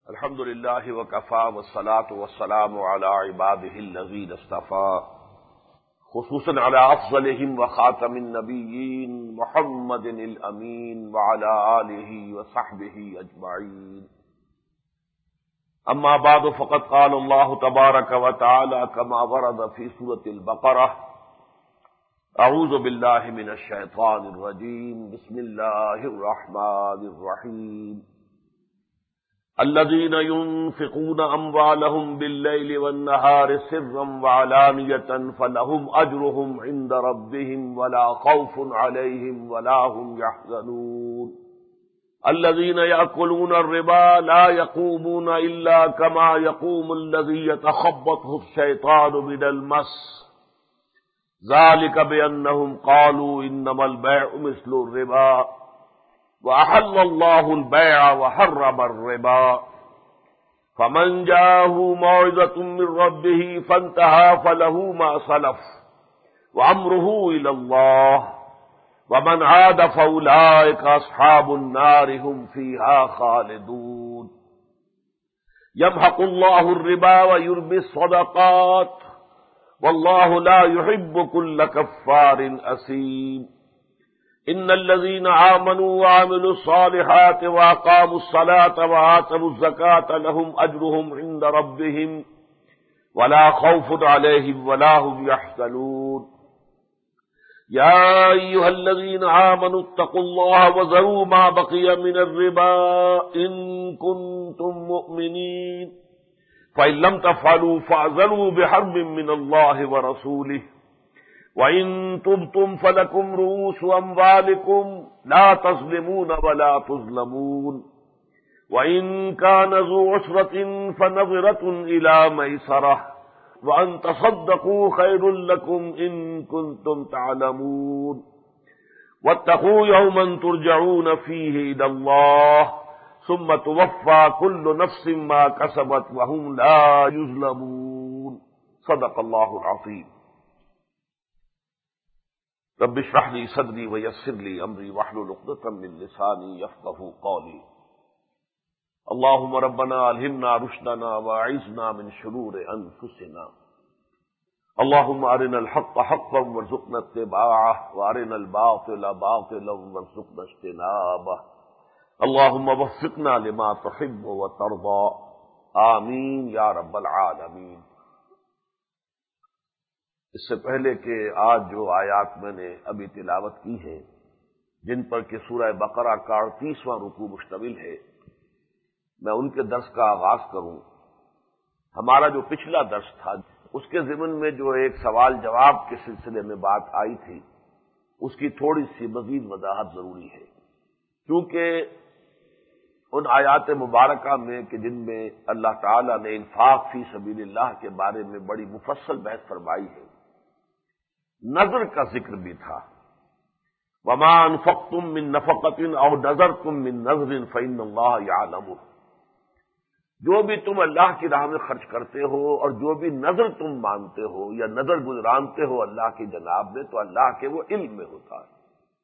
الحمد للہ وکفی والصلاة والسلام علی عباده الذین اصطفى خصوصاً علی افضلهم وخاتم النبیین محمد الامین وعلی آلہ وصحبہ اجمعین. اما بعد فقد قال اللہ تبارک وتعالی کما ورد فی سورۃ البقرہ اعوذ باللہ من الشیطان الرجیم بسم اللہ الرحمن الرحیم. الذين ينفقون أموالهم بالليل والنهار سرا وعلانية فلهم أجرهم عند ربهم ولا خوف عليهم ولا هم يحزنون. الذين يأكلون الربا لا يقومون إلا كما يقوم الذي يتخبطه الشيطان من المس ذلك بأنهم قالوا إنما البيع مثل الربا وأحل الله البيع وحرم الربا. فمن جاءه موعظة من ربه فانتهى فله ما سلف وأمره إلى الله ومن عاد فأولئك أصحاب النار هم فيها خالدون. يمحق الله الربا ويربي الصدقات والله لا يحب كل كفار أثيم. ان الذين آمنوا وعملوا الصالحات واقاموا الصلاة وآتوا الزكاة لهم اجرهم عند ربهم ولا خوف عليهم ولا هم يحزنون. يا ايها الذين آمنوا اتقوا الله وذروا ما بقي من الربا ان كنتم مؤمنين فإن لم تفعلوا فاعذروا بحرب من الله ورسوله وَإِن تُبْتُمْ فَلَكُمْ رُءُوسُ أَمْوَالِكُمْ لَا تَظْلِمُونَ وَلَا تُظْلَمُونَ. وَإِن كَانَ ذُو عُسْرَةٍ فَنَظِرَةٌ إِلَى مَيْسَرَةٍ وَأَن تَصَدَّقُوا خَيْرٌ لَّكُمْ إِن كُنتُمْ تَعْلَمُونَ. وَاتَّقُوا يَوْمًا تُرْجَعُونَ فِيهِ إِلَى اللَّهِ ثُمَّ تُوَفَّى كُلُّ نَفْسٍ مَّا كَسَبَتْ وَهُمْ لَا يُظْلَمُونَ. صدق اللہ العظیم. رب اشرح لي صدري ويسر لي امري واحلل عقدة من لساني يفقهوا قولي. اللهم ربنا الهمنا رشدنا واعذنا من شرور انفسنا. اللهم ارنا الحق حقا وارزقنا اتباعه وارنا الباطل باطلا وارزقنا اجتنابه. اللهم وفقنا لما تحب وترضى آمین یا رب العالمین. اس سے پہلے کہ آج جو آیات میں نے ابھی تلاوت کی ہے جن پر کہ سورہ بقرہ کا 38واں رکوع مشتمل ہے، میں ان کے درس کا آغاز کروں. ہمارا جو پچھلا درس تھا اس کے ضمن میں جو ایک سوال جواب کے سلسلے میں بات آئی تھی اس کی تھوڑی سی مزید وضاحت ضروری ہے، کیونکہ ان آیات مبارکہ میں کہ جن میں اللہ تعالی نے انفاق فی سبیل اللہ کے بارے میں بڑی مفصل بحث فرمائی ہے، نظر کا ذکر بھی تھا. وما انفقتم من نفقۃ او نذرتم من نذر فإن اللہ یعلمہ. جو بھی تم اللہ کی راہ میں خرچ کرتے ہو اور جو بھی نذر تم مانتے ہو یا نذر گزرانتے ہو اللہ کی جناب میں، تو اللہ کے وہ علم میں ہوتا ہے.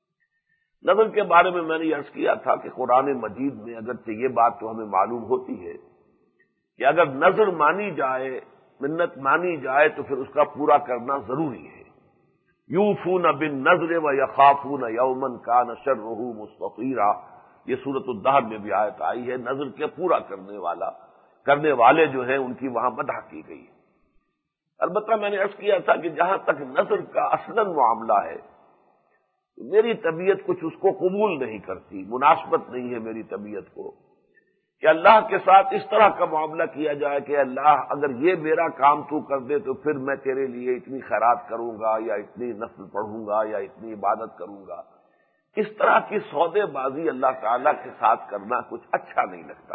نذر کے بارے میں نے عرض کیا تھا کہ قرآن مجید میں اگرچہ یہ بات تو ہمیں معلوم ہوتی ہے کہ اگر نذر مانی جائے، منت مانی جائے، تو پھر اس کا پورا کرنا ضروری ہے. یوفون بالنذر ویخافون یوما کان شرہ مستطیرا، یہ سورۃ الدہر میں بھی آیت آئی ہے. نذر کے پورا کرنے والے جو ہیں ان کی وہاں مدح کی گئی ہے. البتہ میں نے عرض کیا تھا کہ جہاں تک نذر کا اصلاً معاملہ ہے میری طبیعت کچھ اس کو قبول نہیں کرتی، مناسبت نہیں ہے میری طبیعت کو کہ اللہ کے ساتھ اس طرح کا معاملہ کیا جائے کہ اللہ اگر یہ میرا کام تو کر دے تو پھر میں تیرے لیے اتنی خیرات کروں گا یا اتنی نفل پڑھوں گا یا اتنی عبادت کروں گا. اس طرح کی سودے بازی اللہ تعالیٰ کے ساتھ کرنا کچھ اچھا نہیں لگتا.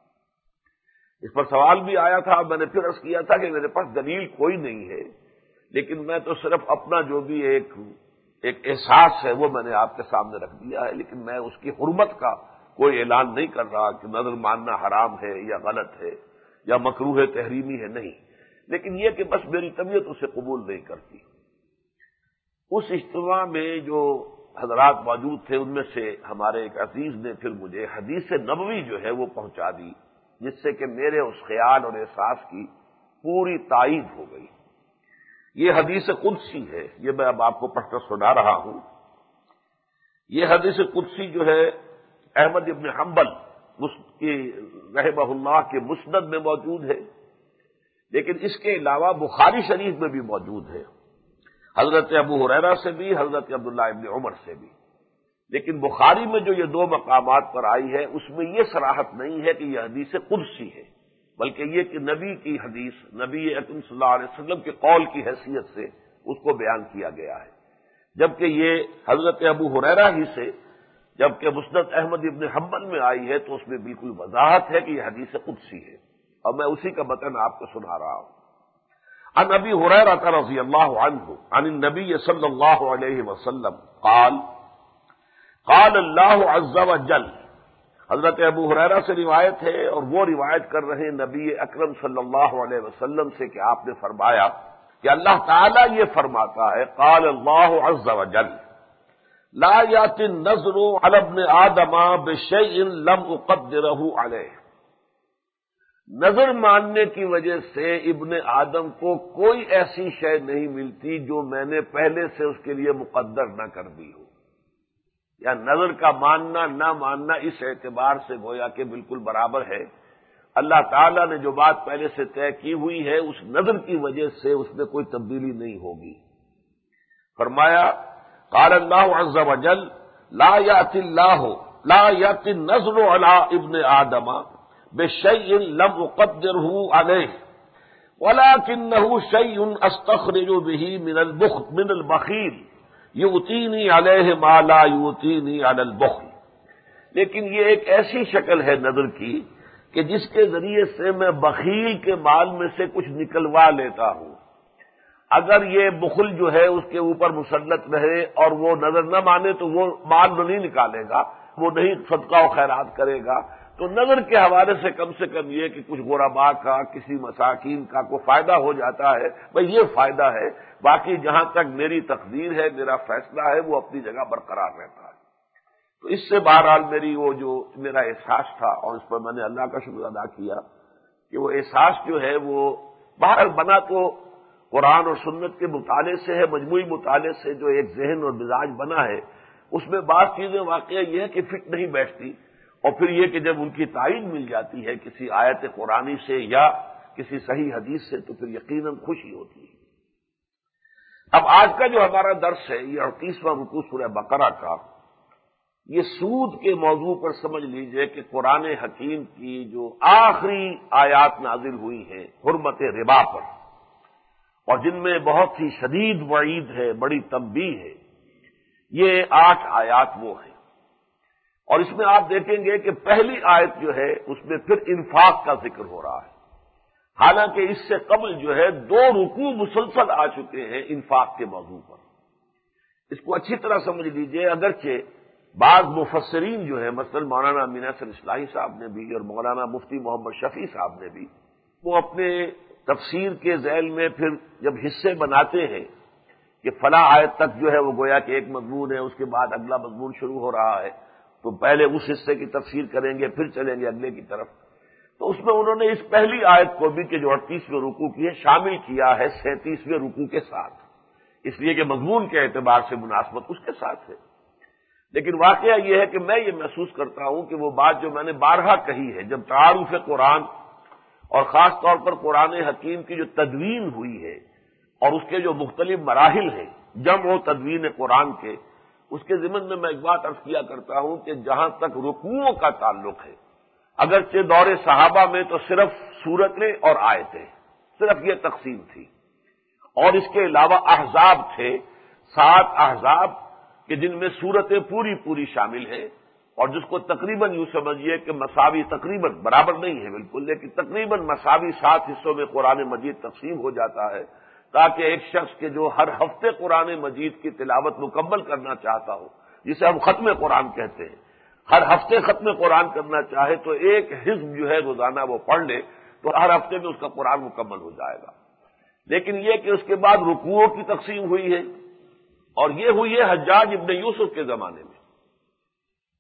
اس پر سوال بھی آیا تھا، میں نے پھر عرض کیا تھا کہ میرے پاس دلیل کوئی نہیں ہے، لیکن میں تو صرف اپنا جو بھی ایک احساس ہے وہ میں نے آپ کے سامنے رکھ دیا ہے، لیکن میں اس کی حرمت کا کوئی اعلان نہیں کر رہا کہ نذر ماننا حرام ہے یا غلط ہے یا مکروہ تحریمی ہے، نہیں. لیکن یہ کہ بس میری طبیعت اسے قبول نہیں کرتی. اس اجتماع میں جو حضرات موجود تھے ان میں سے ہمارے ایک عزیز نے پھر مجھے حدیث نبوی جو ہے وہ پہنچا دی جس سے کہ میرے اس خیال اور احساس کی پوری تائید ہو گئی۔ یہ حدیث قدسی ہے، یہ میں اب آپ کو پڑھ کر سنا رہا ہوں۔ یہ حدیث قدسی جو ہے احمد ابن حنبل کی رحمہ اللہ کے مسند میں موجود ہے، لیکن اس کے علاوہ بخاری شریف میں بھی موجود ہے، حضرت ابو ہریرہ سے بھی، حضرت عبداللہ ابن عمر سے بھی۔ لیکن بخاری میں جو یہ دو مقامات پر آئی ہے اس میں یہ صراحت نہیں ہے کہ یہ حدیث قدسی ہے، بلکہ یہ کہ نبی کی حدیث، نبی اکرم صلی اللہ علیہ وسلم کے قول کی حیثیت سے اس کو بیان کیا گیا ہے، جبکہ یہ حضرت ابو ہریرہ ہی سے جبکہ مسند احمد ابن حنبل میں آئی ہے تو اس میں بالکل وضاحت ہے کہ یہ حدیث قدسی ہے، اور میں اسی کا متن آپ کو سنا رہا ہوں۔ عن ابی ہریرہ رضی اللہ عنہ عن النبی صلی اللہ علیہ وسلم قال قال اللہ عز وجل، حضرت ابو ہریرہ سے روایت ہے اور وہ روایت کر رہے نبی اکرم صلی اللہ علیہ وسلم سے کہ آپ نے فرمایا کہ اللہ تعالیٰ یہ فرماتا ہے، قال اللہ عز وجل لا یاتی النظر علی ابن آدم بشیء لم اقدرہ علیہ، نظر ماننے کی وجہ سے ابن آدم کو کوئی ایسی شے نہیں ملتی جو میں نے پہلے سے اس کے لیے مقدر نہ کر دی ہو، یا نظر کا ماننا نہ ماننا اس اعتبار سے گویا کہ بالکل برابر ہے۔ اللہ تعالیٰ نے جو بات پہلے سے طے کی ہوئی ہے اس نظر کی وجہ سے اس میں کوئی تبدیلی نہیں ہوگی۔ فرمایا قال اللہ عز وجل لا یاتی النظر علی ابن آدم بشیء لم اقدرہ علیہ ولکنہ شیء استخرج بہ من البخیل یؤتینی علیہ ما لا یؤتینی علی البخل، لیکن یہ ایک ایسی شکل ہے نظر کی کہ جس کے ذریعے سے میں بخیل کے مال میں سے کچھ نکلوا لیتا ہوں۔ اگر یہ بخل جو ہے اس کے اوپر مسلط رہے اور وہ نظر نہ مانے تو وہ مال نہیں نکالے گا، وہ نہیں صدقہ و خیرات کرے گا، تو نظر کے حوالے سے کم یہ کہ کچھ غرباء کا، کسی مساکین کا کوئی فائدہ ہو جاتا ہے، بھئی یہ فائدہ ہے، باقی جہاں تک میری تقدیر ہے، میرا فیصلہ ہے، وہ اپنی جگہ برقرار رہتا ہے۔ تو اس سے بہرحال میری وہ جو میرا احساس تھا، اور اس پر میں نے اللہ کا شکر ادا کیا کہ وہ احساس جو ہے وہ بہرحال بنا تو قرآن اور سنت کے مطالعے سے ہے، مجموعی مطالعے سے جو ایک ذہن اور مزاج بنا ہے، اس میں بعض چیزیں واقعہ یہ ہے کہ فٹ نہیں بیٹھتی، اور پھر یہ کہ جب ان کی تائید مل جاتی ہے کسی آیت قرآنی سے یا کسی صحیح حدیث سے تو پھر یقیناً خوشی ہوتی ہے۔ اب آج کا جو ہمارا درس ہے یہ 38واں رکوع سورہ بقرہ کا، یہ سود کے موضوع پر سمجھ لیجئے کہ قرآن حکیم کی جو آخری آیات نازل ہوئی ہیں حرمت ربا پر، اور جن میں بہت ہی شدید وعید ہے، بڑی تنبیہ ہے، یہ 8 آیات وہ ہیں۔ اور اس میں آپ دیکھیں گے کہ پہلی آیت جو ہے اس میں پھر انفاق کا ذکر ہو رہا ہے، حالانکہ اس سے قبل جو ہے 2 رکوع مسلسل آ چکے ہیں انفاق کے موضوع پر۔ اس کو اچھی طرح سمجھ لیجئے، اگرچہ بعض مفسرین جو ہے مثلا مولانا امین احسن اصلاحی صاحب نے بھی اور مولانا مفتی محمد شفیع صاحب نے بھی، وہ اپنے تفسیر کے ذیل میں پھر جب حصے بناتے ہیں کہ فلاں آیت تک جو ہے وہ گویا کہ ایک مضمون ہے، اس کے بعد اگلا مضمون شروع ہو رہا ہے، تو پہلے اس حصے کی تفسیر کریں گے پھر چلیں گے اگلے کی طرف، تو اس میں انہوں نے اس پہلی آیت کو بھی کہ جو 38ویں رکوع کی ہے شامل کیا ہے 37ویں رکوع کے ساتھ، اس لیے کہ مضمون کے اعتبار سے مناسبت اس کے ساتھ ہے۔ لیکن واقعہ یہ ہے کہ میں یہ محسوس کرتا ہوں کہ وہ بات جو میں نے بارہا کہی ہے، جب تعارف قرآن اور خاص طور پر قرآن حکیم کی جو تدوین ہوئی ہے اور اس کے جو مختلف مراحل ہیں جمع و تدوین قرآن کے، اس کے ضمن میں ایک بات عرض کیا کرتا ہوں کہ جہاں تک رکوعوں کا تعلق ہے، اگرچہ دور صحابہ میں تو صرف سورتیں اور آیتیں، صرف یہ تقسیم تھی، اور اس کے علاوہ احزاب تھے، 7 احزاب کہ جن میں سورتیں پوری شامل ہیں، اور جس کو تقریباً یوں سمجھیے کہ مساوی، تقریباً برابر نہیں ہے بالکل، لیکن تقریباً مساوی 7 حصوں میں قرآن مجید تقسیم ہو جاتا ہے، تاکہ ایک شخص کے جو ہر ہفتے قرآن مجید کی تلاوت مکمل کرنا چاہتا ہو، جسے ہم ختم قرآن کہتے ہیں، ہر ہفتے ختم قرآن کرنا چاہے تو ایک حزب جو ہے روزانہ وہ پڑھ لے تو ہر ہفتے میں اس کا قرآن مکمل ہو جائے گا۔ لیکن یہ کہ اس کے بعد رکوعوں کی تقسیم ہوئی ہے، اور یہ ہوئی ہے حجاج ابن یوسف کے زمانے میں۔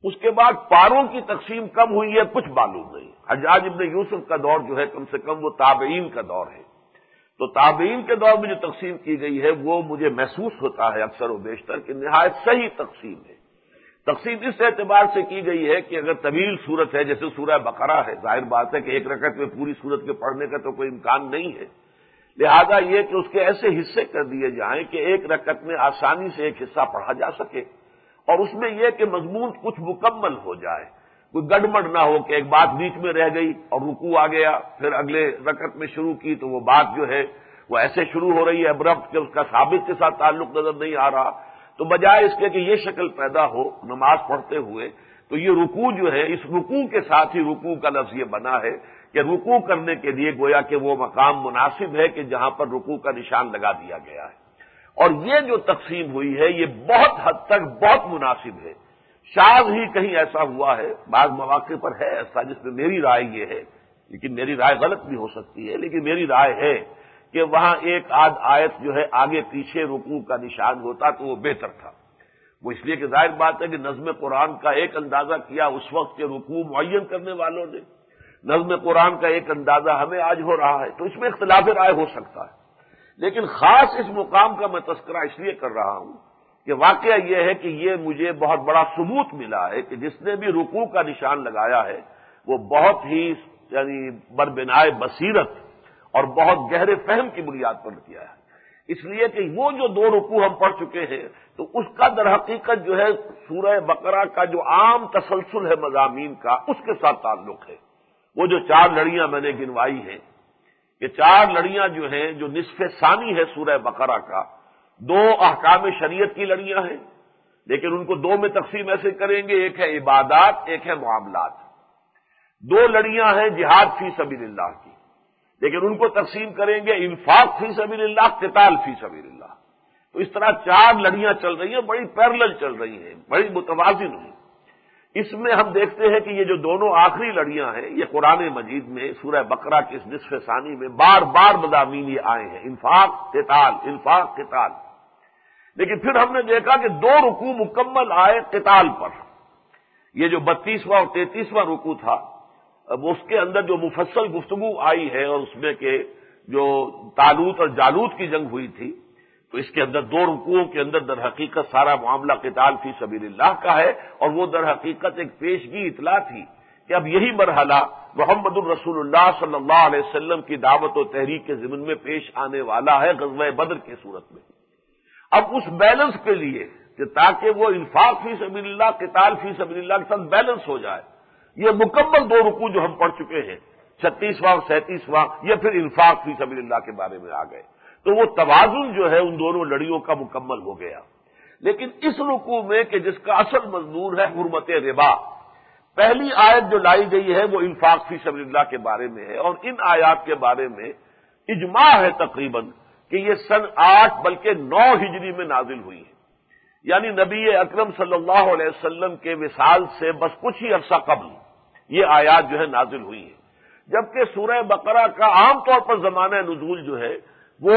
اس کے بعد پاروں کی تقسیم کب ہوئی ہے کچھ معلوم نہیں. حجاج ابن یوسف کا دور جو ہے کم سے کم وہ تابعین کا دور ہے. تو تابعین کے دور میں جو تقسیم کی گئی ہے وہ مجھے محسوس ہوتا ہے اکثر و بیشتر کہ نہایت صحیح تقسیم ہے. تقسیم اس اعتبار سے کی گئی ہے کہ اگر طویل صورت ہے جیسے سورہ بقرہ ہے، ظاہر بات ہے کہ ایک رکعت میں پوری صورت کے پڑھنے کا تو کوئی امکان نہیں ہے، لہذا یہ کہ اس کے ایسے حصے کر دیے جائیں کہ ایک رکعت میں آسانی سے ایک حصہ پڑھا جا سکے، اور اس میں یہ کہ مضمون کچھ مکمل ہو جائے، کوئی گڑبڑ نہ ہو کہ ایک بات بیچ میں رہ گئی اور رکوع آ گیا، پھر اگلے رکعت میں شروع کی تو وہ بات جو ہے وہ ایسے شروع ہو رہی ہے ابرپٹ کہ اس کا ثابت کے ساتھ تعلق نظر نہیں آ رہا. تو بجائے اس کے کہ یہ شکل پیدا ہو نماز پڑھتے ہوئے، تو یہ رکوع جو ہے اس رکوع کے ساتھ ہی رکوع کا لفظ یہ بنا ہے کہ رکوع کرنے کے لیے گویا کہ وہ مقام مناسب ہے کہ جہاں پر رکوع کا نشان لگا دیا گیا ہے. اور یہ جو تقسیم ہوئی ہے یہ بہت حد تک بہت مناسب ہے. شاذ ہی کہیں ایسا ہوا ہے، بعض مواقع پر ہے ایسا جس میں میری رائے یہ ہے، لیکن میری رائے غلط بھی ہو سکتی ہے، لیکن میری رائے ہے کہ وہاں ایک آدھ آیت جو ہے آگے پیچھے رکوع کا نشان ہوتا تو وہ بہتر تھا. وہ اس لیے کہ ظاہر بات ہے کہ نظم قرآن کا ایک اندازہ کیا اس وقت کے رکوع معین کرنے والوں نے، نظم قرآن کا ایک اندازہ ہمیں آج ہو رہا ہے، تو اس میں اختلاف رائے ہو سکتا ہے. لیکن خاص اس مقام کا میں تذکرہ اس لیے کر رہا ہوں کہ واقعہ یہ ہے کہ یہ مجھے بہت بڑا ثبوت ملا ہے کہ جس نے بھی رکوع کا نشان لگایا ہے وہ بہت ہی یعنی بربنائے بصیرت اور بہت گہرے فہم کی بنیاد پر کیا ہے. اس لیے کہ وہ جو دو رکوع ہم پڑھ چکے ہیں تو اس کا در حقیقت جو ہے سورہ بقرہ کا جو عام تسلسل ہے مضامین کا اس کے ساتھ تعلق ہے. وہ جو 4 لڑیاں میں نے گنوائی ہیں، یہ 4 لڑیاں جو ہیں جو نصف ثانی ہے سورہ بقرہ کا، 2 احکام شریعت کی لڑیاں ہیں، لیکن ان کو 2 میں تقسیم ایسے کریں گے، ایک ہے عبادات، ایک ہے معاملات. 2 لڑیاں ہیں جہاد فی سبیل اللہ کی، لیکن ان کو تقسیم کریں گے انفاق فی سبیل اللہ، قتال فی سبیل اللہ. تو اس طرح 4 لڑیاں چل رہی ہیں، بڑی پیرلل چل رہی ہیں، بڑی متوازن ہیں. اس میں ہم دیکھتے ہیں کہ یہ جو دونوں آخری لڑیاں ہیں یہ قرآن مجید میں سورہ بقرہ کے اس نصف ثانی میں بار بار مضامین یہ آئے ہیں، انفاق قتال، انفاق قتال. لیکن پھر ہم نے دیکھا کہ 2 رکوع مکمل آئے قتال پر. یہ جو 32واں اور 33واں رکوع تھا اب اس کے اندر جو مفصل گفتگو آئی ہے اور اس میں کہ جو طالوت اور جالوت کی جنگ ہوئی تھی، تو اس کے اندر 2 رکوعوں کے اندر در حقیقت سارا معاملہ قتال فی سبیل اللہ کا ہے، اور وہ در حقیقت ایک پیشگی اطلاع تھی کہ اب یہی مرحلہ محمد الرسول اللہ صلی اللہ علیہ وسلم کی دعوت و تحریک کے ضمن میں پیش آنے والا ہے غزوہ بدر کی صورت میں. اب اس بیلنس کے لیے کہ تاکہ وہ انفاق فی سبیل اللہ قتال فی سبیل اللہ کے ساتھ بیلنس ہو جائے، یہ مکمل 2 رکوع جو ہم پڑھ چکے ہیں 36واں اور 37واں، یہ پھر انفاق فی سبیل اللہ کے بارے میں آ گئے. تو وہ توازن جو ہے ان دونوں لڑیوں کا مکمل ہو گیا. لیکن اس رکوع میں کہ جس کا اصل مضمون ہے حرمت ربا، پہلی آیت جو لائی گئی ہے وہ انفاق فی سبیل اللہ کے بارے میں ہے، اور ان آیات کے بارے میں اجماع ہے تقریباً کہ یہ سن 8 بلکہ 9 ہجری میں نازل ہوئی ہے. یعنی نبی اکرم صلی اللہ علیہ وسلم کے وصال سے بس کچھ ہی عرصہ قبل یہ آیات جو ہے نازل ہوئی ہیں. جبکہ سورہ بقرہ کا عام طور پر زمانہ نزول جو ہے وہ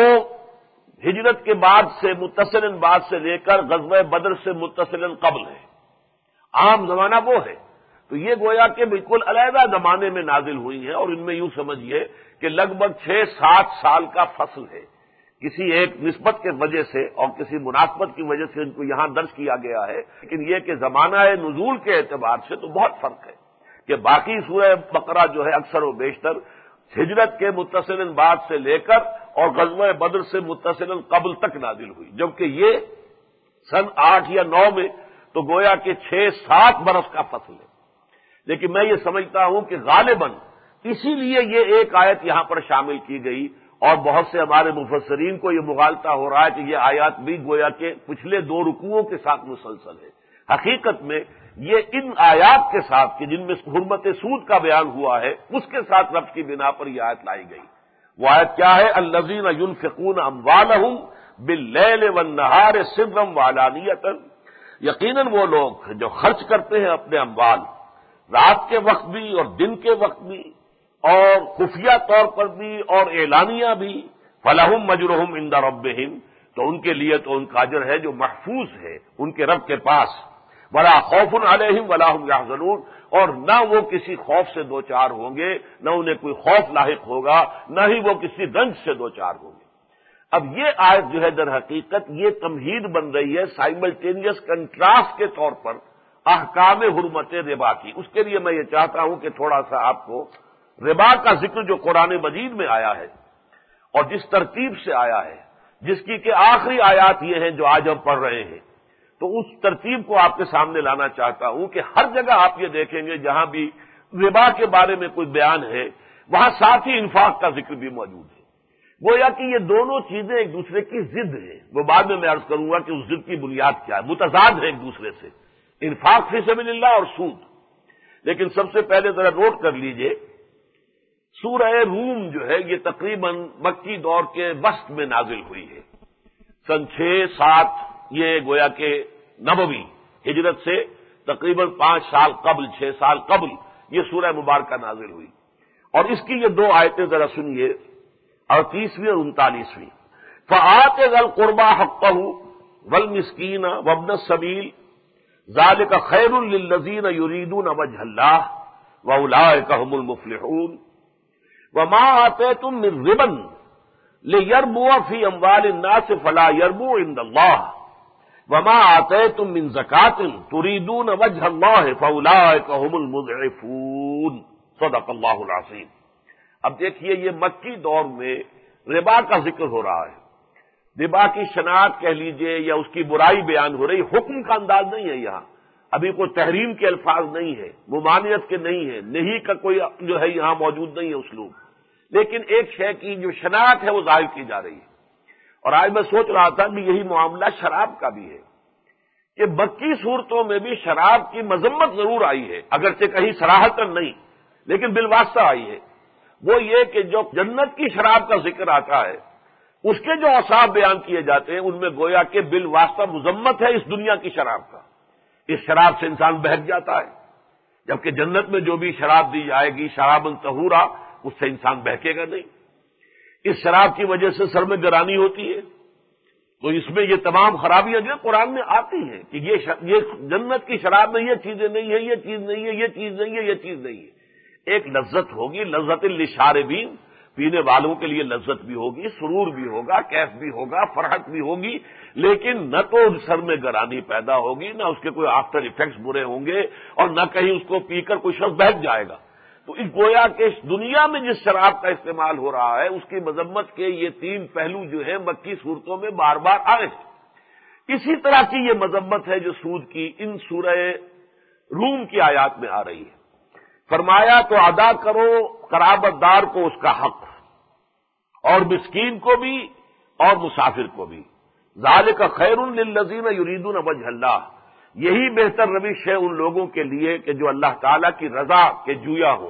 ہجرت کے بعد سے متصلاً بعد سے لے کر غزوہ بدر سے متصلاً قبل ہے، عام زمانہ وہ ہے. تو یہ گویا کہ بالکل علیحدہ زمانے میں نازل ہوئی ہے، اور ان میں یوں سمجھیے کہ لگ بھگ 6-7 سال کا فصل ہے. کسی ایک نسبت کے وجہ سے اور کسی مناسبت کی وجہ سے ان کو یہاں درج کیا گیا ہے، لیکن یہ کہ زمانہ نزول کے اعتبار سے تو بہت فرق ہے کہ باقی سورہ بقرہ جو ہے اکثر و بیشتر ہجرت کے متصلاً بعد سے لے کر اور غزوہ بدر سے متصلاً قبل تک نازل ہوئی، جبکہ یہ سن 8 یا 9 میں تو گویا کہ 6-7 برس کا فصل ہے. لیکن میں یہ سمجھتا ہوں کہ غالباً اسی لیے یہ ایک آیت یہاں پر شامل کی گئی، اور بہت سے ہمارے مفسرین کو یہ مغالطہ ہو رہا ہے کہ یہ آیات بھی گویا کہ پچھلے 2 رکوعوں کے ساتھ مسلسل ہے. حقیقت میں یہ ان آیات کے ساتھ کہ جن میں حرمت سود کا بیان ہوا ہے اس کے ساتھ ربط کی بنا پر یہ آیت لائی گئی. وہ آیت کیا ہے؟ الذین ينفقون اموالهم باللیل والنہار سرا وعلانیۃ، یقیناً وہ لوگ جو خرچ کرتے ہیں اپنے اموال رات کے وقت بھی اور دن کے وقت بھی اور خفیہ طور پر بھی اور اعلانیہ بھی، فلہم اجرہم عند ربہم، تو ان کے لیے تو ان کا اجر ہے جو محفوظ ہے ان کے رب کے پاس. ولا خوف علیہم ولا هم یحزنون، اور نہ وہ کسی خوف سے دوچار ہوں گے، نہ انہیں کوئی خوف لاحق ہوگا، نہ ہی وہ کسی رنج سے دوچار ہوں گے۔ اب یہ آیت جو ہے در حقیقت یہ تمہید بن رہی ہے سائملٹینیس کنٹراسٹ کے طور پر احکام حرمت ربا کی۔ اس کے لیے میں یہ چاہتا ہوں کہ تھوڑا سا آپ کو ربا کا ذکر جو قرآن مجید میں آیا ہے اور جس ترتیب سے آیا ہے، جس کی کہ آخری آیات یہ ہیں جو آج ہم پڑھ رہے ہیں، تو اس ترتیب کو آپ کے سامنے لانا چاہتا ہوں کہ ہر جگہ آپ یہ دیکھیں گے جہاں بھی ربا کے بارے میں کوئی بیان ہے وہاں ساتھ ہی انفاق کا ذکر بھی موجود ہے۔ گویا کہ یہ دونوں چیزیں ایک دوسرے کی ضد ہیں، وہ بعد میں عرض کروں گا کہ اس ضد کی بنیاد کیا ہے، متضاد ہے ایک دوسرے سے، انفاق فی سبیل اللہ اور سود۔ لیکن سب سے پہلے ذرا نوٹ کر لیجئے، سورہ روم جو ہے یہ تقریباً مکی دور کے وسط میں نازل ہوئی ہے، سن 6-7، یہ گویا کہ نبوی ہجرت سے تقریباً 5 سال قبل، 6 سال قبل یہ سورہ مبارکہ نازل ہوئی، اور اس کی یہ 2 آیتیں ذرا سنیے، 38ویں اور 39ویں۔ فآت ذی القربى حقہ والمسکین وابن السبیل ذلک خیر للذین یریدون وجہ اللہ واولئک هم المفلحون وما آتیتم من ربا لیربو فی اموال الناس فلا یربو عند اللہ وما آتیتم من زکاة تریدون وجہ اللہ فاولئک هم المضعفون۔ صدق اللہ العظیم۔ اب دیکھیے یہ مکی دور میں ربا کا ذکر ہو رہا ہے، ربا کی شناخت کہہ لیجئے یا اس کی برائی بیان ہو رہی، حکم کا انداز نہیں ہے یہاں، ابھی کوئی تحریم کے الفاظ نہیں ہے، ممانعت کے نہیں ہے، نہیں کا کوئی جو ہے یہاں موجود نہیں ہے اسلوب، لیکن ایک شے کی جو شناخت ہے وہ ظاہر کی جا رہی ہے۔ اور آج میں سوچ رہا تھا کہ یہی معاملہ شراب کا بھی ہے کہ مکی صورتوں میں بھی شراب کی مذمت ضرور آئی ہے، اگرچہ کہیں صراحتاً نہیں لیکن بالواسطہ آئی ہے۔ وہ یہ کہ جو جنت کی شراب کا ذکر آتا ہے اس کے جو اوصاف بیان کیے جاتے ہیں ان میں گویا کہ بالواسطہ مذمت ہے اس دنیا کی شراب کا، اس شراب سے انسان بہک جاتا ہے، جبکہ جنت میں جو بھی شراب دی جائے گی شرابً طہورا، اس سے انسان بہکے گا نہیں۔ اس شراب کی وجہ سے سر میں گرانی ہوتی ہے، تو اس میں یہ تمام خرابیاں جو قرآن میں آتی ہیں کہ یہ جنت کی شراب میں یہ چیزیں نہیں ہیں، یہ چیز نہیں ہے، یہ چیز نہیں ہے، یہ چیز نہیں ہے۔ ایک لذت ہوگی، لذت للشاربین، پینے والوں کے لیے لذت بھی ہوگی، سرور بھی ہوگا، کیف بھی ہوگا، فرحت بھی ہوگی، لیکن نہ تو سر میں گرانی پیدا ہوگی، نہ اس کے کوئی آفٹر ایفیکٹس برے ہوں گے، اور نہ کہیں اس کو پی کر کوئی شخص بہک جائے گا۔ تو اس گویا کہ دنیا میں جس شراب کا استعمال ہو رہا ہے اس کی مذمت کے یہ 3 پہلو جو ہیں مکی صورتوں میں بار بار آئے ہیں۔ اسی طرح کی یہ مذمت ہے جو سود کی ان سورہ روم کی آیات میں آ رہی ہے۔ فرمایا تو ادا کرو قرابت دار کو اس کا حق، اور مسکین کو بھی اور مسافر کو بھی، ذالک خیر للذین یریدون وجہ اللہ، یہی بہتر روش ہے ان لوگوں کے لیے کہ جو اللہ تعالیٰ کی رضا کے جویا ہوں،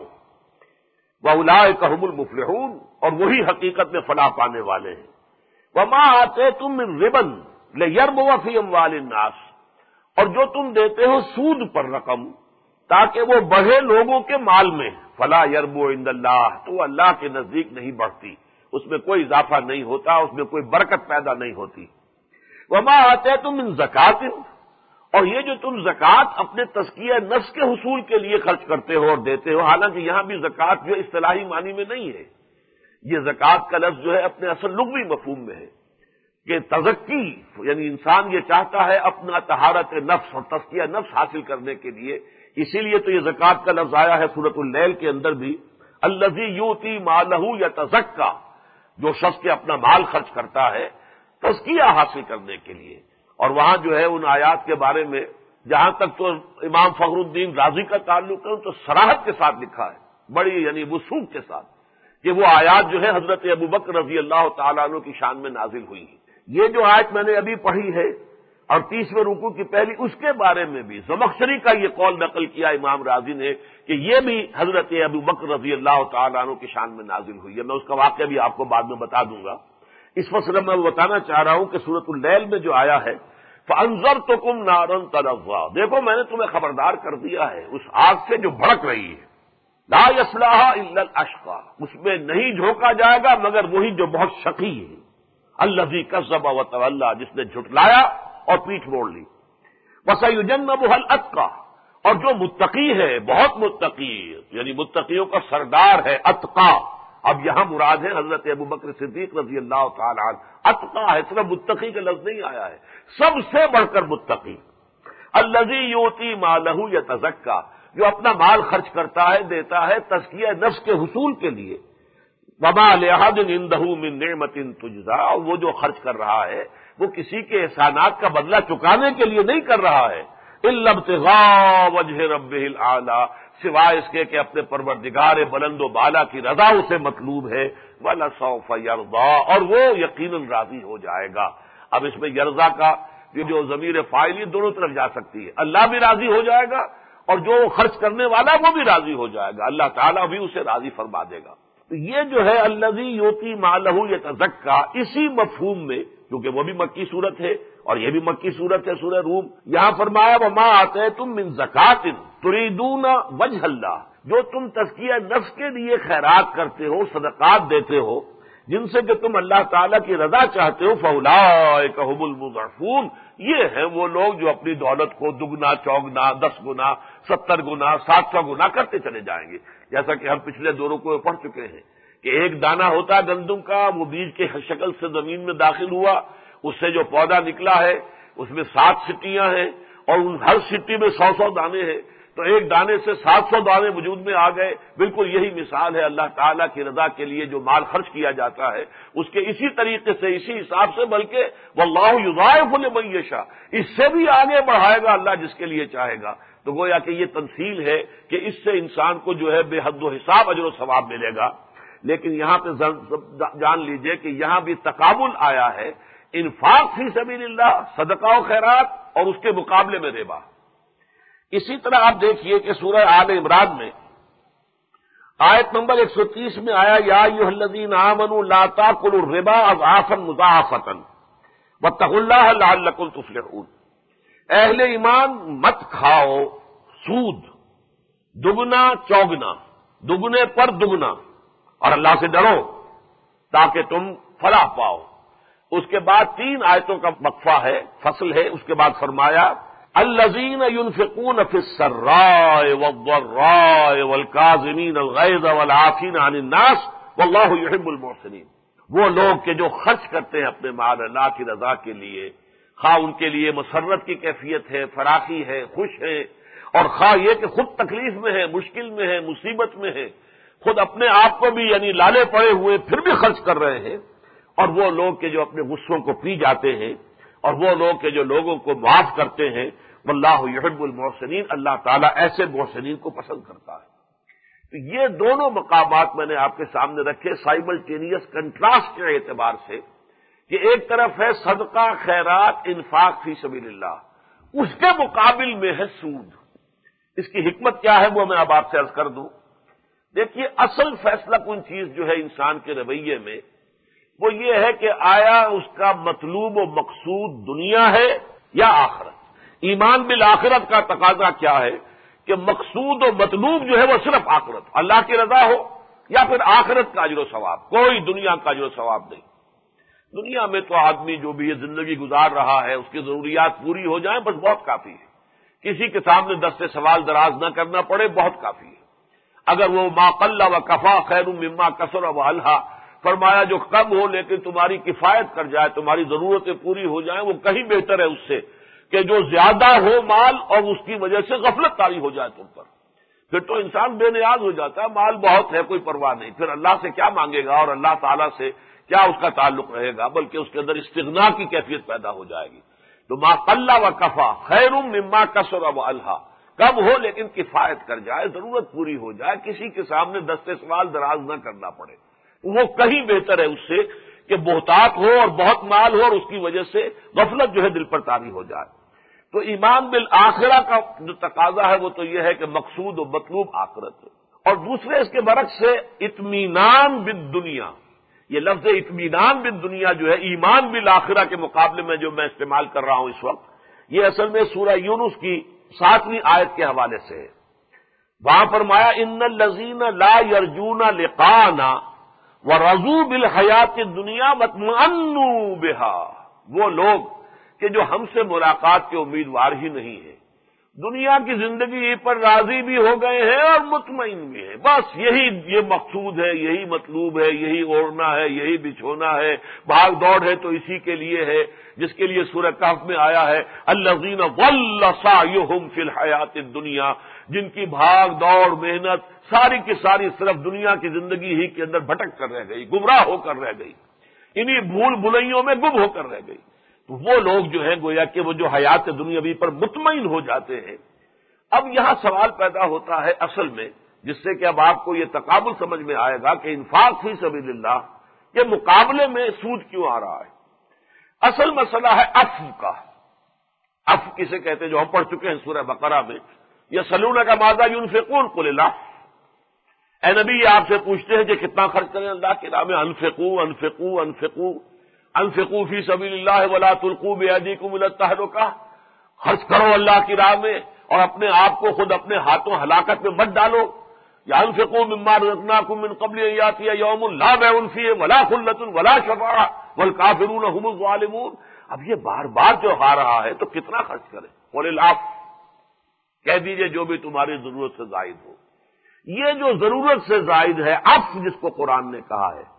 واولئک هم المفلحون، اور وہی حقیقت میں فلاح پانے والے ہیں۔ وما آتیتم من ربا لیربو فی اموال الناس، اور جو تم دیتے ہو سود پر رقم تاکہ وہ بڑھے لوگوں کے مال میں، فلا یربو عند اللہ، تو اللہ کے نزدیک نہیں بڑھتی، اس میں کوئی اضافہ نہیں ہوتا، اس میں کوئی برکت پیدا نہیں ہوتی۔ وما آتیتم من زکات، اور یہ جو تم زکوٰۃ اپنے تزکیہ نفس کے حصول کے لیے خرچ کرتے ہو اور دیتے ہو، حالانکہ یہاں بھی زکوٰۃ جو اصطلاحی معنی میں نہیں ہے، یہ زکوٰۃ کا لفظ جو ہے اپنے اصل لغوی مفہوم میں ہے کہ تزکی، یعنی انسان یہ چاہتا ہے اپنا طہارت نفس اور تزکیہ نفس حاصل کرنے کے لیے، اسی لیے تو یہ زکوٰۃ کا لفظ آیا ہے سورۃ اللیل کے اندر بھی، الذی یؤتی مالہ یتزکیٰ، جو شخص کے اپنا مال خرچ کرتا ہے تزکیہ حاصل کرنے کے لیے۔ اور وہاں جو ہے ان آیات کے بارے میں جہاں تک تو امام فخر الدین رازی کا تعلق ہے تو صراحت کے ساتھ لکھا ہے، بڑی یعنی وثوق کے ساتھ، کہ وہ آیات جو ہے حضرت ابوبکر رضی اللہ تعالیٰ عنہ کی شان میں نازل ہوئی ہیں۔ یہ جو آیت میں نے ابھی پڑھی ہے اور 30ویں رکوع کی پہلی، اس کے بارے میں بھی زمخشری کا یہ قول نقل کیا امام رازی نے کہ یہ بھی حضرت ابوبکر رضی اللہ تعالیٰ عنہ کی شان میں نازل ہوئی ہے۔ میں اس کا واقعہ بھی آپ کو بعد میں بتا دوں گا۔ اس وقت میں بتانا چاہ رہا ہوں کہ سورۃ اللیل میں جو آیا ہے فَأَنذَرْتُكُمْ نَارًا تَلَظَّىٰ، دیکھو میں نے تمہیں خبردار کر دیا ہے اس آگ سے جو بھڑک رہی ہے، لَا يَصْلَاهَا إِلَّا الْأَشْقَىٰ، اس میں نہیں جھونکا جائے گا مگر وہی جو بہت شقی ہے، الَّذِي كَذَّبَ وَتَوَلَّىٰ، جس نے جھٹلایا اور پیٹھ موڑ لی، وَسَيُجَنَّبُهَا الْأَتْقَى، اور جو متقی ہے، بہت متقی، یعنی متقیوں کا سردار ہے اتقا. اب یہاں مراد ہے حضرت ابوبکر صدیق رضی اللہ تعالی عنہ. اتقا ہے، صرف متقی کا لفظ نہیں آیا ہے، سب سے بڑھ کر متقی. الذی یؤتی مالہ یتزکا، جو اپنا مال خرچ کرتا ہے، دیتا ہے تزکیہ نفس کے حصول کے لیے. وما لأحد عنده من نعمت تجزا، اور وہ جو خرچ کر رہا ہے وہ کسی کے احسانات کا بدلہ چکانے کے لیے نہیں کر رہا ہے. الا ابتغاء وجہ ربہ الاعلی، سوائے اس کے کہ اپنے پروردگار بلند و بالا کی رضا اسے مطلوب ہے. وَلَسَوْفَ يَرْضَىٰ، اور وہ یقیناً راضی ہو جائے گا. اب اس میں یرضا کا جو ضمیر فاعل دونوں طرف جا سکتی ہے، اللہ بھی راضی ہو جائے گا اور جو خرچ کرنے والا وہ بھی راضی ہو جائے گا، اللہ تعالیٰ بھی اسے راضی فرما دے گا. تو یہ جو ہے الذی یؤتی مالہ یتزکا، اسی مفہوم میں، کیونکہ وہ بھی مکی صورت ہے اور یہ بھی مکی صورت ہے سورہ روم، یہاں فرمایا وما آتیتم من زکات تریدون وجہ اللہ، جو تم تزکیہ نفس کے لیے خیرات کرتے ہو، صدقات دیتے ہو، جن سے کہ تم اللہ تعالیٰ کی رضا چاہتے ہو، فاولئک هم المضعفون، یہ ہیں وہ لوگ جو اپنی دولت کو دگنا، چوگنا، 10 گنا، 70 گنا، 700 گنا کرتے چلے جائیں گے. جیسا کہ ہم پچھلے دو رکوع میں پڑھ چکے ہیں کہ ایک دانہ ہوتا ہے گندم کا، وہ بیج کے شکل سے زمین میں داخل ہوا، اس سے جو پودا نکلا ہے اس میں 7 سٹیاں ہیں اور ان ہر سٹی میں 100 دانے ہیں، تو ایک دانے سے 700 دانے وجود میں آ گئے. بالکل یہی مثال ہے اللہ تعالیٰ کی رضا کے لیے جو مال خرچ کیا جاتا ہے اس کے اسی طریقے سے، اسی حساب سے، بلکہ واللہ یضاعف لمن یشاء، اس سے بھی آگے بڑھائے گا اللہ جس کے لیے چاہے گا. تو گویا کہ یہ تمثیل ہے کہ اس سے انسان کو جو ہے بے حد و حساب اجر و ثواب ملے گا. لیکن یہاں پہ جان لیجئے کہ یہاں بھی تقابل آیا ہے، انفاق فی سبیل اللہ، صدقہ و خیرات، اور اس کے مقابلے میں ربا. اسی طرح آپ دیکھیے کہ سورہ آل عمران میں آیت نمبر 130 میں آیا یا ایھا الذین آمنوا لا تاکلوا الربا اضعافا مضاعفۃ واتقوا اللہ لعلکم تفلحون. اہل ایمان مت کھاؤ سود، دگنا چوگنا، دگنے پر دگنا، اور اللہ سے ڈرو تاکہ تم فلاح پاؤ. اس کے بعد 3 آیتوں کا وقفہ ہے، فصل ہے. اس کے بعد فرمایا الذین ينفقون فی السراء والضراء والکاظمین الغیظ والعافین عن الناس واللہ یحب المحسنین. وہ لوگ کہ جو خرچ کرتے ہیں اپنے مال اللہ کی رضا کے لیے، خواہ ان کے لیے مسرت کی کیفیت ہے، فراخی ہے، خوش ہے، اور خواہ یہ کہ خود تکلیف میں ہے، مشکل میں ہے، مصیبت میں ہے، خود اپنے آپ کو بھی یعنی لالے پڑے ہوئے پھر بھی خرچ کر رہے ہیں. اور وہ لوگ کہ جو اپنے غصوں کو پی جاتے ہیں، اور وہ لوگ کہ جو لوگوں کو معاف کرتے ہیں، واللہ یحب المحسنین، اللہ تعالیٰ ایسے محسنین کو پسند کرتا ہے. تو یہ دونوں مقامات میں نے آپ کے سامنے رکھے سائملٹینیس کنٹراسٹ کے اعتبار سے، کہ ایک طرف ہے صدقہ خیرات انفاق فی سبیل اللہ، اس کے مقابل میں ہے سود. اس کی حکمت کیا ہے وہ میں اب آپ سے عرض کر دوں. دیکھیے اصل فیصلہ کن چیز جو ہے انسان کے رویے میں وہ یہ ہے کہ آیا اس کا مطلوب و مقصود دنیا ہے یا آخرت. ایمان بالآخرت کا تقاضا کیا ہے کہ مقصود و مطلوب جو ہے وہ صرف آخرت، اللہ کی رضا ہو یا پھر آخرت کا اجر و ثواب، کوئی دنیا کا اجر و ثواب نہیں. دنیا میں تو آدمی جو بھی یہ زندگی گزار رہا ہے اس کی ضروریات پوری ہو جائیں بس بہت کافی ہے. کسی کے سامنے دستے سوال دراز نہ کرنا پڑے بہت کافی ہے. اگر وہ ما قل و کفا خیر مما کثر و الہا، فرمایا جو کم ہو لیکن تمہاری کفایت کر جائے، تمہاری ضرورتیں پوری ہو جائیں، وہ کہیں بہتر ہے اس سے کہ جو زیادہ ہو مال اور اس کی وجہ سے غفلت طاری ہو جائے تم پر. پھر تو انسان بے نیاز ہو جاتا ہے، مال بہت ہے کوئی پرواہ نہیں، پھر اللہ سے کیا مانگے گا اور اللہ تعالیٰ سے کیا اس کا تعلق رہے گا، بلکہ اس کے اندر استغنا کی کیفیت پیدا ہو جائے گی. تو ما قل و کفا خیر مما کثر و الہا، کم ہو لیکن کفایت کر جائے، ضرورت پوری ہو جائے، کسی کے سامنے دستے سوال دراز نہ کرنا پڑے، وہ کہیں بہتر ہے اس سے کہ بہتات ہو اور بہت مال ہو اور اس کی وجہ سے غفلت جو ہے دل پر طاری ہو جائے. تو ایمان بالآخرہ کا جو تقاضا ہے وہ تو یہ ہے کہ مقصود و مطلوب آخرت ہے. اور دوسرے اس کے برعکس سے اطمینان بالدنیا، یہ لفظ اطمینان بالدنیا جو ہے ایمان بالآخرہ کے مقابلے میں جو میں استعمال کر رہا ہوں اس وقت، یہ اصل میں سورہ یونس کی 7ویں آیت کے حوالے سے ہے. وہاں فرمایا ان الذین لا یرجون لقاءنا ورضوا بالحیات الدنیا واطمأنوا بها، وہ لوگ کہ جو ہم سے ملاقات کے امیدوار ہی نہیں ہے، دنیا کی زندگی پر راضی بھی ہو گئے ہیں اور مطمئن بھی ہیں، بس یہ مقصود ہے، یہی مطلوب ہے، یہی اوڑھنا ہے، یہی بچھونا ہے، بھاگ دوڑ ہے تو اسی کے لیے ہے جس کے لیے سورہ کہف میں آیا ہے الذین ضل سعیہم فی الحیات الدنیا، جن کی بھاگ دوڑ محنت ساری کی ساری صرف دنیا کی زندگی ہی کے اندر بھٹک کر رہ گئی، گمراہ ہو کر رہ گئی، انہی بھول بھلائیوں میں گم ہو کر رہ گئی۔ تو وہ لوگ جو ہیں گویا کہ وہ جو حیات دنیاوی پر مطمئن ہو جاتے ہیں۔ اب یہاں سوال پیدا ہوتا ہے اصل میں، جس سے کہ اب آپ کو یہ تقابل سمجھ میں آئے گا کہ انفاق فی سبیل اللہ کے مقابلے میں سود کیوں آ رہا ہے۔ اصل مسئلہ ہے عفو کا۔ عفو کسے کہتے ہیں جو ہم پڑھ چکے ہیں سورہ بقرہ میں، یسألونک ماذا ينفقون قل اللہ، اے نبی یہ آپ سے پوچھتے ہیں کہ کتنا خرچ کریں اللہ کے راہ میں، انفقوا انفقوا انفقوا انفقوا فی سبیل اللہ ولا تلقوا بأیدیکم الی التہلکہ، خرچ کرو اللہ کی راہ میں اور اپنے آپ کو خود اپنے ہاتھوں ہلاکت میں مت ڈالو، یا انفقوا مما رزقناکم من قبل ان یاتی یوم لا بیع فیہ ولا خلۃ ولا شفاعۃ والکافرون هم الظالمون۔ اب یہ بار بار جو آ رہا ہے تو کتنا خرچ کریں؟ قل العفو، کہہ دیجئے جو بھی تمہاری ضرورت سے زائد ہو۔ یہ جو ضرورت سے زائد ہے عفو جس کو قرآن نے کہا ہے،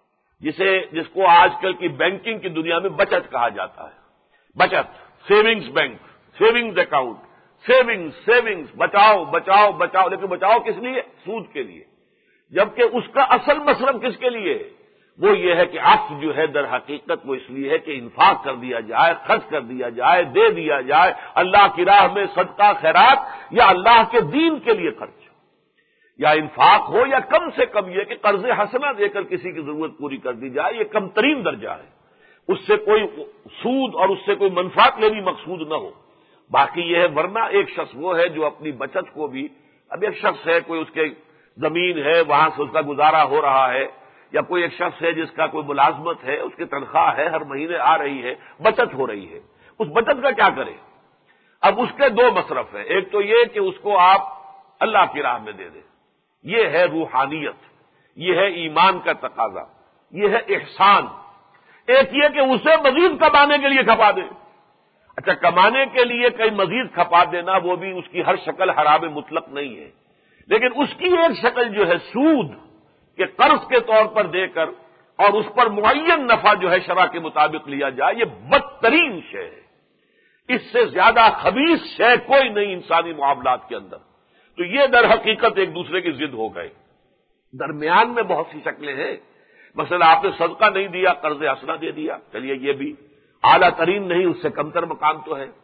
جس کو آج کل کی بینکنگ کی دنیا میں بچت کہا جاتا ہے، بچت، savings bank, savings account, savings, بچاؤ بچاؤ بچاؤ، لیکن بچاؤ کس لیے؟ سود کے لیے، جبکہ اس کا اصل مصرف کس کے لیے ہے؟ وہ یہ ہے کہ عفو جو ہے در حقیقت وہ اس لیے ہے کہ انفاق کر دیا جائے، خرچ کر دیا جائے، دے دیا جائے اللہ کی راہ میں، صدقہ خیرات یا اللہ کے دین کے لیے خرچ، یا انفاق ہو یا کم سے کم یہ کہ قرض حسنہ دے کر کسی کی ضرورت پوری کر دی جائے، یہ کم ترین درجہ ہے، اس سے کوئی سود اور اس سے کوئی منفعت لینی مقصود نہ ہو۔ باقی یہ ہے، ورنہ ایک شخص وہ ہے جو اپنی بچت کو بھی، اب ایک شخص ہے کوئی اس کے زمین ہے وہاں سے اس کا گزارا ہو رہا ہے، یا کوئی ایک شخص ہے جس کا کوئی ملازمت ہے، اس کی تنخواہ ہے ہر مہینے آ رہی ہے، بچت ہو رہی ہے، اس بچت کا کیا کرے؟ اب اس کے دو مصرف ہیں، ایک تو یہ کہ اس کو آپ اللہ کی راہ میں دے دیں، یہ ہے روحانیت، یہ ہے ایمان کا تقاضا، یہ ہے احسان۔ ایک یہ کہ اسے مزید کمانے کے لیے کھپا دیں۔ اچھا، کمانے کے لیے کئی مزید کھپا دینا وہ بھی اس کی ہر شکل حرام مطلق نہیں ہے، لیکن اس کی ایک شکل جو ہے سود کہ قرض کے طور پر دے کر اور اس پر معین نفع جو ہے شرع کے مطابق لیا جائے، یہ بدترین شے ہے، اس سے زیادہ خبیث شے کوئی نہیں انسانی معاملات کے اندر۔ تو یہ در حقیقت ایک دوسرے کی ضد ہو گئے۔ درمیان میں بہت سی شکلیں ہیں، مثلا آپ نے صدقہ نہیں دیا، قرض حسنہ دے دیا، چلیے یہ بھی اعلیٰ ترین نہیں، اس سے کم تر مقام تو ہے۔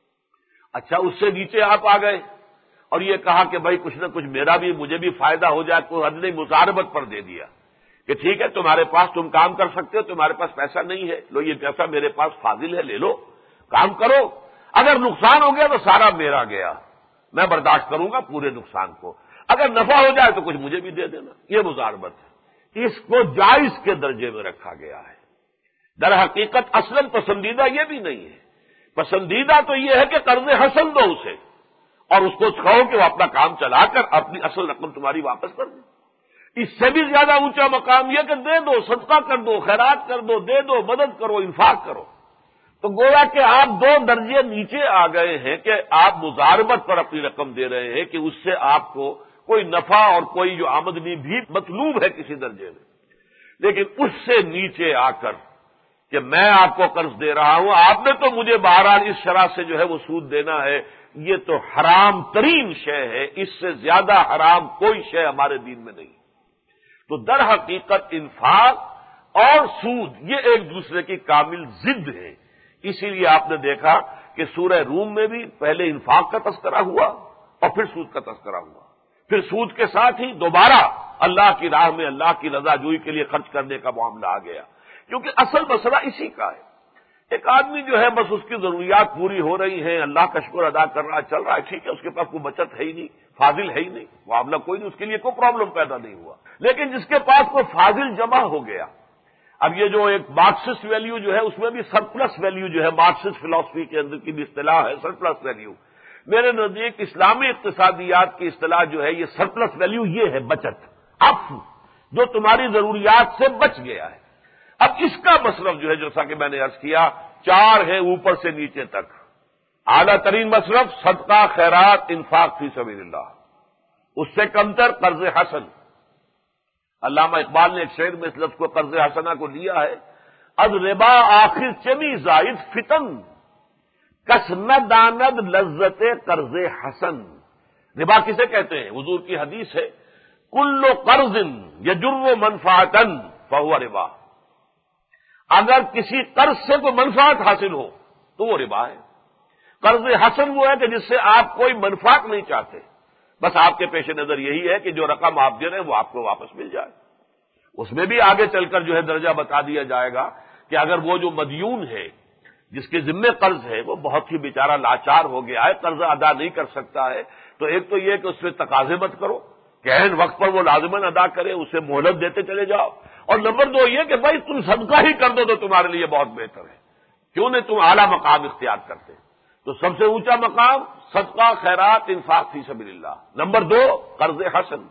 اچھا، اس سے نیچے آپ آ گئے اور یہ کہا کہ بھائی کچھ نہ کچھ مجھے بھی فائدہ ہو جائے، کوئی حد نہیں، مزاربت پر دے دیا کہ ٹھیک ہے تمہارے پاس تم کام کر سکتے ہو، تمہارے پاس پیسہ نہیں ہے، لو یہ پیسہ میرے پاس فاضل ہے، لے لو، کام کرو، اگر نقصان ہو گیا تو سارا میرا گیا، میں برداشت کروں گا پورے نقصان کو، اگر نفع ہو جائے تو کچھ مجھے بھی دے دینا، یہ مزاربت ہے۔ اس کو جائز کے درجے میں رکھا گیا ہے۔ در حقیقت اصلاً پسندیدہ یہ بھی نہیں ہے، پسندیدہ تو یہ ہے کہ قرض حسن دو اسے اور اس کو کہو کہ وہ اپنا کام چلا کر اپنی اصل رقم تمہاری واپس کر دے۔ اس سے بھی زیادہ اونچا مقام یہ کہ دے دو، صدقہ کر دو، خیرات کر دو، دے دو، مدد کرو، انفاق کرو۔ تو گویا کہ آپ دو درجے نیچے آ گئے ہیں کہ آپ مزاربت پر اپنی رقم دے رہے ہیں کہ اس سے آپ کو کوئی نفع اور کوئی جو آمدنی بھی مطلوب ہے کسی درجے میں، لیکن اس سے نیچے آ کر کہ میں آپ کو قرض دے رہا ہوں، آپ نے تو مجھے بہرحال اس شرح سے جو ہے وہ سود دینا ہے، یہ تو حرام ترین شے ہے، اس سے زیادہ حرام کوئی شے ہمارے دین میں نہیں۔ تو در حقیقت انفاق اور سود یہ ایک دوسرے کی کامل ضد ہے۔ اسی لیے آپ نے دیکھا کہ سورہ روم میں بھی پہلے انفاق کا تذکرہ ہوا اور پھر سود کا تذکرہ ہوا، پھر سود کے ساتھ ہی دوبارہ اللہ کی راہ میں اللہ کی رضا جوئی کے لیے خرچ کرنے کا معاملہ آ گیا، کیونکہ اصل مسئلہ اسی کا ہے۔ ایک آدمی جو ہے بس اس کی ضروریات پوری ہو رہی ہیں، اللہ کا شکر ادا کر رہا چل رہا ہے، ٹھیک ہے، اس کے پاس کوئی بچت ہے ہی نہیں، فاضل ہے ہی نہیں، معاملہ کوئی نہیں، اس کے لیے کوئی پرابلم پیدا نہیں ہوا۔ لیکن جس کے پاس کوئی فاضل جمع ہو گیا، اب یہ جو ایک مارکسسٹ ویلیو جو ہے اس میں بھی سرپلس ویلیو جو ہے، مارکسسٹ فلسفی کے اندر کی بھی اصطلاح ہے سرپلس ویلیو، میرے نزدیک اسلامی اقتصادیات کی اصطلاح جو ہے یہ سرپلس ویلیو یہ ہے بچت، عفو، جو تمہاری ضروریات سے بچ گیا ہے۔ اب اس کا مصرف جو ہے جیسا کہ میں نے عرض کیا 4 ہیں اوپر سے نیچے تک. اعلیٰ ترین مصرف صدقہ، خیرات، انفاق فی سبیل اللہ. اس سے کمتر قرض حسن. علامہ اقبال نے ایک شعر میں اس لفظ کو قرض حسنہ کو لیا ہے. از ربا آخر چمی زائد فتن، کس نہ داند لذت قرض حسن. ربا کسے کہتے ہیں؟ حضور کی حدیث ہے کل قرض یجر منفعتا فہو ربا. اگر کسی قرض سے کوئی منفعت حاصل ہو تو وہ ربا ہے. قرض حسن وہ ہے کہ جس سے آپ کوئی منفعت نہیں چاہتے، بس آپ کے پیش نظر یہی ہے کہ جو رقم آپ دے رہے ہیں وہ آپ کو واپس مل جائے. اس میں بھی آگے چل کر جو ہے درجہ بتا دیا جائے گا کہ اگر وہ جو مدیون ہے جس کے ذمے قرض ہے وہ بہت ہی بیچارہ لاچار ہو گیا ہے، قرض ادا نہیں کر سکتا ہے، تو ایک تو یہ کہ اس میں تقاضے مت کرو کہ عین وقت پر وہ لازماً ادا کرے، اسے مہلت دیتے چلے جاؤ. اور نمبر 2 یہ کہ بھائی تم صدقہ ہی کر دو تو تمہارے لیے بہت بہتر ہے. کیوں نہیں تم اعلیٰ مقام اختیار کرتے؟ تو سب سے اونچا مقام صدقہ، خیرات، انفاق فی سبیل اللہ. نمبر 2 قرض حسن.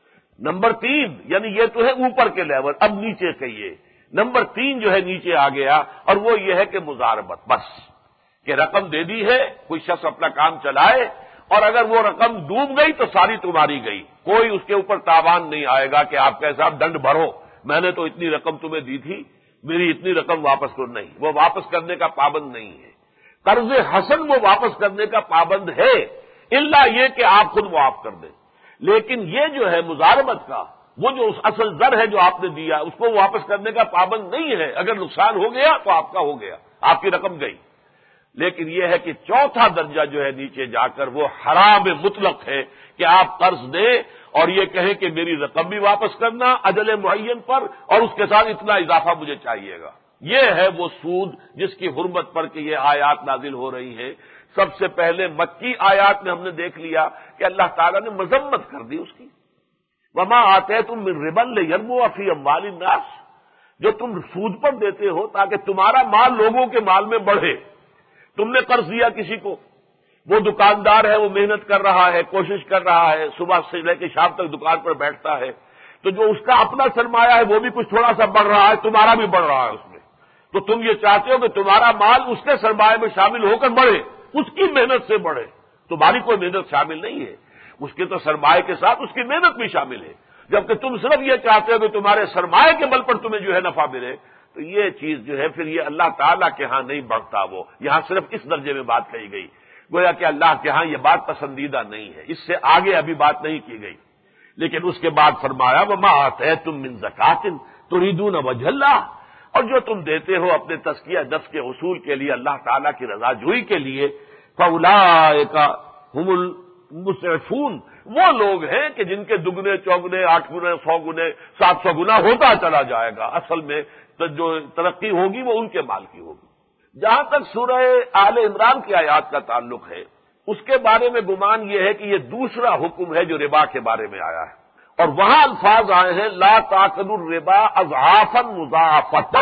نمبر 3 یعنی یہ تو ہے اوپر کے لیول. اب نیچے کہیے نمبر 3 جو ہے نیچے آ گیا، اور وہ یہ ہے کہ مزاربت. بس کہ رقم دے دی ہے، کوئی شخص اپنا کام چلائے، اور اگر وہ رقم ڈوب گئی تو ساری تمہاری گئی. کوئی اس کے اوپر تاوان نہیں آئے گا کہ آپ کیسا دنڈ بھرو، میں نے تو اتنی رقم تمہیں دی تھی، میری اتنی رقم واپس کرو. نہیں، وہ واپس کرنے کا پابند نہیں ہے. قرض حسن وہ واپس کرنے کا پابند ہے، الا یہ کہ آپ خود معاف کر دیں. لیکن یہ جو ہے مزاربت کا، وہ جو اصل زر ہے جو آپ نے دیا اس کو واپس کرنے کا پابند نہیں ہے. اگر نقصان ہو گیا تو آپ کا ہو گیا، آپ کی رقم گئی. لیکن یہ ہے کہ چوتھا درجہ جو ہے نیچے جا کر وہ حرام مطلق ہے کہ آپ قرض دیں اور یہ کہیں کہ میری رقم بھی واپس کرنا اجل معین پر، اور اس کے ساتھ اتنا اضافہ مجھے چاہیے گا. یہ ہے وہ سود جس کی حرمت پر کہ یہ آیات نازل ہو رہی ہیں. سب سے پہلے مکی آیات میں ہم نے دیکھ لیا کہ اللہ تعالیٰ نے مذمت کر دی اس کی. وما آتیتم من ربا لیربو فی اموال الناس، جو تم سود پر دیتے ہو تاکہ تمہارا مال لوگوں کے مال میں بڑھے. تم نے قرض دیا کسی کو، وہ دکاندار ہے، وہ محنت کر رہا ہے، کوشش کر رہا ہے، صبح سے لے کے شام تک دکان پر بیٹھتا ہے، تو جو اس کا اپنا سرمایہ ہے وہ بھی کچھ تھوڑا سا بڑھ رہا ہے، تمہارا بھی بڑھ رہا ہے اس میں. تو تم یہ چاہتے ہو کہ تمہارا مال اس کے سرمایہ میں شامل ہو کر بڑھے، اس کی محنت سے بڑھے. تمہاری کوئی محنت شامل نہیں ہے، اس کے تو سرمایہ کے ساتھ اس کی محنت بھی شامل ہے. جبکہ تم صرف یہ چاہتے ہو کہ تمہارے سرمایہ کے بل پر تمہیں جو ہے نفع ملے، تو یہ چیز جو ہے پھر یہ اللہ تعالیٰ کے ہاں نہیں بڑھتا. وہ یہاں صرف اس درجے میں بات کہی گئی، گویا کہ اللہ کے ہاں یہ بات پسندیدہ نہیں ہے. اس سے آگے ابھی بات نہیں کی گئی. لیکن اس کے بعد فرمایا وما آتیتم من زکات تریدون وجہ اللہ، اور جو تم دیتے ہو اپنے تزکیہ نفس کے حصول کے لیے، اللہ تعالیٰ کی رضا جوئی کے لیے، فاولئک هم المضعفون، وہ لوگ ہیں کہ جن کے دگنے چوگنے 8 گنے 100 گنے 700 گنا ہوتا چلا جائے گا. اصل میں جو ترقی ہوگی وہ ان کے مال کی ہوگی. جہاں تک سورہ آل عمران کی آیات کا تعلق ہے، اس کے بارے میں گمان یہ ہے کہ یہ دوسرا حکم ہے جو ربا کے بارے میں آیا ہے، اور وہاں الفاظ آئے ہیں لا تاکلوا الربا اضعافا مضاعفتا.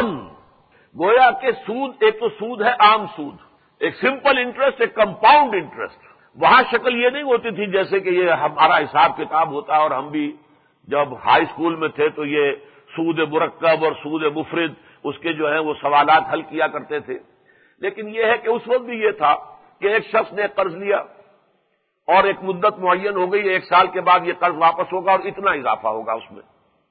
گویا کہ سود، ایک تو سود ہے عام سود، ایک سمپل انٹرسٹ، ایک کمپاؤنڈ انٹرسٹ. وہاں شکل یہ نہیں ہوتی تھی جیسے کہ یہ ہمارا حساب کتاب ہوتا ہے، اور ہم بھی جب ہائی اسکول میں تھے تو یہ سود مرکب اور سود مفرد اس کے جو ہے وہ سوالات حل کیا کرتے تھے. لیکن یہ ہے کہ اس وقت بھی یہ تھا کہ ایک شخص نے قرض لیا اور ایک مدت معین ہو گئی، 1 سال کے بعد یہ قرض واپس ہوگا اور اتنا اضافہ ہوگا اس میں.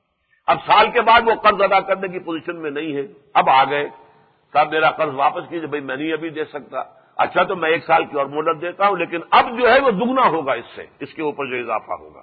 اب سال کے بعد وہ قرض ادا کرنے کی پوزیشن میں نہیں ہے، اب آ گئے صاحب میرا قرض واپس کیجیے. بھائی میں نہیں ابھی دے سکتا. اچھا تو میں 1 سال کی اور مہلت دیتا ہوں، لیکن اب جو ہے وہ دگنا ہوگا اس سے، اس کے اوپر جو اضافہ ہوگا.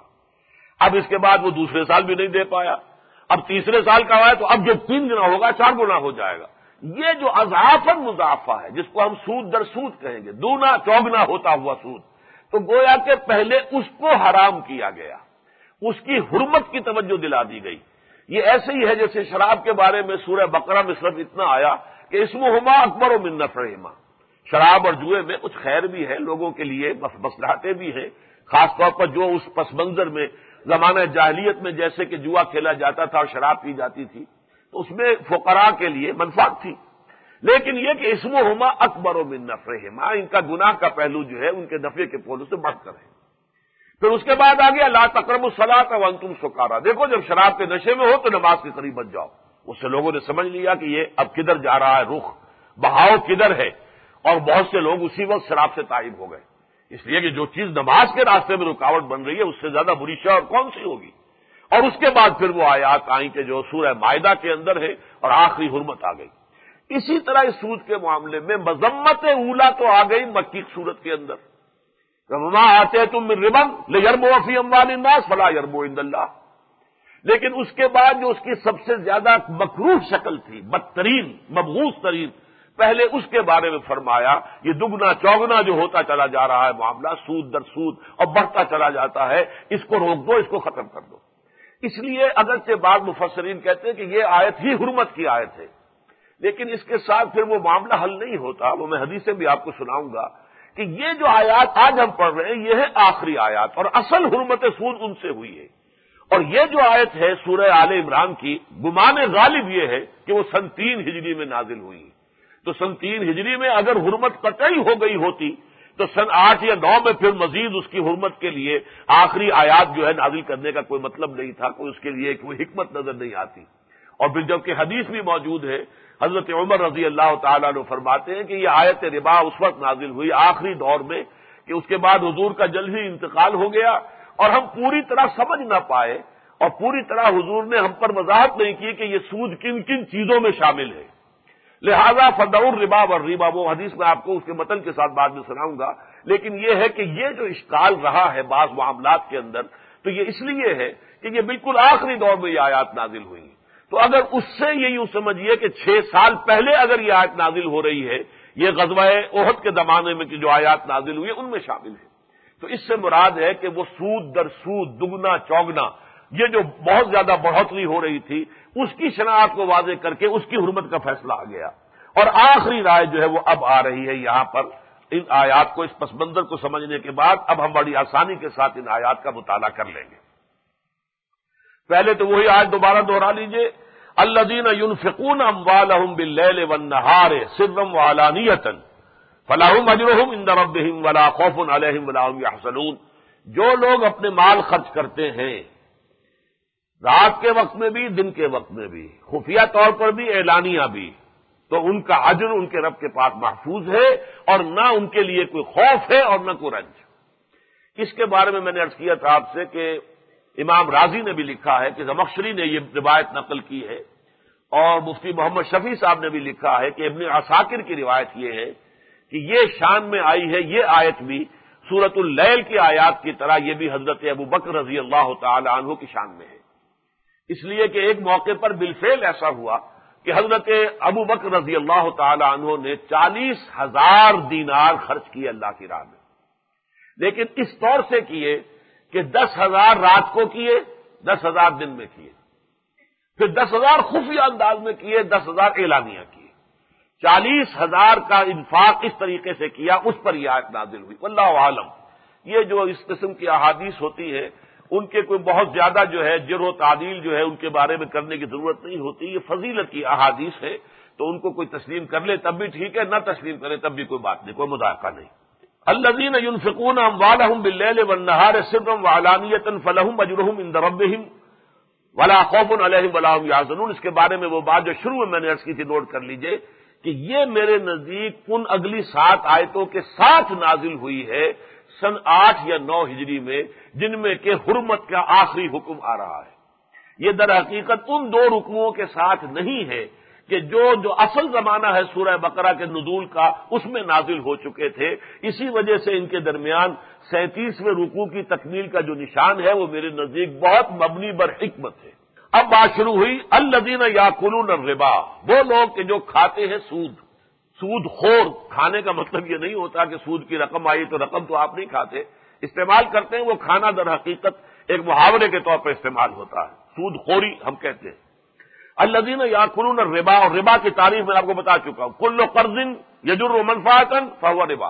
اب اس کے بعد وہ دوسرے سال بھی نہیں دے پایا، اب تیسرے سال کا آیا تو اب جو 3 گنا ہوگا 4 گنا ہو جائے گا. یہ جو اضافاً مضافہ ہے جس کو ہم سود در سود کہیں گے، دونا چوگنا ہوتا ہوا سود، تو گویا کہ پہلے اس کو حرام کیا گیا، اس کی حرمت کی توجہ دلا دی گئی. یہ ایسے ہی ہے جیسے شراب کے بارے میں سورہ بقرہ میں صرف اتنا آیا کہ اسمہما اکبر من نفعہما. شراب اور جوئے میں کچھ خیر بھی ہے لوگوں کے لیے، مصلحتیں بھی ہیں، خاص طور پر جو اس پس منظر میں زمانہ جاہلیت میں جیسے کہ جوا کھیلا جاتا تھا اور شراب پی جاتی تھی تو اس میں فقراء کے لیے منفعت تھی. لیکن یہ کہ اسمہما اکبر من نفعہما، ان کا گناہ کا پہلو جو ہے ان کے نفع کے پہلو سے بڑھ کر ہے. پھر اس کے بعد آ گیا لا تقربوا الصلاۃ وانتم سکارا. دیکھو جب شراب کے نشے میں ہو تو نماز کے قریب مت جاؤ. اس سے لوگوں نے سمجھ لیا کہ یہ اب کدھر جا رہا ہے رخ، بہاؤ کدھر ہے، اور بہت سے لوگ اسی وقت شراب سے تائب ہو گئے، اس لیے کہ جو چیز نماز کے راستے میں رکاوٹ بن رہی ہے اس سے زیادہ بری شے اور کون سی ہوگی۔ اور اس کے بعد پھر وہ آیات آئیں کہ جو سورہ مائدہ کے اندر ہے اور آخری حرمت آ گئی۔ اسی طرح اس سود کے معاملے میں مذمت اولا تو آ گئی مکی سورت کے اندر، وما آتیتم من ربا لیربو فی اموال الناس فلا یربو عند اللہ، لیکن اس کے بعد جو اس کی سب سے زیادہ مکروہ شکل تھی، بدترین مبغوض ترین، پہلے اس کے بارے میں فرمایا یہ دگنا چوگنا جو ہوتا چلا جا رہا ہے معاملہ، سود در سود اور بڑھتا چلا جاتا ہے، اس کو روک دو، اس کو ختم کر دو۔ اس لیے اگرچہ بعض مفسرین کہتے ہیں کہ یہ آیت ہی حرمت کی آیت ہے، لیکن اس کے ساتھ پھر وہ معاملہ حل نہیں ہوتا، وہ میں حدیثیں بھی آپ کو سناؤں گا کہ یہ جو آیات آج ہم پڑھ رہے ہیں یہ ہے آخری آیات، اور اصل حرمت سود ان سے ہوئی ہے۔ اور یہ جو آیت ہے سورہ آل عمران کی، گمان غالب یہ ہے کہ وہ سن 3 ہجری میں نازل ہوئی، تو سن 3 ہجری میں اگر حرمت قطعی ہو گئی ہوتی تو سن 8 یا 9 میں پھر مزید اس کی حرمت کے لیے آخری آیات جو ہے نازل کرنے کا کوئی مطلب نہیں تھا، کوئی اس کے لیے کوئی حکمت نظر نہیں آتی۔ اور پھر جبکہ حدیث بھی موجود ہے، حضرت عمر رضی اللہ تعالیٰ عنہ فرماتے ہیں کہ یہ آیت ربا اس وقت نازل ہوئی آخری دور میں کہ اس کے بعد حضور کا جلد ہی انتقال ہو گیا، اور ہم پوری طرح سمجھ نہ پائے، اور پوری طرح حضور نے ہم پر وضاحت نہیں کی کہ یہ سود کن کن چیزوں میں شامل ہے، لہذا فدعوا الربا والربا، وہ حدیث میں آپ کو اس کے متن کے ساتھ بعد میں سناؤں گا، لیکن یہ ہے کہ یہ جو اشکال رہا ہے بعض معاملات کے اندر، تو یہ اس لیے ہے کہ یہ بالکل آخری دور میں یہ آیات نازل ہوئی، تو اگر اس سے یہ یوں سمجھیے کہ 6 سال پہلے اگر یہ آیت نازل ہو رہی ہے، یہ غزوہ احد کے زمانے میں جو آیات نازل ہوئی ان میں شامل ہے، تو اس سے مراد ہے کہ وہ سود در سود، دگنا چوگنا، یہ جو بہت زیادہ بڑھوتری ہو رہی تھی اس کی شناخت کو واضح کر کے اس کی حرمت کا فیصلہ آ گیا، اور آخری رائے جو ہے وہ اب آ رہی ہے یہاں پر۔ ان آیات کو، اس پس منظر کو سمجھنے کے بعد اب ہم بڑی آسانی کے ساتھ ان آیات کا مطالعہ کر لیں گے۔ پہلے تو وہی آیت دوبارہ دوہرا لیجئے، الذین ينفقون اموالهم باللیل والنہار سرا وعلانیۃ فلہم اجرہم عند ربہم ولا خوف علیہم ولا هم یحزنون، جو لوگ اپنے مال خرچ کرتے ہیں رات کے وقت میں بھی دن کے وقت میں بھی، خفیہ طور پر بھی اعلانیہ بھی، تو ان کا اجر ان کے رب کے پاس محفوظ ہے، اور نہ ان کے لیے کوئی خوف ہے اور نہ کوئی رنج۔ اس کے بارے میں میں نے عرض کیا تھا آپ سے کہ امام راضی نے بھی لکھا ہے کہ زمخشری نے یہ روایت نقل کی ہے، اور مفتی محمد شفیع صاحب نے بھی لکھا ہے کہ ابن عساکر کی روایت یہ ہے کہ یہ شان میں آئی ہے یہ آیت بھی سورۃ اللیل کی آیات کی طرح یہ بھی حضرت ابو بکر رضی اللہ تعالی عنہ کی شان میں ہے، اس لیے کہ ایک موقع پر بالفعل ایسا ہوا کہ حضرت ابو بکر رضی اللہ تعالی عنہ نے 40,000 دینار خرچ کیے اللہ کی راہ میں، لیکن اس طور سے کیے کہ 10,000 رات کو کیے، 10,000 دن میں کیے، پھر 10,000 خفیہ انداز میں کیے، 10,000 اعلانیہ کیے، 40,000 کا انفاق اس طریقے سے کیا، اس پر یہ آیت نازل ہوئی۔ واللہ عالم، یہ جو اس قسم کی احادیث ہوتی ہے ان کے کوئی بہت زیادہ جو ہے جرح و تعدیل جو ہے ان کے بارے میں کرنے کی ضرورت نہیں ہوتی، یہ فضیلت کی احادیث ہے، تو ان کو کوئی تسلیم کر لے تب بھی ٹھیک ہے، نہ تسلیم کرے تب بھی کوئی بات نہیں، کوئی مذاکرہ نہیں۔ الذین ينفقون اموالهم باللیل والنہار سرا وعلانیۃ فلہم اجرہم عند ربہم ولا خوف علیہم ولا هم یحزنون، اس کے بارے میں وہ بات جو شروع میں نے عرض کی تھی نوٹ کر لیجئے کہ یہ میرے نزدیک ان اگلی 7 آیتوں کے ساتھ نازل ہوئی ہے سن 8 یا 9 ہجری میں، جن میں کہ حرمت کا آخری حکم آ رہا ہے۔ یہ در حقیقت ان 2 رکوعوں کے ساتھ نہیں ہے کہ جو اصل زمانہ ہے سورہ بقرہ کے نزول کا اس میں نازل ہو چکے تھے، اسی وجہ سے ان کے درمیان 37ویں رکوع کی تکمیل کا جو نشان ہے وہ میرے نزدیک بہت مبنی بر حکمت ہے۔ اب بات شروع ہوئی، الذین یاکلون الربا، وہ لوگ کہ جو کھاتے ہیں سود۔ سود خور، کھانے کا مطلب یہ نہیں ہوتا کہ سود کی رقم آئی تو رقم تو آپ نہیں کھاتے، استعمال کرتے ہیں، وہ کھانا در حقیقت ایک محاورے کے طور پر استعمال ہوتا ہے، سود خوری ہم کہتے ہیں۔ الذین یاکلون الربا، اور ربا کی تعریف میں آپ کو بتا چکا ہوں، کل قرض یجر منفعۃ فہو ربا،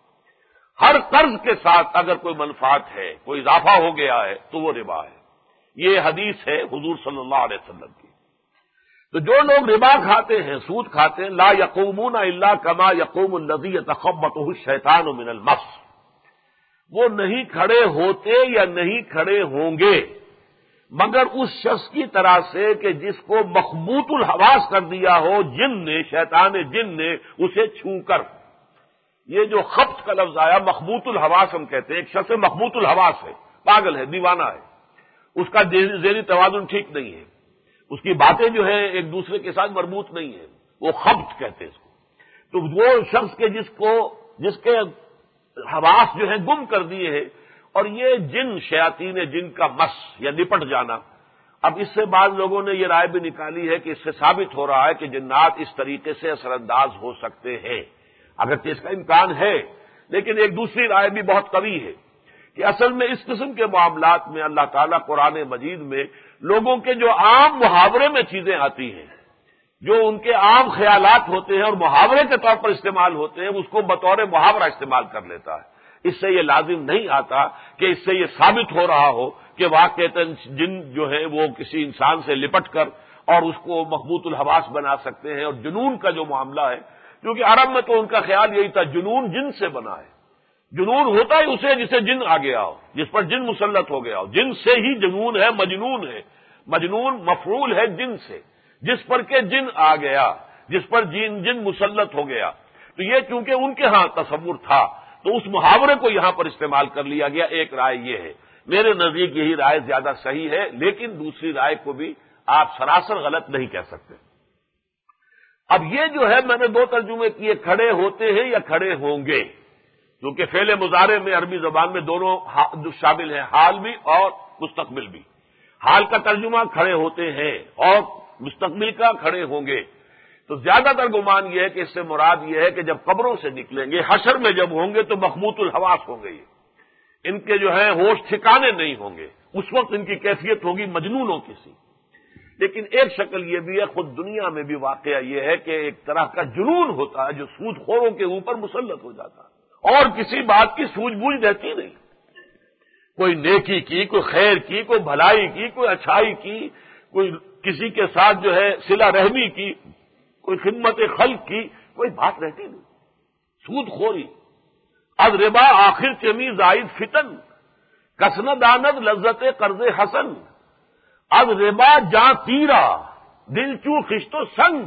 ہر قرض کے ساتھ اگر کوئی منفعت ہے، کوئی اضافہ ہو گیا ہے تو وہ ربا ہے، یہ حدیث ہے حضور صلی اللہ علیہ وسلم کی۔ تو جو لوگ ربا کھاتے ہیں، سود کھاتے ہیں، لا یقومون الا کما یقوم الذی یتخبطہ الشیطان من المس، وہ نہیں کھڑے ہوتے یا نہیں کھڑے ہوں گے مگر اس شخص کی طرح سے کہ جس کو مخبوط الحواس کر دیا ہو جن نے، شیطان جن نے اسے چھو کر. یہ جو خبط کا لفظ آیا، مخبوط الحواس ہم کہتے ہیں، ایک شخص مخبوط الحواس ہے، پاگل ہے، دیوانہ ہے، اس کا ذہنی توازن ٹھیک نہیں ہے، اس کی باتیں جو ہیں ایک دوسرے کے ساتھ مربوط نہیں ہیں، وہ خبط کہتے ہیں اس کو. تو وہ شخص کے جس کے حواس جو ہیں گم کر دیے ہیں، اور یہ جن، شیاطین جن کا مس یا نپٹ جانا. اب اس سے بعض لوگوں نے یہ رائے بھی نکالی ہے کہ اس سے ثابت ہو رہا ہے کہ جنات اس طریقے سے اثر انداز ہو سکتے ہیں، اگرچہ اس کا امکان ہے. لیکن ایک دوسری رائے بھی بہت قوی ہے کہ اصل میں اس قسم کے معاملات میں اللہ تعالیٰ قرآن مجید میں لوگوں کے جو عام محاورے میں چیزیں آتی ہیں، جو ان کے عام خیالات ہوتے ہیں اور محاورے کے طور پر استعمال ہوتے ہیں، اس کو بطور محاورہ استعمال کر لیتا ہے. اس سے یہ لازم نہیں آتا کہ اس سے یہ ثابت ہو رہا ہو کہ واقعتاً جن جو ہے وہ کسی انسان سے لپٹ کر اور اس کو مخبوط الحواس بنا سکتے ہیں. اور جنون کا جو معاملہ ہے، کیونکہ عرب میں تو ان کا خیال یہی تھا جنون جن سے بنا ہے. جنون ہوتا ہی اسے جسے جن آ گیا ہو، جس پر جن مسلط ہو گیا ہو. جن سے ہی جنون ہے، مجنون ہے. مجنون مفعول ہے جن سے، جس پر کہ جن آ گیا، جس پر جن مسلط ہو گیا. تو یہ چونکہ ان کے ہاں تصور تھا تو اس محاورے کو یہاں پر استعمال کر لیا گیا. ایک رائے یہ ہے، میرے نزدیک یہی رائے زیادہ صحیح ہے، لیکن دوسری رائے کو بھی آپ سراسر غلط نہیں کہہ سکتے. اب یہ جو ہے میں نے دو ترجمے کیے، کھڑے ہوتے ہیں یا کھڑے ہوں گے، کیونکہ فعل مضارع میں عربی زبان میں دونوں شامل ہیں، حال بھی اور مستقبل بھی. حال کا ترجمہ کھڑے ہوتے ہیں اور مستقبل کا کھڑے ہوں گے. تو زیادہ تر گمان یہ ہے کہ اس سے مراد یہ ہے کہ جب قبروں سے نکلیں گے، حشر میں جب ہوں گے تو مخبوط الحواس ہوں گے، ان کے جو ہے ہوش ٹھکانے نہیں ہوں گے، اس وقت ان کی کیفیت ہوگی مجنونوں کی سی. لیکن ایک شکل یہ بھی ہے، خود دنیا میں بھی واقعہ یہ ہے کہ ایک طرح کا جنون ہوتا ہے جو سود خوروں کے اوپر مسلط ہو جاتا ہے اور کسی بات کی سوجھ بوجھ رہتی نہیں. کوئی نیکی کی، کوئی خیر کی، کوئی بھلائی کی، کوئی اچھائی کی، کوئی کسی کے ساتھ جو ہے صلہ رحمی کی، کوئی خدمت خلق کی، کوئی بات رہتی نہیں. سود خوری. از ربا آخر چمی زائد فتن، کسن داند لذت قرض حسن. از ربا جاں تیرا دل چو خشت و سنگ.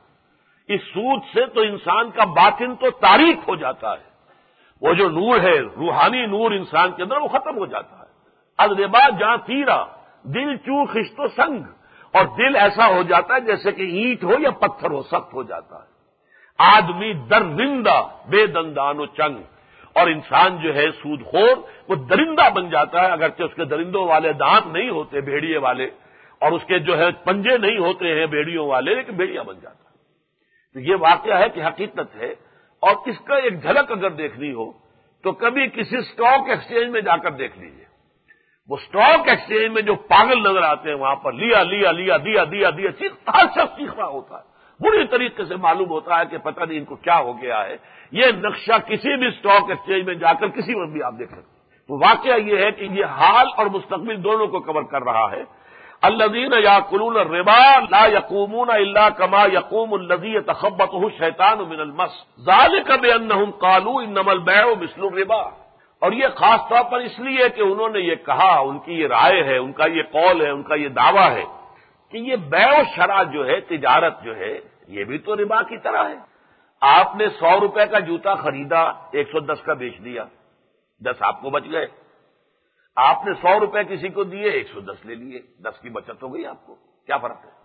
اس سود سے تو انسان کا باطن تو تاریک ہو جاتا ہے، وہ جو نور ہے، روحانی نور انسان کے اندر، وہ ختم ہو جاتا ہے. از ربا جاں تیرا دل چو خشت و سنگ. اور دل ایسا ہو جاتا ہے جیسے کہ اینٹ ہو یا پتھر ہو، سخت ہو جاتا ہے. آدمی درندہ بے دندان و چنگ. اور انسان جو ہے سود خور وہ درندہ بن جاتا ہے، اگرچہ اس کے درندوں والے دانت نہیں ہوتے بھیڑیے والے، اور اس کے جو ہے پنجے نہیں ہوتے ہیں بھیڑیوں والے، لیکن بھیڑیا بن جاتا ہے. تو یہ واقعہ ہے کہ حقیقت ہے. اور اس کا ایک جھلک اگر دیکھنی ہو تو کبھی کسی سٹاک ایکسچینج میں جا کر دیکھ لیجیے. وہ سٹاک ایکسچینج میں جو پاگل نظر آتے ہیں وہاں پر لیا لیا لیا دیا دیا دیا ہر شخص چیخ رہا ہوتا ہے. بری طریقے سے معلوم ہوتا ہے کہ پتہ نہیں ان کو کیا ہو گیا ہے. یہ نقشہ کسی بھی سٹاک ایکسچینج میں جا کر کسی وقت بھی آپ دیکھ سکتے ہیں. تو واقعہ یہ ہے کہ یہ حال اور مستقبل دونوں کو کور کر رہا ہے. الذین یاکلون الربا لا یقومون الا کما یقوم الذی یتخبطہ الشیطان من المس ذلک بانہم قالوا انما البیع مثل الربا. اور یہ خاص طور پر اس لیے کہ انہوں نے یہ کہا، ان کی یہ رائے ہے، ان کا یہ قول ہے، ان کا یہ دعویٰ ہے کہ یہ بیع و شرع جو ہے، تجارت جو ہے، یہ بھی تو ربا کی طرح ہے. آپ نے 100 روپے کا جوتا خریدا، 110 کا بیچ دیا، 10 آپ کو بچ گئے. آپ نے 100 روپے کسی کو دیے، 110 لے لیے، 10 کی بچت ہو گئی. آپ کو کیا فرق ہے؟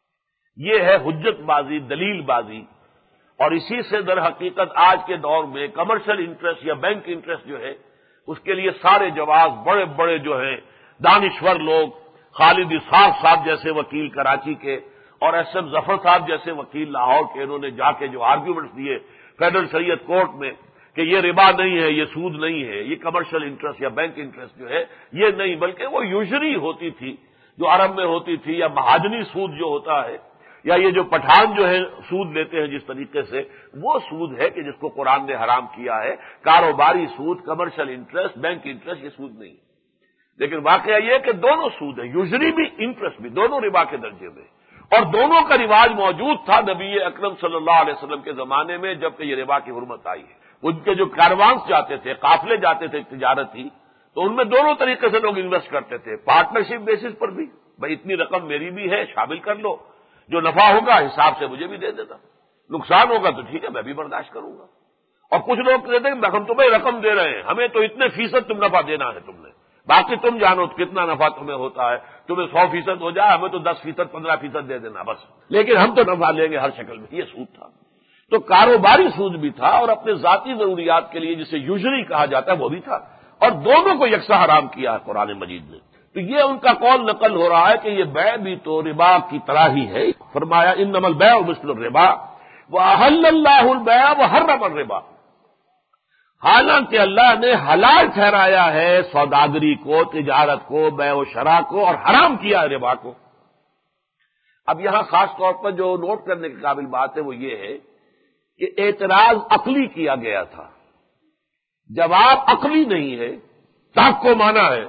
یہ ہے حجت بازی، دلیل بازی. اور اسی سے در حقیقت آج کے دور میں کمرشل انٹرسٹ یا بینک انٹرسٹ جو ہے، اس کے لیے سارے جواز بڑے بڑے جو ہیں دانشور لوگ، خالد اسحاق صاحب جیسے وکیل کراچی کے اور ایس ایم ظفر صاحب جیسے وکیل لاہور کے، انہوں نے جا کے جو آرگیومنٹس دیے فیڈرل شریعت کورٹ میں کہ یہ ربا نہیں ہے، یہ سود نہیں ہے، یہ کمرشل انٹرسٹ یا بینک انٹرسٹ جو ہے یہ نہیں، بلکہ وہ یوزری ہوتی تھی جو عرب میں ہوتی تھی، یا مہاجنی سود جو ہوتا ہے، یا یہ جو پٹھان جو ہے سود لیتے ہیں جس طریقے سے، وہ سود ہے کہ جس کو قرآن نے حرام کیا ہے. کاروباری سود، کمرشل انٹرسٹ، بینک انٹرسٹ، یہ سود نہیں. لیکن واقعہ یہ کہ دونوں سود ہیں، یوزری بھی انٹرسٹ بھی، دونوں ربا کے درجے میں. اور دونوں کا رواج موجود تھا نبی اکرم صلی اللہ علیہ وسلم کے زمانے میں جبکہ یہ ربا کی حرمت آئی ہے. ان کے جو کاروانس جاتے تھے، قافلے جاتے تھے تجارتی، تو ان میں دونوں طریقے سے لوگ انویسٹ کرتے تھے، پارٹنرشپ بیسس پر بھی، بھائی اتنی رقم میری بھی ہے شامل کر لو، جو نفع ہوگا حساب سے مجھے بھی دے دینا، نقصان ہوگا تو ٹھیک ہے میں بھی برداشت کروں گا۔ اور کچھ لوگ کہتے ہیں ہم تمہیں رقم دے رہے ہیں، ہمیں تو اتنے فیصد تم نفع دینا ہے تم نے، باقی تم جانو کتنا نفع تمہیں ہوتا ہے، تمہیں 100% ہو جائے، ہمیں تو 10%، 15% دے دینا بس، لیکن ہم تو نفع لیں گے ہر شکل میں۔ یہ سود تھا، تو کاروباری سود بھی تھا اور اپنے ذاتی ضروریات کے لیے جسے یوزری کہا جاتا ہے وہ بھی تھا، اور دونوں کو یکساں حرام کیا ہے قرآن مجید نے۔ تو یہ ان کا قول نقل ہو رہا ہے کہ یہ بیع بھی تو ربا کی طرح ہی ہے، فرمایا انما البیع مثل الربا واحل اللہ البیع وحرم الربا، حالانکہ اللہ نے حلال ٹھہرایا ہے سوداگری کو، تجارت کو، بیع و شراء کو، اور حرام کیا ہے ربا کو۔ اب یہاں خاص طور پر جو نوٹ کرنے کے قابل بات ہے وہ یہ ہے کہ اعتراض عقلی کیا گیا تھا، جواب عقلی نہیں ہے، تحق کو مانا ہے،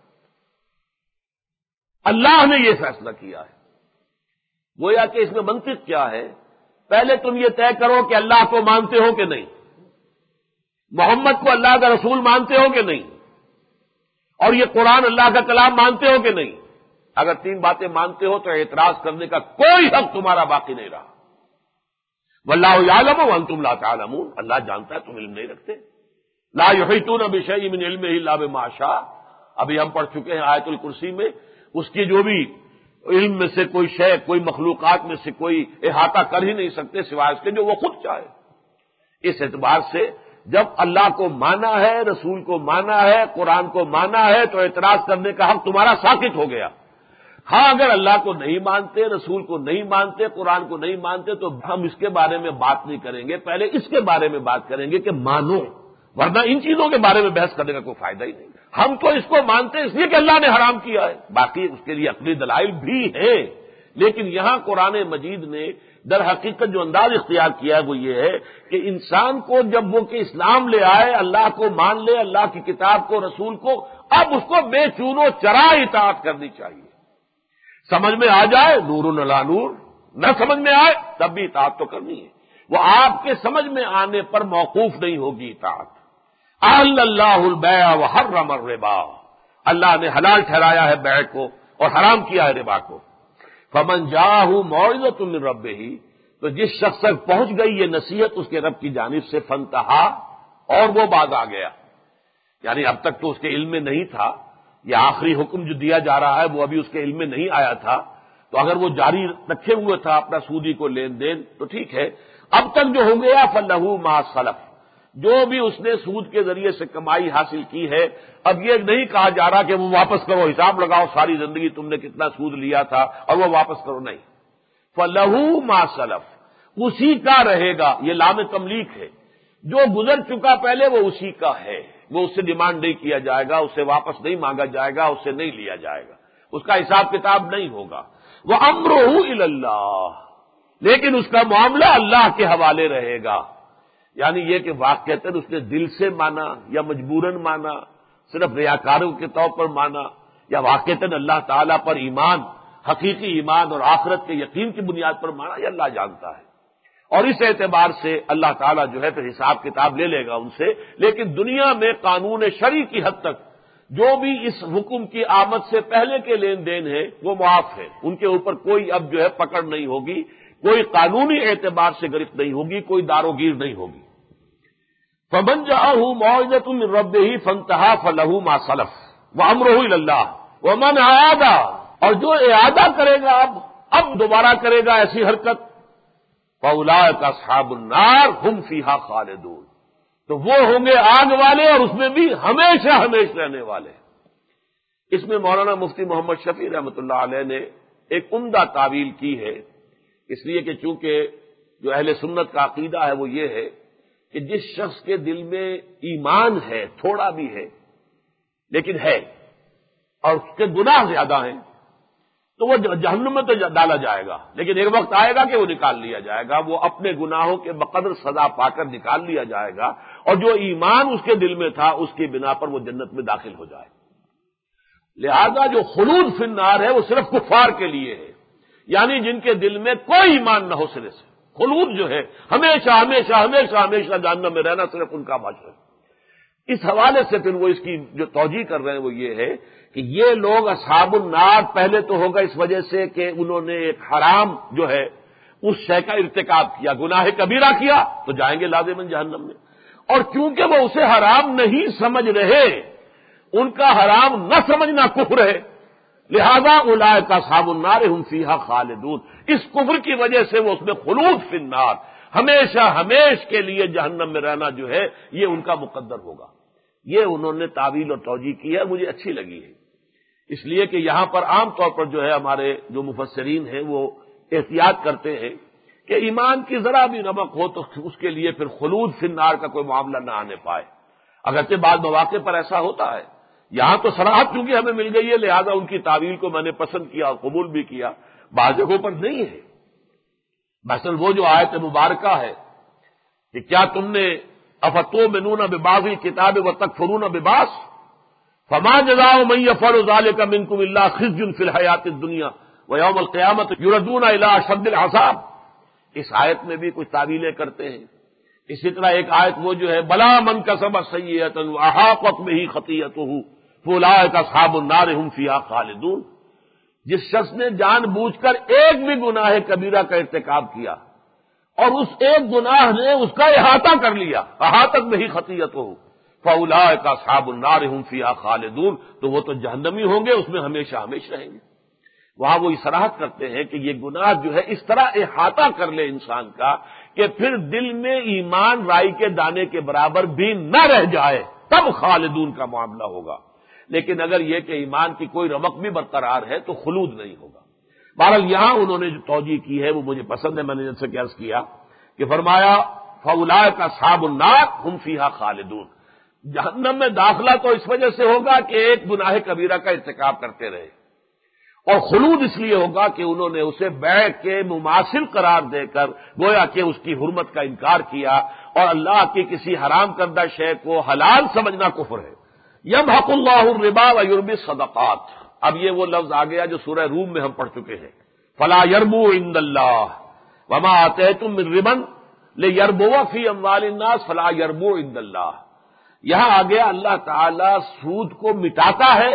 اللہ نے یہ فیصلہ کیا ہے۔ گویا کہ اس میں منطق کیا ہے، پہلے تم یہ طے کرو کہ اللہ کو مانتے ہو کہ نہیں، محمد کو اللہ کا رسول مانتے ہو کہ نہیں، اور یہ قرآن اللہ کا کلام مانتے ہو کہ نہیں۔ اگر 3 باتیں مانتے ہو تو اعتراض کرنے کا کوئی حق تمہارا باقی نہیں رہا۔ واللہ یعلم وانتم لا تعلمون، اللہ جانتا ہے تم علم نہیں رکھتے۔ لا یحیطون بشیء من علمہ الا بما شاء، ابھی ہم پڑھ چکے ہیں آیت الکرسی میں، اس کی جو بھی علم میں سے کوئی شے، کوئی مخلوقات میں سے کوئی احاطہ کر ہی نہیں سکتے سوائے اس کے جو وہ خود چاہے۔ اس اعتبار سے جب اللہ کو مانا ہے، رسول کو مانا ہے، قرآن کو مانا ہے، تو اعتراض کرنے کا حق تمہارا ساقط ہو گیا۔ ہاں اگر اللہ کو نہیں مانتے، رسول کو نہیں مانتے، قرآن کو نہیں مانتے، تو ہم اس کے بارے میں بات نہیں کریں گے، پہلے اس کے بارے میں بات کریں گے کہ مانو، ورنہ ان چیزوں کے بارے میں بحث کرنے کا کوئی فائدہ ہی نہیں۔ ہم تو اس کو مانتے ہیں اس لیے کہ اللہ نے حرام کیا ہے، باقی اس کے لیے عقلی دلائل بھی ہیں، لیکن یہاں قرآن مجید نے در حقیقت جو انداز اختیار کیا ہے وہ یہ ہے کہ انسان کو جب وہ کہ اسلام لے آئے، اللہ کو مان لے، اللہ کی کتاب کو، رسول کو، اب اس کو بے چون و چرا اطاعت کرنی چاہیے۔ سمجھ میں آ جائے نور علی نور، نہ سمجھ میں آئے تب بھی اطاعت تو کرنی ہے، وہ آپ کے سمجھ میں آنے پر موقوف نہیں ہوگی اطاعت۔ احل اللہ البیع وحرم الربا، اللہ نے حلال ٹھہرایا ہے بیع کو اور حرام کیا ہے ربا کو۔ فمن جاءہ موعظۃ من ربہ، تو جس شخص تک پہنچ گئی یہ نصیحت اس کے رب کی جانب سے، فانتہا، اور وہ باز آ گیا، یعنی اب تک تو اس کے علم میں نہیں تھا، یہ آخری حکم جو دیا جا رہا ہے وہ ابھی اس کے علم میں نہیں آیا تھا، تو اگر وہ جاری رکھے ہوئے تھا اپنا سودی کو لین دین تو ٹھیک ہے، اب تک جو ہو گیا فلہ ما سلف، جو بھی اس نے سود کے ذریعے سے کمائی حاصل کی ہے، اب یہ نہیں کہا جا رہا کہ وہ واپس کرو، حساب لگاؤ ساری زندگی تم نے کتنا سود لیا تھا اور وہ واپس کرو، نہیں، فلہ ما سلف، اسی کا رہے گا، یہ لام تملیک ہے، جو گزر چکا پہلے وہ اسی کا ہے، وہ اس سے ڈیمانڈ نہیں کیا جائے گا، اس سے واپس نہیں مانگا جائے گا، اس سے نہیں لیا جائے گا، اس کا حساب کتاب نہیں ہوگا۔ وہ امرہ الی اللہ، لیکن اس کا معاملہ اللہ کے حوالے رہے گا، یعنی یہ کہ واقعتاً اس نے دل سے مانا یا مجبوراً مانا، صرف ریاکاروں کے طور پر مانا، یا واقعتاً اللہ تعالیٰ پر ایمان، حقیقی ایمان اور آخرت کے یقین کی بنیاد پر مانا، یہ اللہ جانتا ہے، اور اس اعتبار سے اللہ تعالیٰ جو ہے پھر حساب کتاب لے لے گا ان سے۔ لیکن دنیا میں قانون شرعی کی حد تک جو بھی اس حکم کی آمد سے پہلے کے لین دین ہے وہ معاف ہے، ان کے اوپر کوئی اب جو ہے پکڑ نہیں ہوگی، کوئی قانونی اعتبار سے گرفت نہیں ہوگی، کوئی داروگیر نہیں ہوگی۔ فمن جاءہ موعظۃ من ربہ فانتہا فلہ ما سلف وامرہ الی اللہ ومن عاد، اور جو اعادہ کرے گا اب دوبارہ کرے گا ایسی حرکت، فاولئک اصحاب النار ھم فیھا خالدون، تو وہ ہوں گے آگ والے اور اس میں بھی ہمیشہ ہمیشہ رہنے والے۔ اس میں مولانا مفتی محمد شفیع رحمۃ اللہ علیہ نے ایک عمدہ تعویل کی ہے، اس لیے کہ چونکہ جو اہل سنت کا عقیدہ ہے وہ یہ ہے کہ جس شخص کے دل میں ایمان ہے، تھوڑا بھی ہے لیکن ہے، اور اس کے گناہ زیادہ ہیں، تو وہ جہنم میں تو ڈالا جائے گا، لیکن ایک وقت آئے گا کہ وہ نکال لیا جائے گا، وہ اپنے گناہوں کے بقدر سزا پا کر نکال لیا جائے گا، اور جو ایمان اس کے دل میں تھا اس کی بنا پر وہ جنت میں داخل ہو جائے۔ لہذا جو خلود فی النار ہے وہ صرف کفار کے لیے ہے، یعنی جن کے دل میں کوئی ایمان نہ ہو سرے سے، خلود جو ہے ہمیشہ ہمیشہ ہمیشہ ہمیشہ جہنم میں رہنا صرف ان کا معاشرہ ہے۔ اس حوالے سے پھر وہ اس کی جو توجیہ کر رہے ہیں وہ یہ ہے کہ یہ لوگ اصحاب النار پہلے تو ہوگا اس وجہ سے کہ انہوں نے ایک حرام جو ہے اس شے کا ارتکاب کیا، گناہ کبیرہ کیا، تو جائیں گے لازماً جہنم میں۔ اور چونکہ وہ اسے حرام نہیں سمجھ رہے، ان کا حرام نہ سمجھنا کفر ہے، لہذا اولئک اصحاب النار هم فیہا خالدون، اس کفر کی وجہ سے وہ اس میں خلود فی النار، ہمیشہ ہمیش کے لیے جہنم میں رہنا جو ہے یہ ان کا مقدر ہوگا۔ یہ انہوں نے تعویل اور توجیہ کی ہے، مجھے اچھی لگی ہے، اس لیے کہ یہاں پر عام طور پر جو ہے ہمارے جو مفسرین ہیں وہ احتیاط کرتے ہیں کہ ایمان کی ذرا بھی رمق ہو تو اس کے لیے پھر خلود فی النار کا کوئی معاملہ نہ آنے پائے، اگرچہ بعض مواقع پر ایسا ہوتا ہے۔ یہاں تو صراحت کیونکہ ہمیں مل گئی ہے لہذا ان کی تعویل کو میں نے پسند کیا اور قبول بھی کیا، بعض جگہوں پر نہیں ہے۔ مثلا وہ جو آیت مبارکہ ہے کہ کیا تم نے افتؤمنون ببعض الکتاب وتکفرون ببعض فما جزاء من يفعل ذلك منكم الا خزي في الحیاۃ الدنیا ویوم القیامۃ یردون الی اشد العذاب، اس آیت میں بھی کچھ تعویلیں کرتے ہیں۔ اسی طرح ایک آیت وہ جو ہے بلا من کسب سیئۃ واحاطت به خطیئته فاولئک اصحاب النار هم فیہا خالدون، جس شخص نے جان بوجھ کر ایک بھی گناہ کبیرہ کا ارتکاب کیا اور اس ایک گناہ نے اس کا احاطہ کر لیا، احاطت به خطیئته فاولئک اصحاب النار هم فیہا خالدون، تو وہ تو جہنمی ہوں گے، اس میں ہمیشہ ہمیشہ رہیں گے۔ وہاں وہ اصراحت کرتے ہیں کہ یہ گناہ جو ہے اس طرح احاطہ کر لے انسان کا کہ پھر دل میں ایمان رائی کے دانے کے برابر بھی نہ رہ جائے، تب خالدون کا معاملہ ہوگا۔ لیکن اگر یہ کہ ایمان کی کوئی رمق بھی برقرار ہے تو خلود نہیں ہوگا۔ بہرحال یہاں انہوں نے جو توجیہ کی ہے وہ مجھے پسند ہے، میں نے جیسے کہ عرض کیا کہ فرمایا فاولئک اصحاب النار هم فیہا خالدون، جہنم میں داخلہ تو اس وجہ سے ہوگا کہ ایک گناہ کبیرہ کا ارتکاب کرتے رہے، اور خلود اس لیے ہوگا کہ انہوں نے اسے بیع کے مماثل قرار دے کر گویا کہ اس کی حرمت کا انکار کیا، اور اللہ کی کسی حرام کردہ شے کو حلال سمجھنا کفر ہے۔ یمحق اللہ الربا ویربی الصدقات، اب یہ وہ لفظ آ گیا جو سورہ روم میں ہم پڑھ چکے ہیں، فلا یربو عند اللہ وما آتیتم من ربا لیربو فی اموال الناس فلا یربو عند اللہ۔ یہاں آ گیا اللہ تعالی سود کو مٹاتا ہے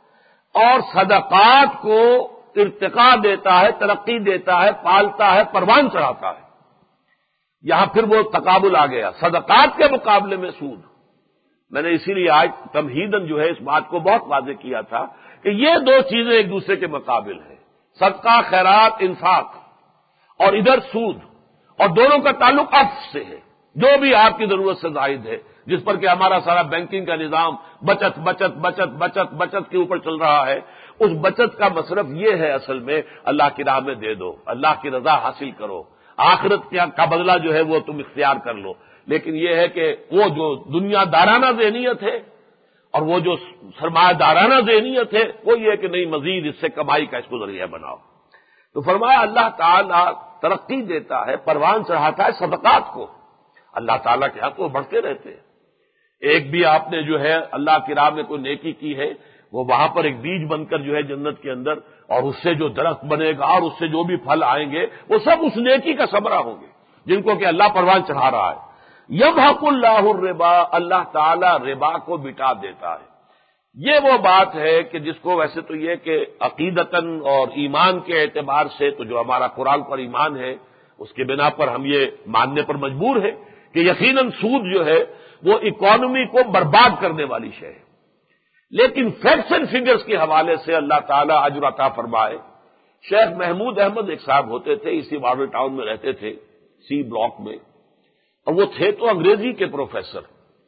اور صدقات کو ارتقاء دیتا ہے، ترقی دیتا ہے، پالتا ہے، پروان چڑھاتا ہے۔ یہاں پھر وہ تقابل آ گیا، صدقات کے مقابلے میں سود۔ میں نے اسی لیے آج تمہیداً جو ہے اس بات کو بہت واضح کیا تھا کہ یہ دو چیزیں ایک دوسرے کے مقابل ہیں، صدقہ، خیرات، انفاق، اور ادھر سود، اور دونوں کا تعلق عفو سے ہے، جو بھی آپ کی ضرورت سے زائد ہے، جس پر کہ ہمارا سارا بینکنگ کا نظام بچت بچت بچت بچت بچت کے اوپر چل رہا ہے، اس بچت کا مصرف یہ ہے اصل میں اللہ کی راہ میں دے دو، اللہ کی رضا حاصل کرو، آخرت کا بدلہ جو ہے وہ تم اختیار کر لو۔ لیکن یہ ہے کہ وہ جو دنیا دارانہ ذہنیت ہے اور وہ جو سرمایہ دارانہ ذہنیت ہے وہ یہ کہ نہیں مزید اس سے کمائی کا اس کو ذریعہ بناؤ۔ تو فرمایا اللہ تعالیٰ ترقی دیتا ہے، پروان چڑھاتا ہے صدقات کو، اللہ تعالیٰ کے ہاں تو وہ بڑھتے رہتے ہیں۔ ایک بھی آپ نے جو ہے اللہ کی راہ میں کوئی نیکی کی ہے، وہ وہاں پر ایک بیج بن کر جو ہے جنت کے اندر، اور اس سے جو درخت بنے گا اور اس سے جو بھی پھل آئیں گے وہ سب اس نیکی کا ثمرہ ہوں گے جن کو کہ اللہ پروان چڑھا رہا ہے۔ یمحق اللہ الربا، اللہ تعالی ربا کو مٹا دیتا ہے۔ یہ وہ بات ہے کہ جس کو ویسے تو یہ کہ عقیدتاً اور ایمان کے اعتبار سے تو جو ہمارا قرآن پر ایمان ہے اس کے بنا پر ہم یہ ماننے پر مجبور ہے کہ یقیناً سود جو ہے وہ اکانومی کو برباد کرنے والی شے ہے، لیکن فیکٹس اینڈ فگرز کے حوالے سے اللہ تعالیٰ اجر عطا فرمائے۔ شیخ محمود احمد ایک صاحب ہوتے تھے، اسی ماڈل ٹاؤن میں رہتے تھے، سی بلاک میں، اور وہ تھے تو انگریزی کے پروفیسر،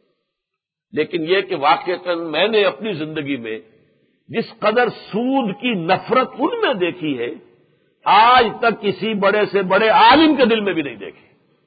لیکن یہ کہ واقعتاً میں نے اپنی زندگی میں جس قدر سود کی نفرت ان میں دیکھی ہے آج تک کسی بڑے سے بڑے عالم کے دل میں بھی نہیں دیکھی۔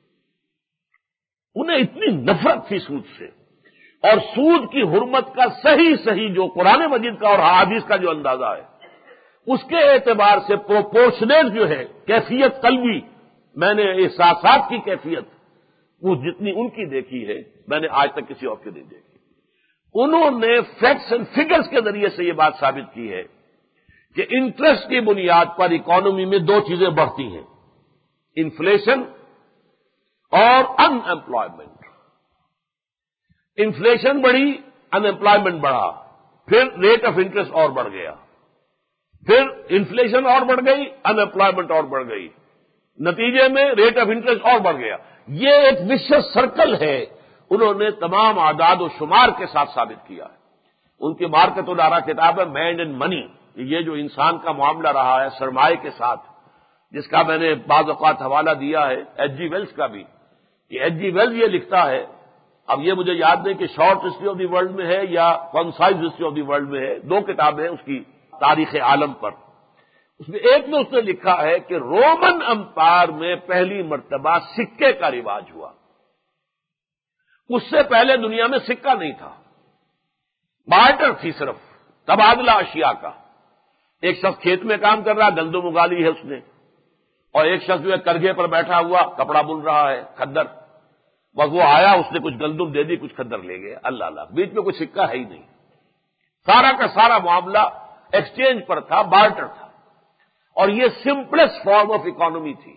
انہیں اتنی نفرت تھی سود سے، اور سود کی حرمت کا صحیح جو قرآن مجید کا اور حدیث کا جو اندازہ ہے اس کے اعتبار سے پروپورشنیٹ جو ہے کیفیت قلبی، میں نے احساسات کی کیفیت وہ جتنی ان کی دیکھی ہے میں نے آج تک کسی اور کی نہیں دیکھی۔ انہوں نے فیکٹس اینڈ فگرز کے ذریعے سے یہ بات ثابت کی ہے کہ انٹرسٹ کی بنیاد پر اکانومی میں دو چیزیں بڑھتی ہیں، انفلیشن اور ان ایمپلائمنٹ۔ انفلیشن بڑھی، ان ایمپلائمنٹ بڑھا، پھر ریٹ آف انٹرسٹ اور بڑھ گیا، پھر انفلیشن اور بڑھ گئی، ان ایمپلائمنٹ اور بڑھ گئی، نتیجے میں ریٹ آف انٹرسٹ اور بڑھ گیا۔ یہ ایک وشیس سرکل ہے، انہوں نے تمام اعداد و شمار کے ساتھ ثابت کیا ہے۔ ان کی مارکت الارا کتاب ہے مین اینڈ منی، یہ جو انسان کا معاملہ رہا ہے سرمایہ کے ساتھ، جس کا میں نے بعض اوقات حوالہ دیا ہے ایچ جی ویلز کا بھی، کہ ایچ جی ویلز یہ لکھتا ہے، اب یہ مجھے یاد نہیں کہ short history of the world میں ہے یا concise history of the world میں ہے، دو کتابیں اس کی تاریخ عالم پر، اس میں ایک میں اس نے لکھا ہے کہ رومن امپائر میں پہلی مرتبہ سکے کا رواج ہوا، اس سے پہلے دنیا میں سکہ نہیں تھا، بارٹر تھی، صرف تبادلہ اشیاء کا۔ ایک شخص کھیت میں کام کر رہا، گندم اگا لی ہے اس نے، اور ایک شخص جو ہے کرگھے پر بیٹھا ہوا کپڑا بن رہا ہے، کھدر، بس وہ آیا، اس نے کچھ گندم دے دی، کچھ کھدر لے گیا، اللہ اللہ، بیچ میں کوئی سکہ ہے ہی نہیں، سارا کا سارا معاملہ ایکسچینج پر تھا، بارٹر تھا، اور یہ سمپلسٹ فارم آف اکانومی تھی،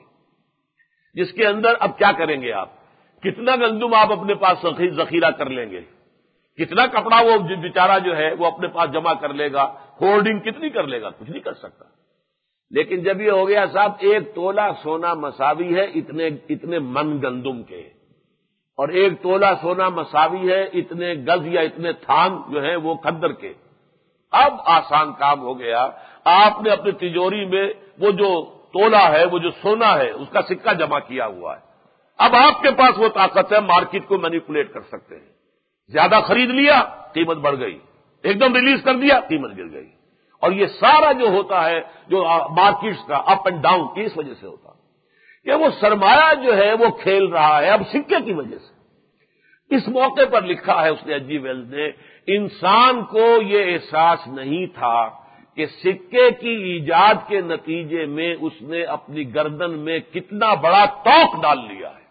جس کے اندر اب کیا کریں گے آپ، کتنا گندم آپ اپنے پاس ذخیرہ کر لیں گے، کتنا کپڑا وہ بیچارہ جو ہے وہ اپنے پاس جمع کر لے گا، ہولڈنگ کتنی کر لے گا، کچھ نہیں کر سکتا۔ لیکن جب یہ ہو گیا صاحب ایک تولہ سونا مساوی ہے اتنے من گندم کے، اور ایک تولہ سونا مساوی ہے اتنے گز یا اتنے تھان جو ہے وہ کھدر کے، اب آسان کام ہو گیا، آپ نے اپنی تجوری میں وہ جو تولا ہے، وہ جو سونا ہے، اس کا سکہ جمع کیا ہوا ہے، اب آپ کے پاس وہ طاقت ہے، مارکیٹ کو مینیپولیٹ کر سکتے ہیں، زیادہ خرید لیا قیمت بڑھ گئی، ایک دم ریلیز کر دیا قیمت گر گئی، اور یہ سارا جو ہوتا ہے جو مارکیٹس کا اپ اینڈ ڈاؤن کی اس وجہ سے ہوتا ہے کہ وہ سرمایہ جو ہے وہ کھیل رہا ہے اب سکے کی وجہ سے۔ اس موقع پر لکھا ہے اس نے ایچ جی ویلز نے، انسان کو یہ احساس نہیں تھا کہ سکے کی ایجاد کے نتیجے میں اس نے اپنی گردن میں کتنا بڑا توق ڈال لیا ہے،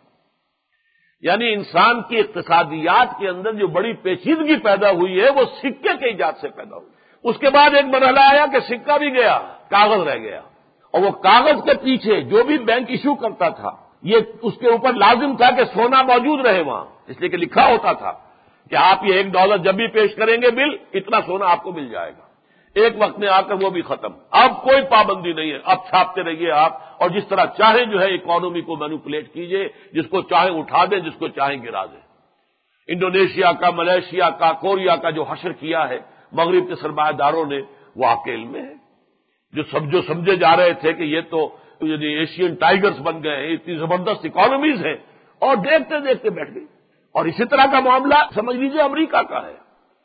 یعنی انسان کی اقتصادیات کے اندر جو بڑی پیچیدگی پیدا ہوئی ہے وہ سکے کے ایجاد سے پیدا ہوئی۔ اس کے بعد ایک مرحلہ آیا کہ سکہ بھی گیا، کاغذ رہ گیا، اور وہ کاغذ کے پیچھے جو بھی بینک ایشو کرتا تھا یہ اس کے اوپر لازم تھا کہ سونا موجود رہے وہاں، اس لیے کہ لکھا ہوتا تھا کہ آپ یہ $1 جب بھی پیش کریں گے بل اتنا سونا آپ کو مل جائے گا۔ ایک وقت میں آ کر وہ بھی ختم، اب کوئی پابندی نہیں ہے، اب چھاپتے رہیے آپ، اور جس طرح چاہیں جو ہے اکانومی کو مینوپولیٹ کیجئے، جس کو چاہیں اٹھا دیں، جس کو چاہیں گرا دیں۔ انڈونیشیا کا، ملیشیا کا، کوریا کا جو حشر کیا ہے مغرب کے سرمایہ داروں نے، وہ آپ کے علم میں ہے، جو سمجھے جا رہے تھے کہ یہ تو ایشین ٹائیگرز بن گئے ہیں، اتنی زبردست اکانومیز ہیں، اور دیکھتے دیکھتے بیٹھ گئی۔ اور اسی طرح کا معاملہ سمجھ لیجیے امریکہ کا ہے،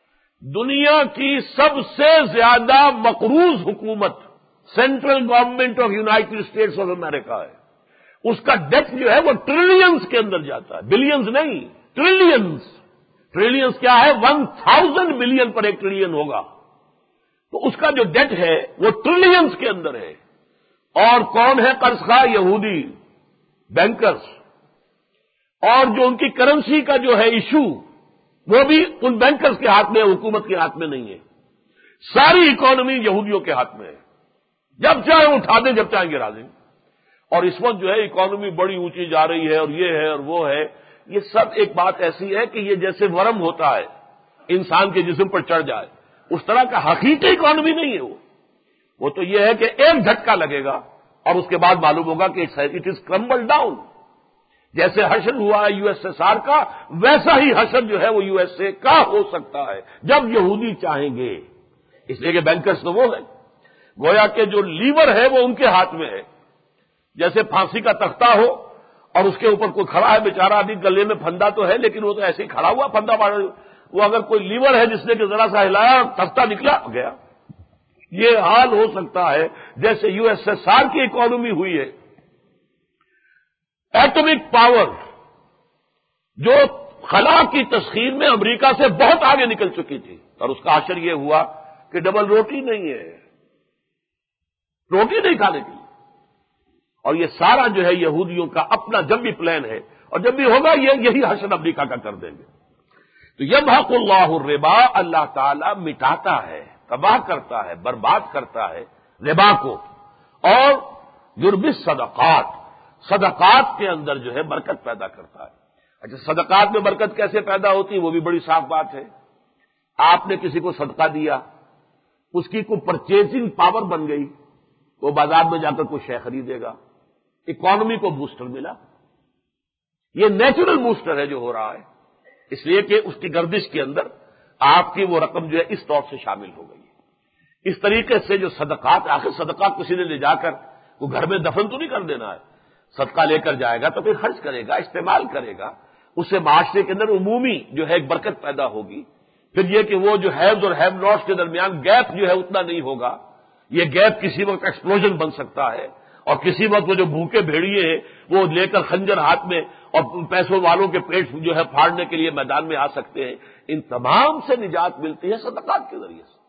دنیا کی سب سے زیادہ مقروض حکومت central government of United States of America ہے، اس کا ڈیٹ جو ہے وہ ٹریلینز کے اندر جاتا ہے، بلینز نہیں، ٹریلینز۔ ٹریلینز کیا ہے؟ 1000 بلین پر ایک ٹریلین ہوگا، تو اس کا جو ڈیٹ ہے وہ ٹریلینز کے اندر ہے۔ اور کون ہے قرض خواہ؟ یہودی بینکرز، اور جو ان کی کرنسی کا جو ہے ایشو وہ بھی ان بینکرز کے ہاتھ میں ہے، حکومت کے ہاتھ میں نہیں ہے، ساری اکانومی یہودیوں کے ہاتھ میں ہے، جب چاہیں اٹھا دیں، جب چاہیں گرا دیں۔ اور اس وقت جو ہے اکانومی بڑی اونچی جا رہی ہے، اور یہ ہے اور وہ ہے، یہ سب ایک بات ایسی ہے کہ یہ جیسے ورم ہوتا ہے انسان کے جسم پر چڑھ جائے، اس طرح کا حقیقی اکانومی نہیں ہے وہ تو یہ ہے کہ ایک جھٹکا لگے گا اور اس کے بعد معلوم ہوگا کہ اٹ از کرمبل ڈاؤن۔ جیسے حشر ہوا ہے یو ایس ایس آر کا، ویسا ہی حشر جو ہے وہ یو ایس اے کا ہو سکتا ہے جب یہودی چاہیں گے، اس لیے کہ بینکرز تو وہ ہے، گویا کہ جو لیور ہے وہ ان کے ہاتھ میں ہے، جیسے پھانسی کا تختہ ہو اور اس کے اوپر کوئی کھڑا ہے بیچارہ آدمی، گلے میں پھندا تو ہے لیکن وہ تو ایسے ہی کھڑا ہوا پھندا مار، وہ اگر کوئی لیور ہے جس نے کہ ذرا سا ہلایا تختہ نکلا گیا۔ یہ حال ہو سکتا ہے جیسے یو ایس ایس آر کی اکانومی ہوئی ہے، ایٹمک پاور جو خلا کی تسخیر میں امریکہ سے بہت آگے نکل چکی تھی، اور اس کا اثر یہ ہوا کہ ڈبل روٹی نہیں ہے، روٹی نہیں کھانے کی، اور یہ سارا جو ہے یہودیوں کا اپنا جب بھی پلان ہے، اور جب بھی ہوگا یہی حشر امریکہ کا کر دیں گے۔ تو یمحق اللہ الربا، اللہ تعالی مٹاتا ہے، تباہ کرتا ہے، برباد کرتا ہے ربا کو، اور یربی الصدقات، صدقات کے اندر جو ہے برکت پیدا کرتا ہے۔ اچھا، صدقات میں برکت کیسے پیدا ہوتی ہے وہ بھی بڑی صاف بات ہے۔ آپ نے کسی کو صدقہ دیا، اس کی کوئی پرچیزنگ پاور بن گئی، وہ بازار میں جا کر کوئی شے خریدے گا، اکانومی کو بوسٹر ملا۔ یہ نیچرل بوسٹر ہے جو ہو رہا ہے، اس لیے کہ اس کی گردش کے اندر آپ کی وہ رقم جو ہے اس طور سے شامل ہو گئی ہے۔ اس طریقے سے جو صدقات، آخر صدقات کسی نے لے جا کر وہ گھر میں دفن تو نہیں کر دینا ہے، صدقہ لے کر جائے گا تو پھر خرچ کرے گا، استعمال کرے گا، اس سے معاشرے کے اندر عمومی جو ہے ایک برکت پیدا ہوگی۔ پھر یہ کہ وہ جو ہیوز اور ہیو ناٹس کے درمیان گیپ جو ہے اتنا نہیں ہوگا، یہ گیپ کسی وقت ایکسپلوژن بن سکتا ہے، اور کسی وقت وہ جو بھوکے بھیڑیے ہیں وہ لے کر خنجر ہاتھ میں اور پیسوں والوں کے پیٹ جو ہے پھاڑنے کے لیے میدان میں آ سکتے ہیں۔ ان تمام سے نجات ملتی ہے صدقات کے ذریعے سے۔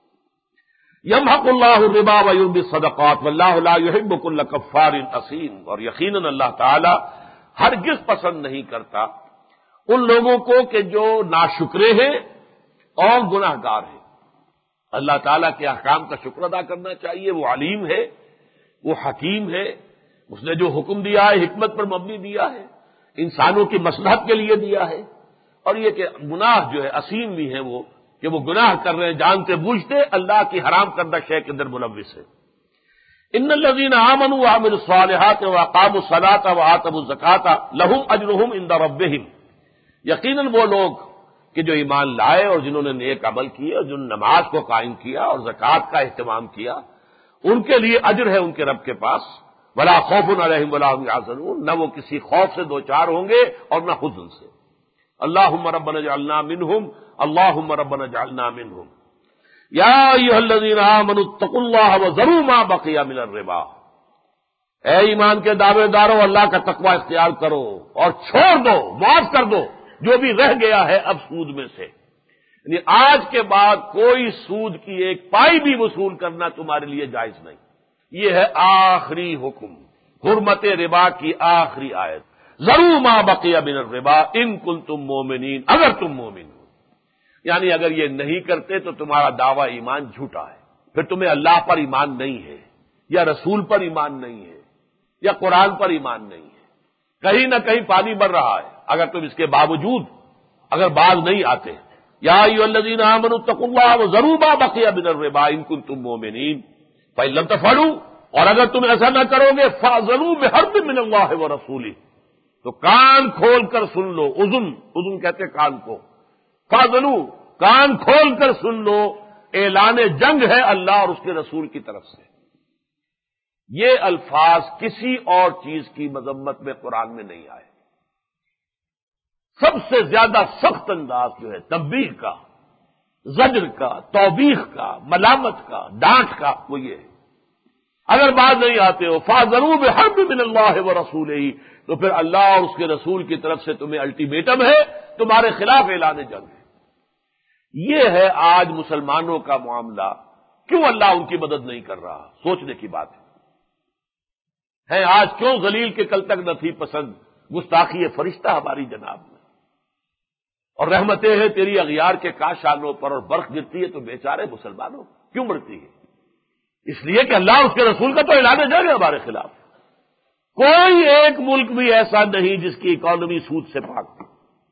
یمحق اللہ الربا ویربی الصدقات واللہ لا یحب کل کفار اثیم، اور یقیناً اللہ تعالی ہرگز پسند نہیں کرتا ان لوگوں کو کہ جو ناشکرے ہیں اور گناہ گار ہیں۔ اللہ تعالیٰ کے احکام کا شکر ادا کرنا چاہیے، وہ علیم ہے، وہ حکیم ہے، اس نے جو حکم دیا ہے حکمت پر مبنی دیا ہے، انسانوں کی مصلحت کے لیے دیا ہے۔ اور یہ کہ گناہ جو ہے عظیم بھی ہے وہ کہ وہ گناہ کر رہے ہیں جانتے بوجھتے، اللہ کی حرام کردہ شے کے اندر ملوث ہے۔ ان الذین آمنوا وعملوا الصالحات واقاموا الصلاة وآتوا الزکاة لهم اجرهم عند ربهم، یقیناً وہ لوگ کہ جو ایمان لائے اور جنہوں نے نیک عمل کیے اور جنہوں نے نماز کو قائم کیا اور زکوٰۃ کا اہتمام کیا، ان کے لیے اجر ہے ان کے رب کے پاس۔ ولا خوف علیہم ولا هم يحزنون، نہ وہ کسی خوف سے دوچار ہوں گے اور نہ حزن سے۔ اللہم ربنا اجعلنا منہم، اللہم ربنا اجعلنا منہم۔ یا ایھا الذین آمنوا اتقوا اللہ وذروا ما بقی من الربا، اے ایمان کے دعوے دارو اللہ کا تقوی اختیار کرو اور چھوڑ دو، معاف کر دو جو بھی رہ گیا ہے اب سود میں سے، یعنی آج کے بعد کوئی سود کی ایک پائی بھی وصول کرنا تمہارے لیے جائز نہیں۔ یہ ہے آخری حکم، حرمت ربا کی آخری آیت۔ ذروا ما بقی من الربا ان کنتم مومنین، اگر تم مومن ہو، یعنی اگر یہ نہیں کرتے تو تمہارا دعویٰ ایمان جھوٹا ہے، پھر تمہیں اللہ پر ایمان نہیں ہے، یا رسول پر ایمان نہیں ہے، یا قرآن پر ایمان نہیں ہے، کہیں نہ کہیں پانی بڑھ رہا ہے۔ اگر تم اس کے باوجود اگر باز نہیں آتے، یا ایھا الذین آمنوا اتقوا اللہ وذروا ما بقی من الربا ان کنتم مومنین فإن لم تفعلوا، اور اگر تم ایسا نہ کرو گے فاذنوا بحرب من اللہ ورسولہ، تو کان کھول کر سن لو، اذن کہتے کان کو، فاذنوا کان کھول کر سن لو، اعلان جنگ ہے اللہ اور اس کے رسول کی طرف سے۔ یہ الفاظ کسی اور چیز کی مذمت میں قرآن میں نہیں آئے۔ سب سے زیادہ سخت انداز جو ہے تنبیہ کا، زجر کا، توبیخ کا، ملامت کا، ڈانٹ کا، وہ یہ ہے اگر بات نہیں آتے ہو فاذنوا بحرب من اللہ ورسولہ، تو پھر اللہ اور اس کے رسول کی طرف سے تمہیں الٹیمیٹم ہے، تمہارے خلاف اعلان جنگ ہے۔ یہ ہے آج مسلمانوں کا معاملہ، کیوں اللہ ان کی مدد نہیں کر رہا؟ سوچنے کی بات ہے آج کیوں ذلیل کے کل تک نہ تھی پسند گستاخی فرشتہ ہماری جناب میں، اور رحمتیں ہیں تیری اغیار کے کاشانوں پر، اور برف گرتی ہے تو بیچارے مسلمانوں کیوں مرتی ہے؟ اس لیے کہ اللہ اس کے رسول کا تو اعلان جنگ ہے ہمارے خلاف۔ کوئی ایک ملک بھی ایسا نہیں جس کی اکانومی سود سے پاک تھی۔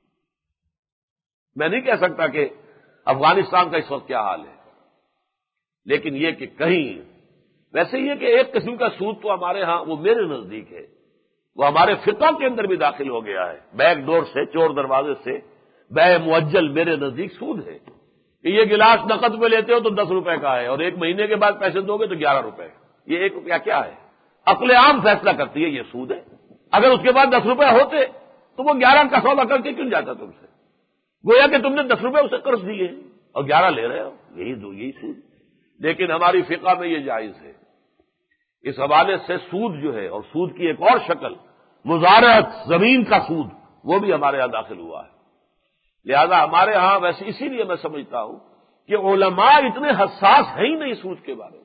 میں نہیں کہہ سکتا کہ افغانستان کا اس وقت کیا حال ہے، لیکن یہ کہ کہیں ویسے یہ کہ ایک قسم کا سود تو ہمارے ہاں وہ میرے نزدیک ہے، وہ ہمارے فقہ کے اندر بھی داخل ہو گیا ہے، بیک ڈور سے، چور دروازے سے بے معجل میرے نزدیک سود ہے کہ یہ گلاس نقد میں لیتے ہو تو 10 روپے کا ہے، اور 1 مہینے کے بعد پیسے دو گے تو 11 روپے۔ یہ 1 روپیہ کیا ہے؟ عقل عام فیصلہ کرتی ہے یہ سود ہے۔ اگر اس کے بعد 10 روپے ہوتے تو وہ 11 کا سودا کر کے کیوں جاتا تم سے؟ گویا کہ تم نے 10 روپے اسے قرض دیے اور 11 لے رہے ہو، یہی سود۔ لیکن ہماری فقہ میں یہ جائز ہے۔ اس حوالے سے سود جو ہے، اور سود کی ایک اور شکل مزارعت، زمین کا سود، وہ بھی ہمارے یہاں داخل ہوا ہے۔ لہذا ہمارے ہاں ویسے اسی لیے میں سمجھتا ہوں کہ علماء اتنے حساس ہیں ہی نہیں سود کے بارے میں۔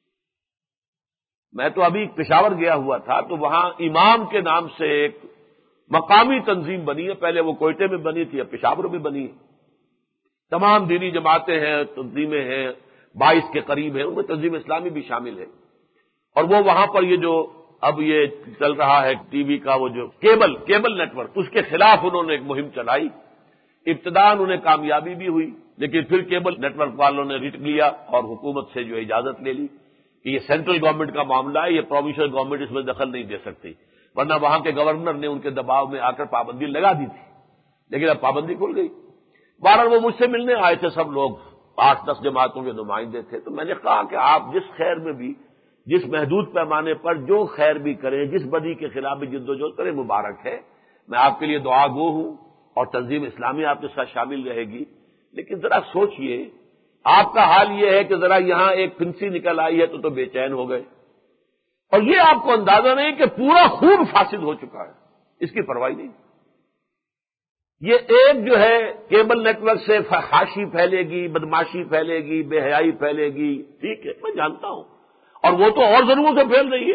میں تو ابھی پشاور گیا ہوا تھا تو وہاں امام کے نام سے ایک مقامی تنظیم بنی ہے، پہلے وہ کوئٹے میں بنی تھی، اب پشاور میں بنی ہے۔ تمام دینی جماعتیں ہیں، تنظیمیں ہیں، 22 کے قریب ہیں، ان میں تنظیم اسلامی بھی شامل ہے، اور وہ وہاں پر یہ جو اب یہ چل رہا ہے ٹی وی کا وہ جو کیبل نیٹ ورک، اس کے خلاف انہوں نے ایک مہم چلائی. ابتداء انہیں کامیابی بھی ہوئی، لیکن پھر کیبل نیٹ ورک والوں نے رٹ لیا اور حکومت سے جو اجازت لے لی کہ یہ سینٹرل گورنمنٹ کا معاملہ ہے، یہ پروونشل گورنمنٹ اس میں دخل نہیں دے سکتی، ورنہ وہاں کے گورنر نے ان کے دباؤ میں آ کر پابندی لگا دی تھی، لیکن اب پابندی کھل گئی. بہرحال وہ مجھ سے ملنے آئے تھے، سب لوگ 8-10 جماعتوں کے نمائندے تھے. تو میں نے کہا کہ آپ جس خیر میں بھی، جس محدود پیمانے پر جو خیر بھی کریں، جس بدی کے خلاف بھی جدوجہد کریں، مبارک ہے. میں آپ کے لیے دعا گو ہوں اور تنظیم اسلامی آپ کے ساتھ شامل رہے گی. لیکن ذرا سوچئے، آپ کا حال یہ ہے کہ ذرا یہاں ایک پھنسی نکل آئی ہے تو بے چین ہو گئے، اور یہ آپ کو اندازہ نہیں کہ پورا خون فاسد ہو چکا ہے، اس کی پرواہ نہیں. یہ ایک جو ہے کیبل نیٹ ورک سے فحاشی پھیلے گی، بدماشی پھیلے گی، بے حیائی پھیلے گی، ٹھیک ہے میں جانتا ہوں، اور وہ تو اور ضروروں سے پھیل رہی ہے.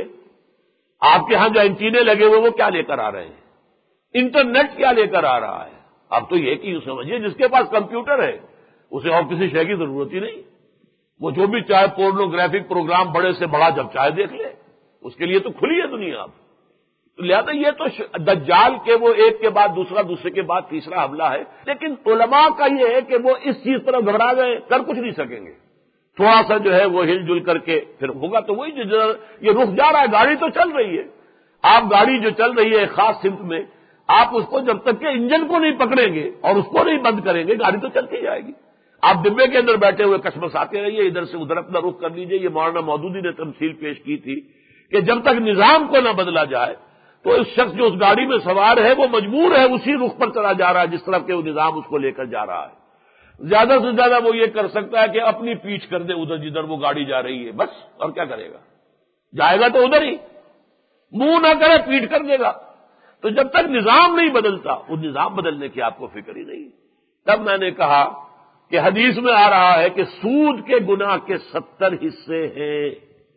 آپ کے ہاں جو اینٹینے لگے ہوئے وہ کیا لے کر آ رہے ہیں، انٹرنیٹ کیا لے کر آ رہا ہے. اب تو یہ کہ یوں سمجھیے جس کے پاس کمپیوٹر ہے اسے اور کسی شے کی ضرورت ہی نہیں، وہ جو بھی چاہے پورنوگرافک پروگرام بڑے سے بڑا جب چاہے دیکھ لے، اس کے لیے تو کھلی ہے دنیا. اب تو لہذا یہ تو دجال کے وہ ایک کے بعد دوسرا، دوسرے کے بعد تیسرا حملہ ہے. لیکن علماء کا یہ ہے کہ وہ اس چیز پر گھبرا گئے، کر کچھ نہیں سکیں گے. تھوڑا سا جو ہے وہ ہل جل کر کے پھر ہوگا تو وہی یہ رخ جا رہا ہے. گاڑی تو چل رہی ہے، آپ گاڑی جو چل رہی ہے ایک خاص سمت میں، آپ اس کو جب تک کہ انجن کو نہیں پکڑیں گے اور اس کو نہیں بند کریں گے گاڑی تو چلتی جائے گی. آپ ڈبے کے اندر بیٹھے ہوئے کشمکش آتے رہیے، ادھر سے ادھر اپنا رخ کر لیجیے. یہ مولانا مودودی نے تمثیل پیش کی تھی کہ جب تک نظام کو نہ بدلا جائے تو اس شخص جو اس گاڑی میں سوار ہے وہ مجبور ہے اسی رخ پر چلا جا رہا ہے جس طرف کہ وہ نظام اس کو لے کر جا رہا ہے. زیادہ سے زیادہ وہ یہ کر سکتا ہے کہ اپنی پیچھ کر دے ادھر جدھر وہ گاڑی جا رہی ہے، بس. اور کیا کرے گا، جائے گا تو ادھر ہی، منہ نہ کرے پیٹ کر دے گا. تو جب تک نظام نہیں بدلتا، وہ نظام بدلنے کی آپ کو فکر ہی نہیں. تب میں نے کہا کہ حدیث میں آ رہا ہے کہ سود کے گناہ کے 70 حصے ہیں،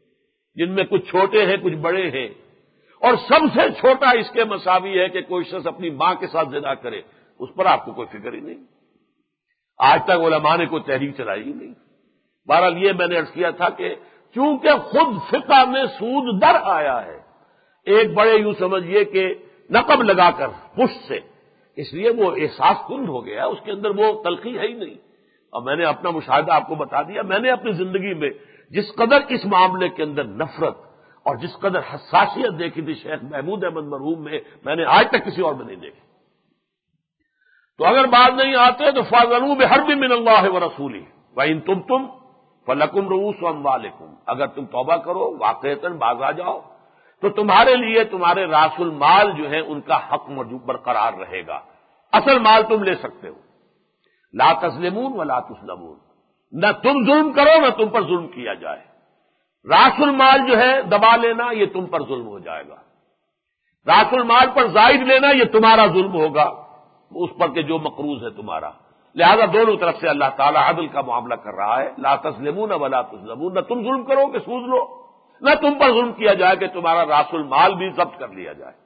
جن میں کچھ چھوٹے ہیں کچھ بڑے ہیں، اور سب سے چھوٹا اس کے مساوی ہے کہ کوئی شخص اپنی ماں کے ساتھ زنا کرے. اس پر آپ کو کوئی فکر ہی نہیں. آج تک علماء نے کوئی تحریک چلائی ہی نہیں. بہرحال یہ میں نے عرض کیا تھا کہ چونکہ خود فقہ میں سود در آیا ہے، ایک بڑے یوں سمجھیے کہ نقب لگا کر پشت سے، اس لیے وہ احساس کند ہو گیا، اس کے اندر وہ تلخی ہے ہی نہیں. اور میں نے اپنا مشاہدہ آپ کو بتا دیا. میں نے اپنی زندگی میں جس قدر اس معاملے کے اندر نفرت اور جس قدر حساسیت دیکھی تھی شیخ محمود احمد مرحوم میں نے آج تک کسی اور میں نہیں دیکھی. تو اگر بات نہیں آتے تو فاذنوا بحرب من اللہ ورسولہ وان تبتم فلکم رؤوس اموالکم، اگر تم توبہ کرو واقعتاً باز آ جاؤ تو تمہارے لیے تمہارے راس المال جو ہے ان کا حق موجود برقرار رہے گا. اصل مال تم لے سکتے ہو. لا تظلمون ولا تظلمون، نہ تم ظلم کرو نہ تم پر ظلم کیا جائے. راس المال جو ہے دبا لینا یہ تم پر ظلم ہو جائے گا، راس المال پر زائد لینا یہ تمہارا ظلم ہوگا اس پر کہ جو مقروض ہے تمہارا. لہذا دونوں طرف سے اللہ تعالیٰ عدل کا معاملہ کر رہا ہے. لا تظلمون ولا تظلمون، نہ تم ظلم کرو کہ سود لو، نہ تم پر ظلم کیا جائے کہ تمہارا راس المال بھی ضبط کر لیا جائے.